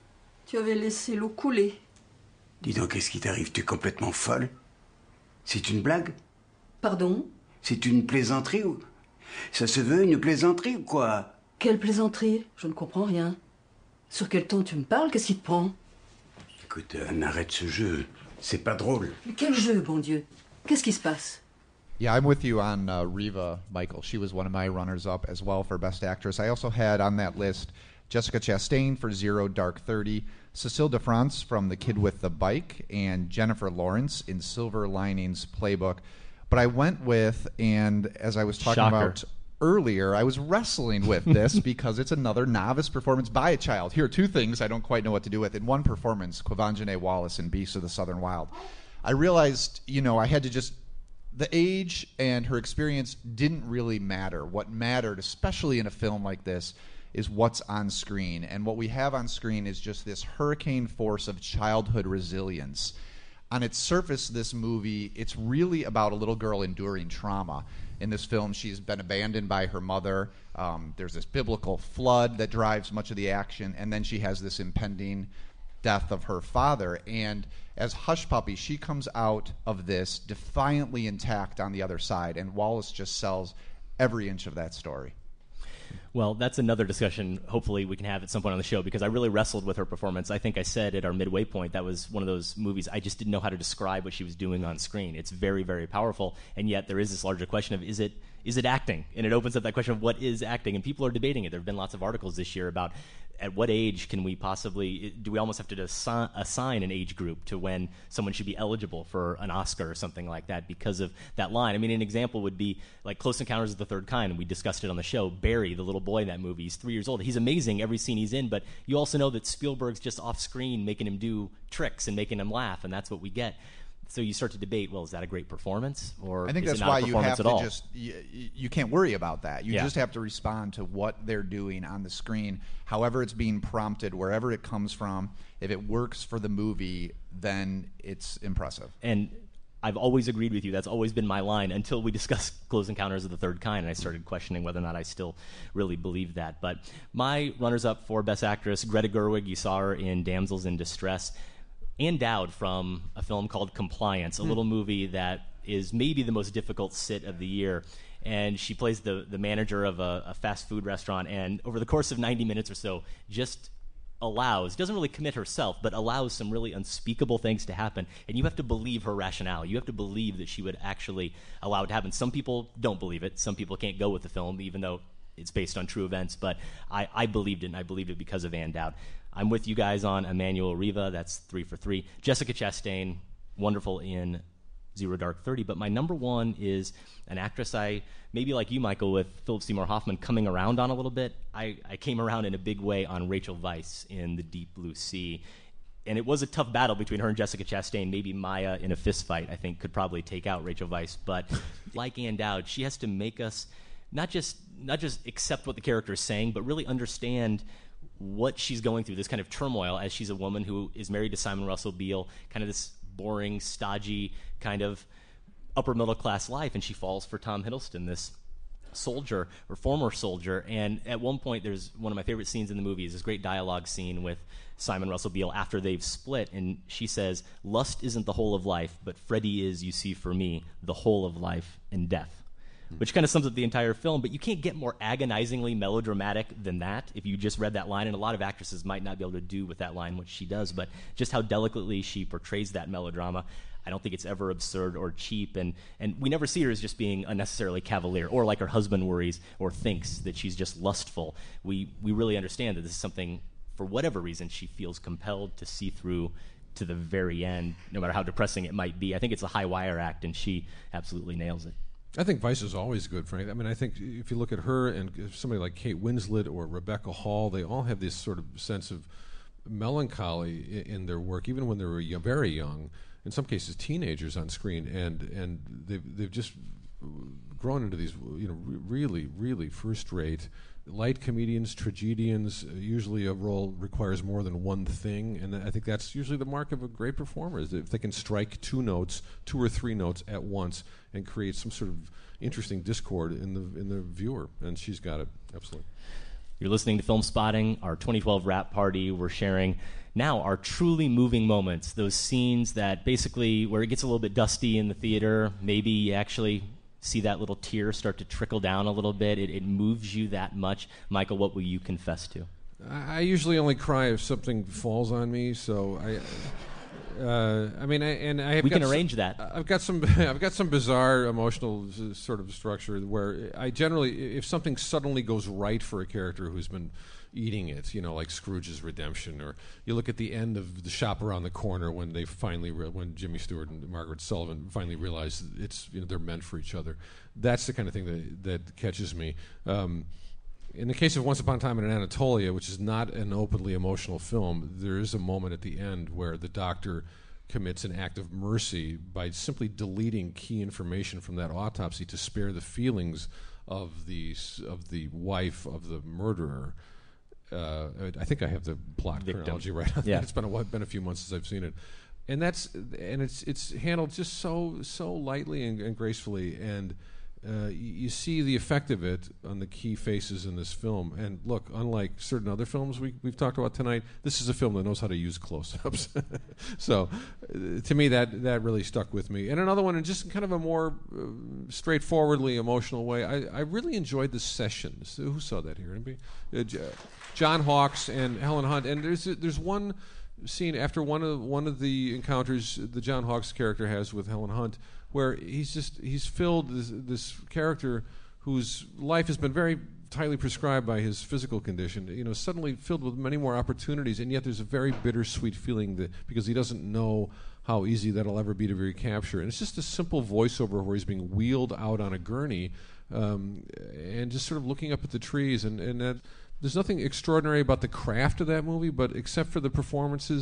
Tu avais laissé l'eau couler. Dis donc, qu'est-ce qui t'arrive? Tu es complètement folle? C'est une blague? Pardon? C'est une plaisanterie ou... Ça se veut une plaisanterie ou quoi? Quelle plaisanterie? Je ne comprends rien. Sur quel ton tu me parles? Qu'est-ce qui te prend? Écoute, euh, arrête ce jeu. C'est pas drôle. Mais quel jeu, bon Dieu? Qu'est-ce qui se passe? Yeah, I'm with you on uh, Riva, Michael. She was one of my runners-up as well for Best Actress. I also had on that list Jessica Chastain for Zero Dark Thirty, Cecile de France from The Kid with the Bike, and Jennifer Lawrence in Silver Linings Playbook. But I went with, and as I was talking Shocker. about earlier, I was wrestling with this because it's another novice performance by a child. Here are two things I don't quite know what to do with. In one performance, Quvenzhané Wallis in Beasts of the Southern Wild, I realized, you know, I had to just, the age and her experience didn't really matter. What mattered, especially in a film like this, is what's on screen. And what we have on screen is just this hurricane force of childhood resilience. On its surface, this movie, it's really about a little girl enduring trauma. In this film, she's been abandoned by her mother. Um, there's this biblical flood that drives much of the action, and then she has this impending death of her father. And as Hush Puppy, she comes out of this defiantly intact on the other side, and Wallace just sells every inch of that story. Well, that's another discussion hopefully we can have at some point on the show, because I really wrestled with her performance. I think I said at our midway point that was one of those movies I just didn't know how to describe what she was doing on screen. It's very, very powerful, and yet there is this larger question of is it is it acting? And it opens up that question of what is acting, and people are debating it. There have been lots of articles this year about at what age can we possibly, do we almost have to assi- assign an age group to when someone should be eligible for an Oscar or something like that because of that line. I mean, an example would be like Close Encounters of the Third Kind, and we discussed it on the show. Barry, the little boy in that movie, he's three years old. He's amazing every scene he's in, but you also know that Spielberg's just off screen making him do tricks and making him laugh, and that's what we get. so you start to debate, well, is that a great performance, or I think is that's it not why a you performance have at to all? just you, you can't worry about that. You Yeah. just have to respond to what they're doing on the screen, however it's being prompted, wherever it comes from. If it works for the movie, then it's impressive. And I've always agreed with you. That's always been my line until we discussed Close Encounters of the Third Kind, and I started questioning whether or not I still really believe that. But my runners-up for Best Actress, Greta Gerwig, you saw her in Damsels in Distress. Ann Dowd from a film called Compliance, a Hmm. little movie that is maybe the most difficult sit of the year. And she plays the, the manager of a, a fast food restaurant, and over the course of ninety minutes or so, just allows, doesn't really commit herself, but allows some really unspeakable things to happen. And you have to believe her rationale. You have to believe that she would actually allow it to happen. Some people don't believe it. Some people can't go with the film, even though it's based on true events. But I, I believed it, and I believed it because of Ann Dowd. I'm with you guys on Emmanuel Riva. That's three for three. Jessica Chastain, wonderful in Zero Dark Thirty. But my number one is an actress I, maybe like you, Michael, with Philip Seymour Hoffman coming around on a little bit. I, I came around in a big way on Rachel Weisz in The Deep Blue Sea. And it was a tough battle between her and Jessica Chastain. Maybe Maya in a fist fight, I think, could probably take out Rachel Weisz. But like Ann Dowd, she has to make us not just not just accept what the character is saying, but really understand what she's going through, this kind of turmoil, as she's a woman who is married to Simon Russell Beale, kind of this boring, stodgy, kind of upper middle class life, and she falls for Tom Hiddleston, this soldier or former soldier. And at one point, there's one of my favorite scenes in the movie is this great dialogue scene with Simon Russell Beale after they've split, and she says, "Lust isn't the whole of life, but Freddie is, you see, for me, the whole of life and death." Which kind of sums up the entire film, but you can't get more agonizingly melodramatic than that if you just read that line, and a lot of actresses might not be able to do with that line what she does, but just how delicately she portrays that melodrama. I don't think it's ever absurd or cheap, and, and we never see her as just being unnecessarily cavalier, or like her husband worries or thinks that she's just lustful. We, we really understand that this is something, for whatever reason, she feels compelled to see through to the very end, no matter how depressing it might be. I think it's a high wire act, and she absolutely nails it. I think Weisz is always good, Frank. I mean, I think if you look at her and somebody like Kate Winslet or Rebecca Hall, they all have this sort of sense of melancholy in, in their work, even when they were young, very young, in some cases teenagers on screen, and and they've they've just grown into these, you know, really really first-rate light comedians, tragedians. Usually, a role requires more than one thing, and I think that's usually the mark of a great performer, is if they can strike two notes, two or three notes at once, and create some sort of interesting discord in the in the viewer. And she's got it, absolutely. You're listening to Film Spotting, our twenty twelve wrap party. We're sharing now our truly moving moments, those scenes that basically where it gets a little bit dusty in the theater, maybe you actually see that little tear start to trickle down a little bit. It, it moves you that much. Michael, what will you confess to? I, I usually only cry if something falls on me, so I... Uh, I mean, I, and I have we got can arrange some, that. I've got some. I've got some bizarre emotional s- sort of structure where I generally, if something suddenly goes right for a character who's been eating it, you know, like Scrooge's redemption, or you look at the end of The Shop Around the Corner when they finally, re- when Jimmy Stewart and Margaret Sullivan finally realize it's, you know, they're meant for each other. That's the kind of thing that that catches me. Um, In the case of Once Upon a Time in Anatolia, which is not an openly emotional film, there is a moment at the end where the doctor commits an act of mercy by simply deleting key information from that autopsy to spare the feelings of the of the wife of the murderer. Uh, I think I have the plot Victim. chronology right. Yeah. It's been a while, been a few months since I've seen it, and that's and it's it's handled just so so lightly and, and gracefully, and. Uh, you, you see the effect of it on the key faces in this film. And look, unlike certain other films we, we've talked about tonight, this is a film that knows how to use close-ups. So, uh, to me, that, that really stuck with me. And another one, in just kind of a more uh, straightforwardly emotional way, I, I really enjoyed The Sessions. Who saw that here? Anybody? Uh, J- John Hawkes and Helen Hunt. And there's there's one scene after one of one of the encounters the John Hawkes character has with Helen Hunt, where he's just he's filled this, this character whose life has been very tightly prescribed by his physical condition, you know, suddenly filled with many more opportunities, and yet there's a very bittersweet feeling that because he doesn't know how easy that'll ever be to recapture. And it's just a simple voiceover where he's being wheeled out on a gurney um, and just sort of looking up at the trees, and, and that there's nothing extraordinary about the craft of that movie, but except for the performances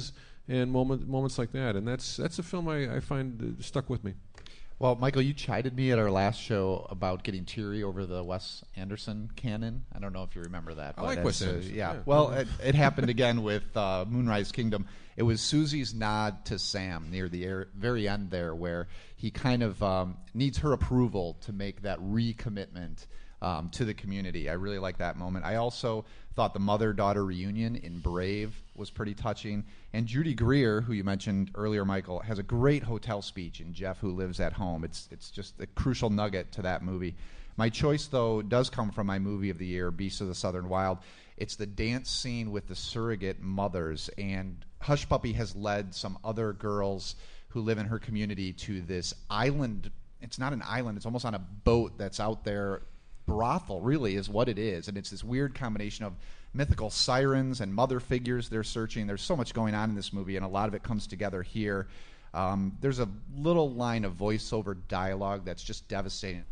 and moment, moments like that. And that's that's a film I, I find uh, stuck with me. Well, Michael, you chided me at our last show about getting teary over the Wes Anderson canon. I don't know if you remember that. I like as, Wes uh, Anderson. yeah. Yeah. Well, it, it happened again with uh, Moonrise Kingdom. It was Susie's nod to Sam near the air, very end there, where he kind of um, needs her approval to make that recommitment um, to the community. I really like that moment. I also thought the mother-daughter reunion in Brave was pretty touching. And Judy Greer, who you mentioned earlier, Michael, has a great hotel speech in Jeff Who Lives at Home. It's it's just a crucial nugget to that movie. My choice, though, does come from my movie of the year, Beasts of the Southern Wild. It's the dance scene with the surrogate mothers. And Hush Puppy has led some other girls who live in her community to this island. It's not an island. It's almost on a boat that's out there. Brothel, really, is what it is. And it's this weird combination of mythical sirens and mother figures they're searching. There's so much going on in this movie, and a lot of it comes together here. Um, there's a little line of voiceover dialogue that's just devastating.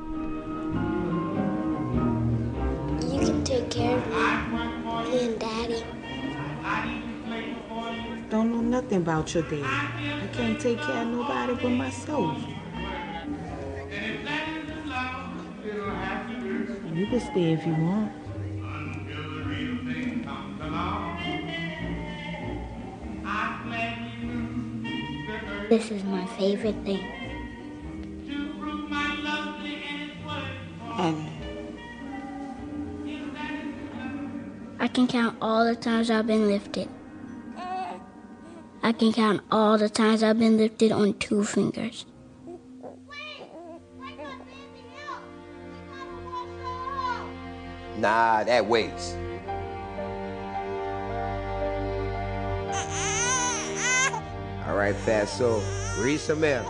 You can take care of me, me and Daddy. Don't know nothing about your dad. I can't take care of nobody but myself. You can stay if you want. This is my favorite thing. And I can count all the times I've been lifted. I can count all the times I've been lifted on two fingers. Nah, that waits. All right, Fatso, read some air.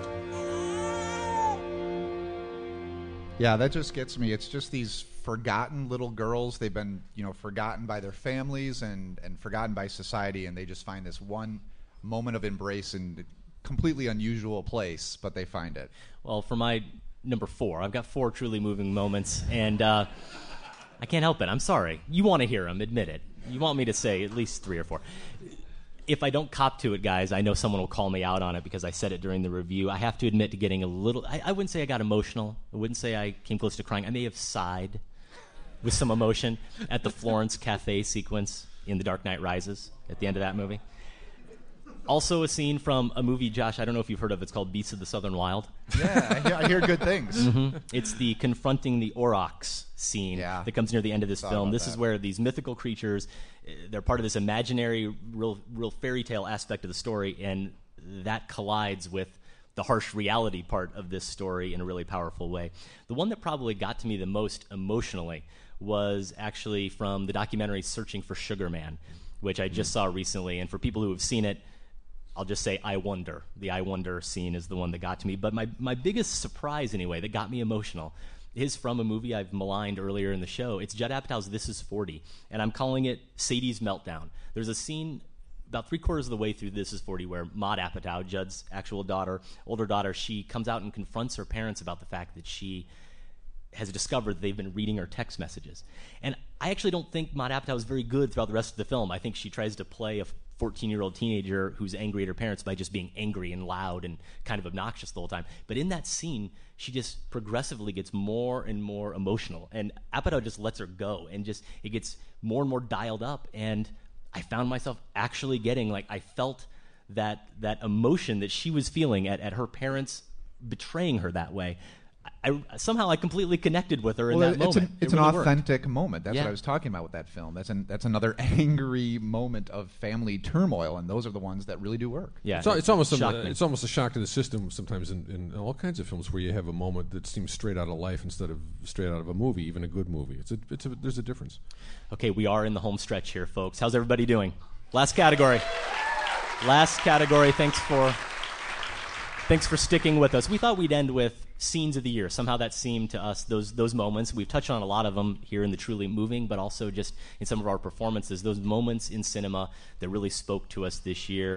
Yeah, that just gets me. It's just these forgotten little girls. They've been, you know, forgotten by their families and, and forgotten by society, and they just find this one moment of embrace in a completely unusual place, but they find it. Well, for my number four, I've got four truly moving moments, and uh, I can't help it. I'm sorry. You want to hear them, admit it. You want me to say at least three or four. If I don't cop to it, guys, I know someone will call me out on it because I said it during the review. I have to admit to getting a little... I, I wouldn't say I got emotional. I wouldn't say I came close to crying. I may have sighed with some emotion at the Florence Cafe sequence in The Dark Knight Rises at the end of that movie. Also a scene from a movie, Josh, I don't know if you've heard of. It's called Beasts of the Southern Wild. Yeah, I hear, I hear good things. Mm-hmm. It's the confronting the aurochs scene yeah. that comes near the end of this Thought film. about This that. is where these mythical creatures, uh, they're part of this imaginary, real, real fairy tale aspect of the story, and that collides with the harsh reality part of this story in a really powerful way. The one that probably got to me the most emotionally was actually from the documentary Searching for Sugar Man, which I just saw recently. And for people who have seen it, I'll just say I Wonder. The I Wonder scene is the one that got to me. But my, my biggest surprise, anyway, that got me emotional is from a movie I've maligned earlier in the show. It's Judd Apatow's This Is forty, and I'm calling it Sadie's Meltdown. There's a scene about three-quarters of the way through This Is forty where Maude Apatow, Judd's actual daughter, older daughter, she comes out and confronts her parents about the fact that she has discovered that they've been reading her text messages. And I actually don't think Maude Apatow is very good throughout the rest of the film. I think she tries to play a fourteen-year-old teenager who's angry at her parents by just being angry and loud and kind of obnoxious the whole time. But in that scene, she just progressively gets more and more emotional. And Apatow just lets her go, and just it gets more and more dialed up. And I found myself actually getting, like, I felt that that emotion that she was feeling at, at her parents betraying her that way. I, somehow I completely connected with her in well, that it's moment. An, it's it an really authentic worked. moment. That's yeah. what I was talking about with that film. That's an, that's another angry moment of family turmoil, and those are the ones that really do work. Yeah, it's, it's almost a, me. it's almost a shock to the system sometimes in, in all kinds of films where you have a moment that seems straight out of life instead of straight out of a movie, even a good movie. It's a, it's a, there's a difference. Okay, we are in the home stretch here, folks. How's everybody doing? Last category. Last category. Thanks for thanks for sticking with us. We thought we'd end with scenes of the year. Somehow that seemed to us, those those moments. We've touched on a lot of them here in the Truly Moving, but also just in some of our performances, those moments in cinema that really spoke to us this year.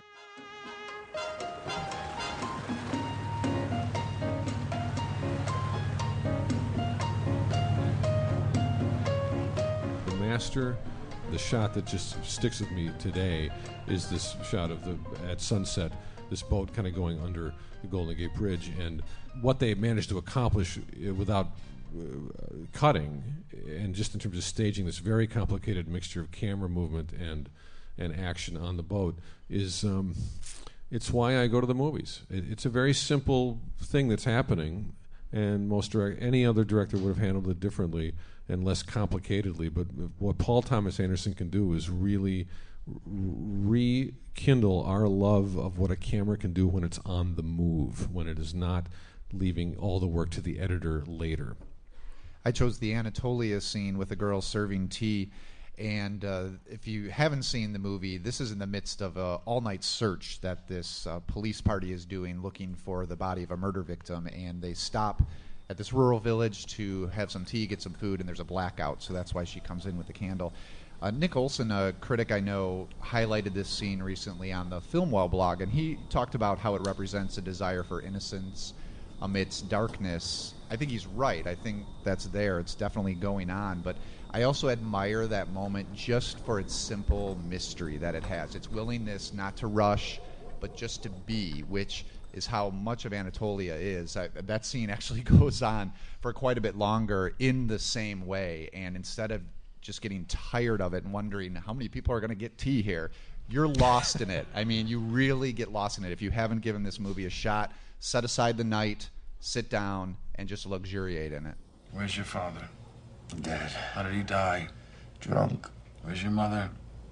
The master, the shot that just sticks with me today is this shot of the at sunset, this boat kind of going under the Golden Gate Bridge, and what they managed to accomplish without uh, cutting, and just in terms of staging this very complicated mixture of camera movement and and action on the boat is um, it's why I go to the movies. It, it's a very simple thing that's happening, and most direct, any other director would have handled it differently and less complicatedly. But what Paul Thomas Anderson can do is really rekindle our love of what a camera can do when it's on the move, when it is not leaving all the work to the editor later. I chose the Anatolia scene with the girl serving tea, and uh, if you haven't seen the movie, this is in the midst of an all-night search that this uh, police party is doing, looking for the body of a murder victim, and they stop at this rural village to have some tea, get some food, and there's a blackout, so that's why she comes in with the candle. Uh, Nick Olson, a critic I know, highlighted this scene recently on the Filmwell blog, and he talked about how it represents a desire for innocence amidst darkness. I think he's right. I think that's there. It's definitely going on. But I also admire that moment just for its simple mystery that it has. Its willingness not to rush, but just to be, which is how much of Anatolia is. I, that scene actually goes on for quite a bit longer in the same way, and instead of just getting tired of it and wondering how many people are going to get tea here, you're lost in it. I mean, you really get lost in it. If you haven't given this movie a shot, set aside the night, sit down, and just luxuriate in it. Where's your father? Dead. How did he die? Drunk. Where's your mother?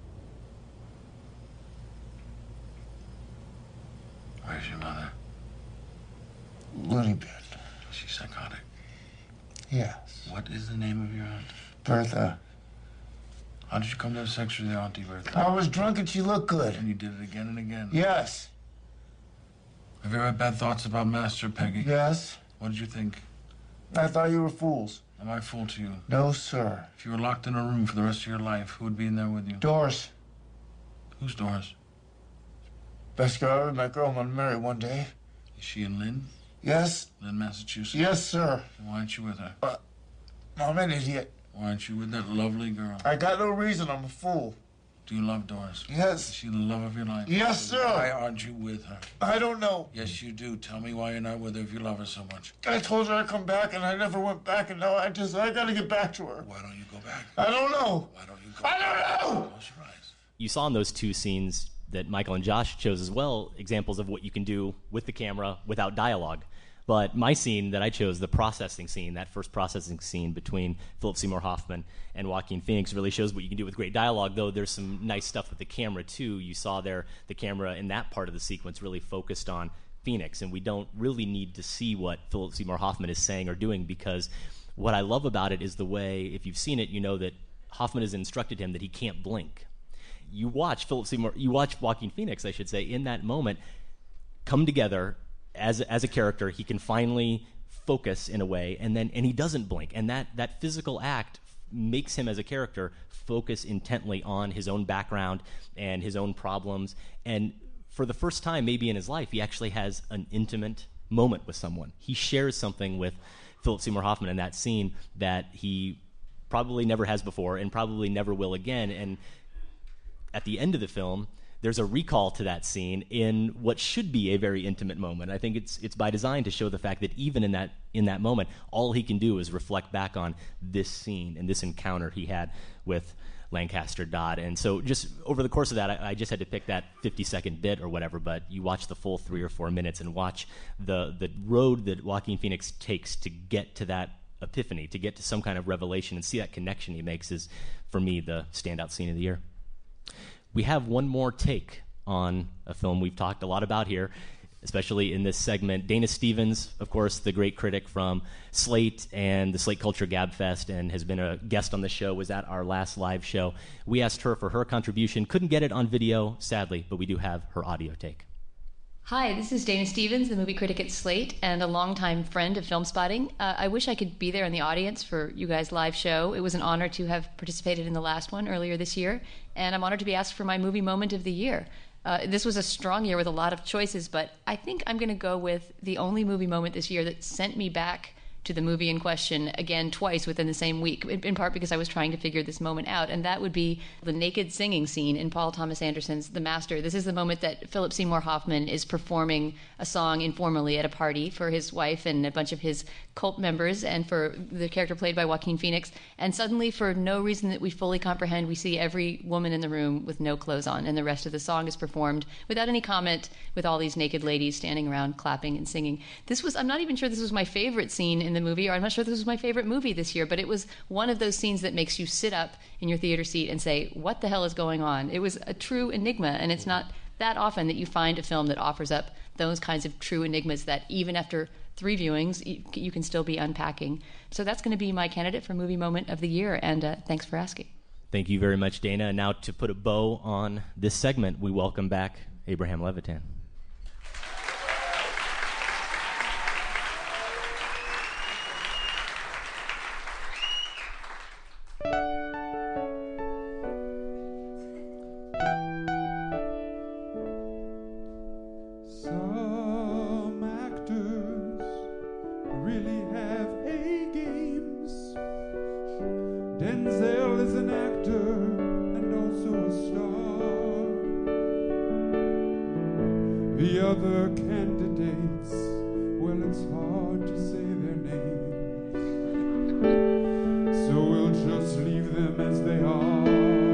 Where's your mother? Loony bin. Is she psychotic? Yes. What is the name of your aunt? Bertha. How did you come to have sex with your auntie Bertha? I was drunk and she looked good. And you did it again and again? Yes. Have you ever had bad thoughts about Master Peggy? Yes. What did you think? I thought you were fools. Am I a fool to you? No, sir. If you were locked in a room for the rest of your life, who would be in there with you? Doris. Who's Doris? Best girl I ever met. Girl I'm gonna marry one day. Is she in Lynn? Yes. Lynn, Massachusetts? Yes, sir. Then why aren't you with her? Uh, I'm an idiot. Why aren't you with that lovely girl? I got no reason. I'm a fool. Do you love Doris? Yes. Is she the love of your life? Yes, sir. Why aren't you with her? I don't know. Yes, you do. Tell me why you're not with her if you love her so much. I told her I'd come back, and I never went back, and now I just, I gotta get back to her. Why don't you go back? I don't know. Why don't you go I back? don't know! Close your eyes. You saw in those two scenes that Michael and Josh chose as well examples of what you can do with the camera without dialogue. But my scene that I chose, the processing scene, that first processing scene between Philip Seymour Hoffman and Joaquin Phoenix, really shows what you can do with great dialogue, though there's some nice stuff with the camera, too. You saw there the camera in that part of the sequence really focused on Phoenix, and we don't really need to see what Philip Seymour Hoffman is saying or doing, because what I love about it is the way, if you've seen it, you know that Hoffman has instructed him that he can't blink. You watch Philip Seymour, you watch Joaquin Phoenix, I should say, in that moment, come together as as a character. He can finally focus in a way, and then and he doesn't blink, and that that physical act makes him as a character focus intently on his own background and his own problems. And for the first time maybe in his life, he actually has an intimate moment with someone. He shares something with Philip Seymour Hoffman in that scene that he probably never has before and probably never will again. And at the end of the film, there's a recall to that scene in what should be a very intimate moment. I think it's it's by design to show the fact that even in that in that moment, all he can do is reflect back on this scene and this encounter he had with Lancaster Dodd. And so just over the course of that, I, I just had to pick that fifty-second bit or whatever, but you watch the full three or four minutes and watch the, the road that Joaquin Phoenix takes to get to that epiphany, to get to some kind of revelation and see that connection he makes is, for me, the standout scene of the year. We have one more take on a film we've talked a lot about here, especially in this segment. Dana Stevens, of course, the great critic from Slate and the Slate Culture Gabfest, and has been a guest on the show, was at our last live show. We asked her for her contribution. Couldn't get it on video, sadly, but we do have her audio take. Hi, this is Dana Stevens, the movie critic at Slate and a longtime friend of Film Spotting. Uh, I wish I could be there in the audience for you guys' live show. It was an honor to have participated in the last one earlier this year, and I'm honored to be asked for my movie moment of the year. Uh, this was a strong year with a lot of choices, but I think I'm going to go with the only movie moment this year that sent me back to the movie in question again twice within the same week, in, in part because I was trying to figure this moment out, and that would be the naked singing scene in Paul Thomas Anderson's The Master. This is the moment that Philip Seymour Hoffman is performing a song informally at a party for his wife and a bunch of his cult members, and for the character played by Joaquin Phoenix, and suddenly, for no reason that we fully comprehend, we see every woman in the room with no clothes on, and the rest of the song is performed without any comment, with all these naked ladies standing around clapping and singing. This was, I'm not even sure this was my favorite scene in the movie, or I'm not sure this was my favorite movie this year, but it was one of those scenes that makes you sit up in your theater seat and say, what the hell is going on? It was a true enigma, and it's not that often that you find a film that offers up those kinds of true enigmas that even after three viewings, you, you can still be unpacking. So that's going to be my candidate for Movie Moment of the Year, and uh, thanks for asking. Thank you very much, Dana. And now to put a bow on this segment, we welcome back Abraham Levitan. Some actors really have A-games. Denzel is an actor and also a star. The other candidates, well, it's hard to say their names, so we'll just leave them as they are.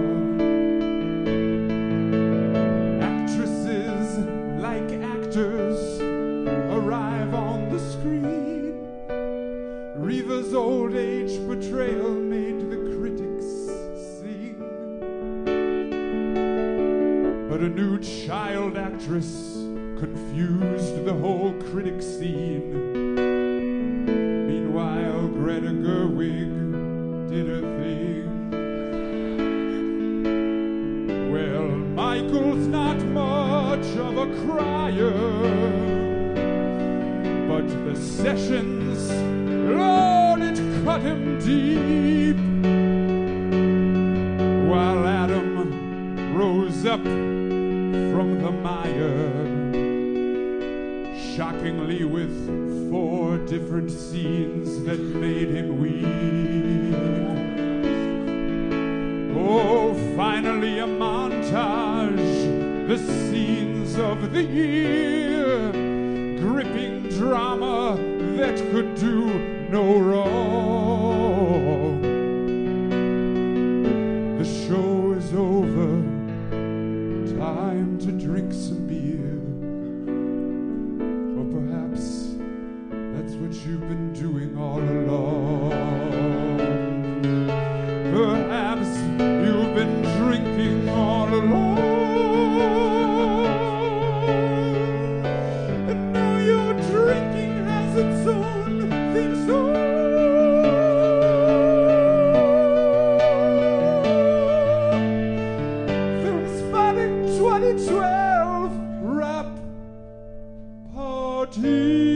Actresses, like actors, arrive on the screen. Reva's old age portrayal made the critics sing, but a new child actress confused the whole critic scene. Meanwhile, Greta Gerwig did her thing. Well, Michael's not much of a crier, but the sessions, Lord, it cut him deep. While Adam rose up from the mire, shockingly with four different scenes that made him weep. Oh, finally a montage, the scenes of the year, gripping drama that could do no wrong. The show is over, time to drink some beer. Or perhaps that's what you've been doing all along. Perhaps you've been drinking all along. And now your drinking has its own theme song. Film Spotting twenty twelve Rap Party.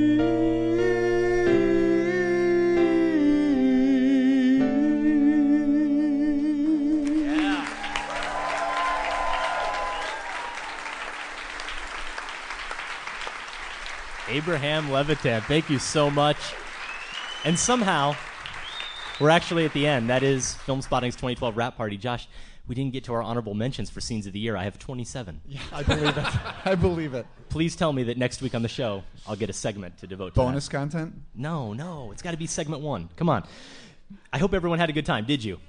Abraham Levitan, thank you so much. And somehow, we're actually at the end. That is Film Spotting's twenty twelve Rap Party. Josh, we didn't get to our honorable mentions for Scenes of the Year. I have twenty-seven. Yeah, I believe it. I believe it. Please tell me that next week on the show, I'll get a segment to devote to Bonus that. content? No, no. It's got to be segment one. Come on. I hope everyone had a good time. Did you?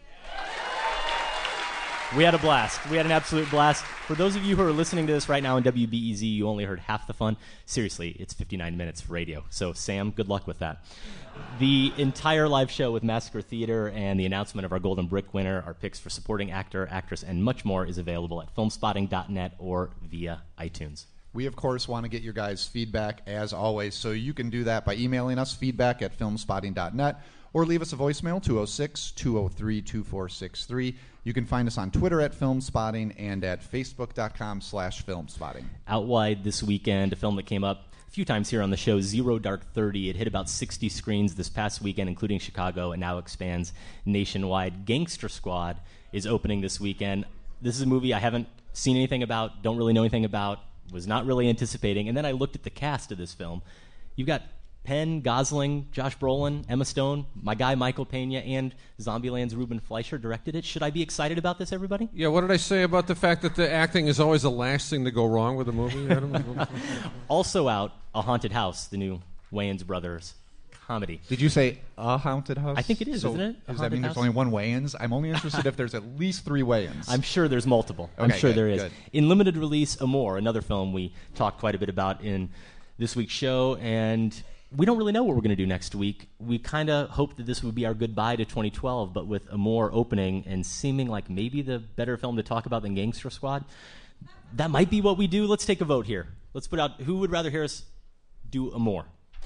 We had a blast. We had an absolute blast. For those of you who are listening to this right now on W B E Z, you only heard half the fun. Seriously, it's fifty-nine minutes of radio. So, Sam, good luck with that. The entire live show with Massacre Theater and the announcement of our Golden Brick winner, our picks for supporting actor, actress, and much more is available at filmspotting dot net or via iTunes. We, of course, want to get your guys' feedback, as always, so you can do that by emailing us, feedback at filmspotting dot net, or leave us a voicemail, two oh six, two oh three, two four six three. You can find us on Twitter at FilmSpotting and at facebook.com slash FilmSpotting. Out wide this weekend, a film that came up a few times here on the show, Zero Dark Thirty. It hit about sixty screens this past weekend, including Chicago, and now expands nationwide. Gangster Squad is opening this weekend. This is a movie I haven't seen anything about, don't really know anything about, was not really anticipating. And then I looked at the cast of this film. You've got Penn, Gosling, Josh Brolin, Emma Stone, my guy Michael Pena, and Zombieland's Ruben Fleischer directed it. Should I be excited about this, everybody? Yeah, what did I say about the fact that the acting is always the last thing to go wrong with a movie, Adam? Also out, A Haunted House, the new Wayans brothers comedy. Did you say A Haunted House? I think it is, so isn't it? A Does that Haunted mean House? there's only one Wayans? I'm only interested if there's at least three Wayans. I'm sure there's multiple. I'm Okay, sure good, there is. good. In limited release, Amour, another film we talked quite a bit about in this week's show, and we don't really know what we're going to do next week. We kind of hoped that this would be our goodbye to twenty twelve, but with Amour opening and seeming like maybe the better film to talk about than Gangster Squad, that might be what we do. Let's take a vote here. Let's put out who would rather hear us do Amour.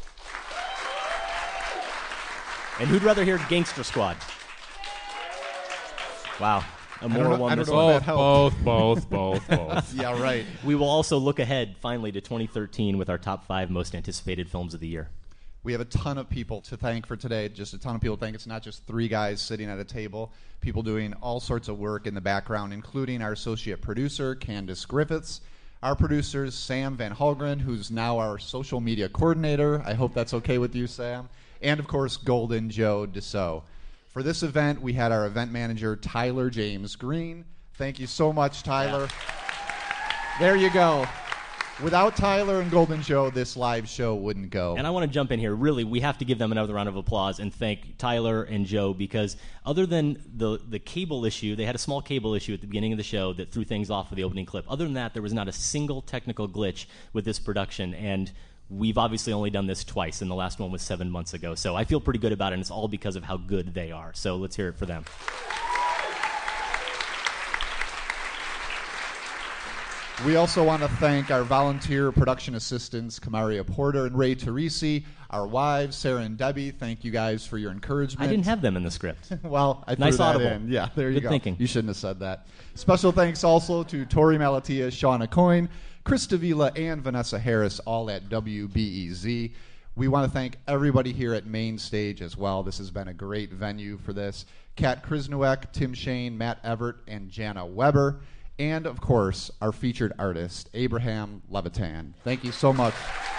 And who'd rather hear Gangster Squad? Wow. Amour won this one. Both, both, both, both. Yeah, right. We will also look ahead, finally, to twenty thirteen with our top five most anticipated films of the year. We have a ton of people to thank for today. Just a ton of people to thank. It's not just three guys sitting at a table. People doing all sorts of work in the background, including our associate producer, Candace Griffiths. Our producers, Sam Van Halgren, who's now our social media coordinator. I hope that's okay with you, Sam. And, of course, Golden Joe Deso. For this event, we had our event manager, Tyler James Green. Thank you so much, Tyler. Yeah. There you go. Without Tyler and Golden Joe, this live show wouldn't go. And I want to jump in here. Really, we have to give them another round of applause and thank Tyler and Joe, because other than the, the cable issue, they had a small cable issue at the beginning of the show that threw things off for the opening clip. Other than that, there was not a single technical glitch with this production, and we've obviously only done this twice, and the last one was seven months ago. So I feel pretty good about it, and it's all because of how good they are. So let's hear it for them. We also want to thank our volunteer production assistants, Kamaria Porter and Ray Teresi, our wives, Sarah and Debbie. Thank you guys for your encouragement. I didn't have them in the script. Well, I threw nice that audible. in. Yeah, there you Good go. thinking. You shouldn't have said that. Special thanks also to Tori Malatia, Shauna Coyne, Chris Davila, and Vanessa Harris, all at W B E Z. We want to thank everybody here at Main Stage as well. This has been a great venue for this. Kat Krisnuek, Tim Shane, Matt Everett, and Jana Weber. And, of course, our featured artist, Abraham Levitan. Thank you so much.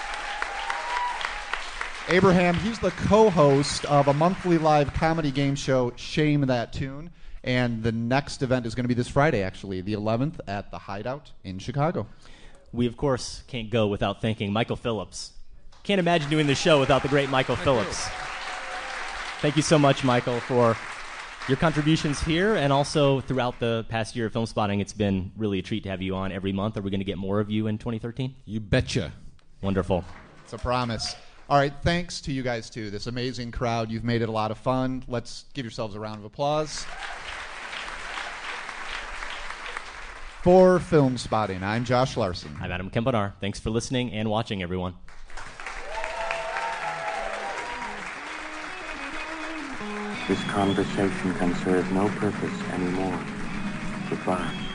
Abraham, he's the co-host of a monthly live comedy game show, Shame That Tune. And the next event is going to be this Friday, actually, the eleventh, at the Hideout in Chicago. We, of course, can't go without thanking Michael Phillips. Can't imagine doing this show without the great Michael Thank Phillips. you. Thank you so much, Michael, for your contributions here and also throughout the past year of Film Spotting. It's been really a treat to have you on every month. Are we going to get more of you in twenty thirteen? You betcha. Wonderful. It's a promise. All right, thanks to you guys, too. This amazing crowd. You've made it a lot of fun. Let's give yourselves a round of applause. For Film Spotting, I'm Josh Larson. I'm Adam Kempenar. Thanks for listening and watching, everyone. This conversation can serve no purpose anymore. Goodbye.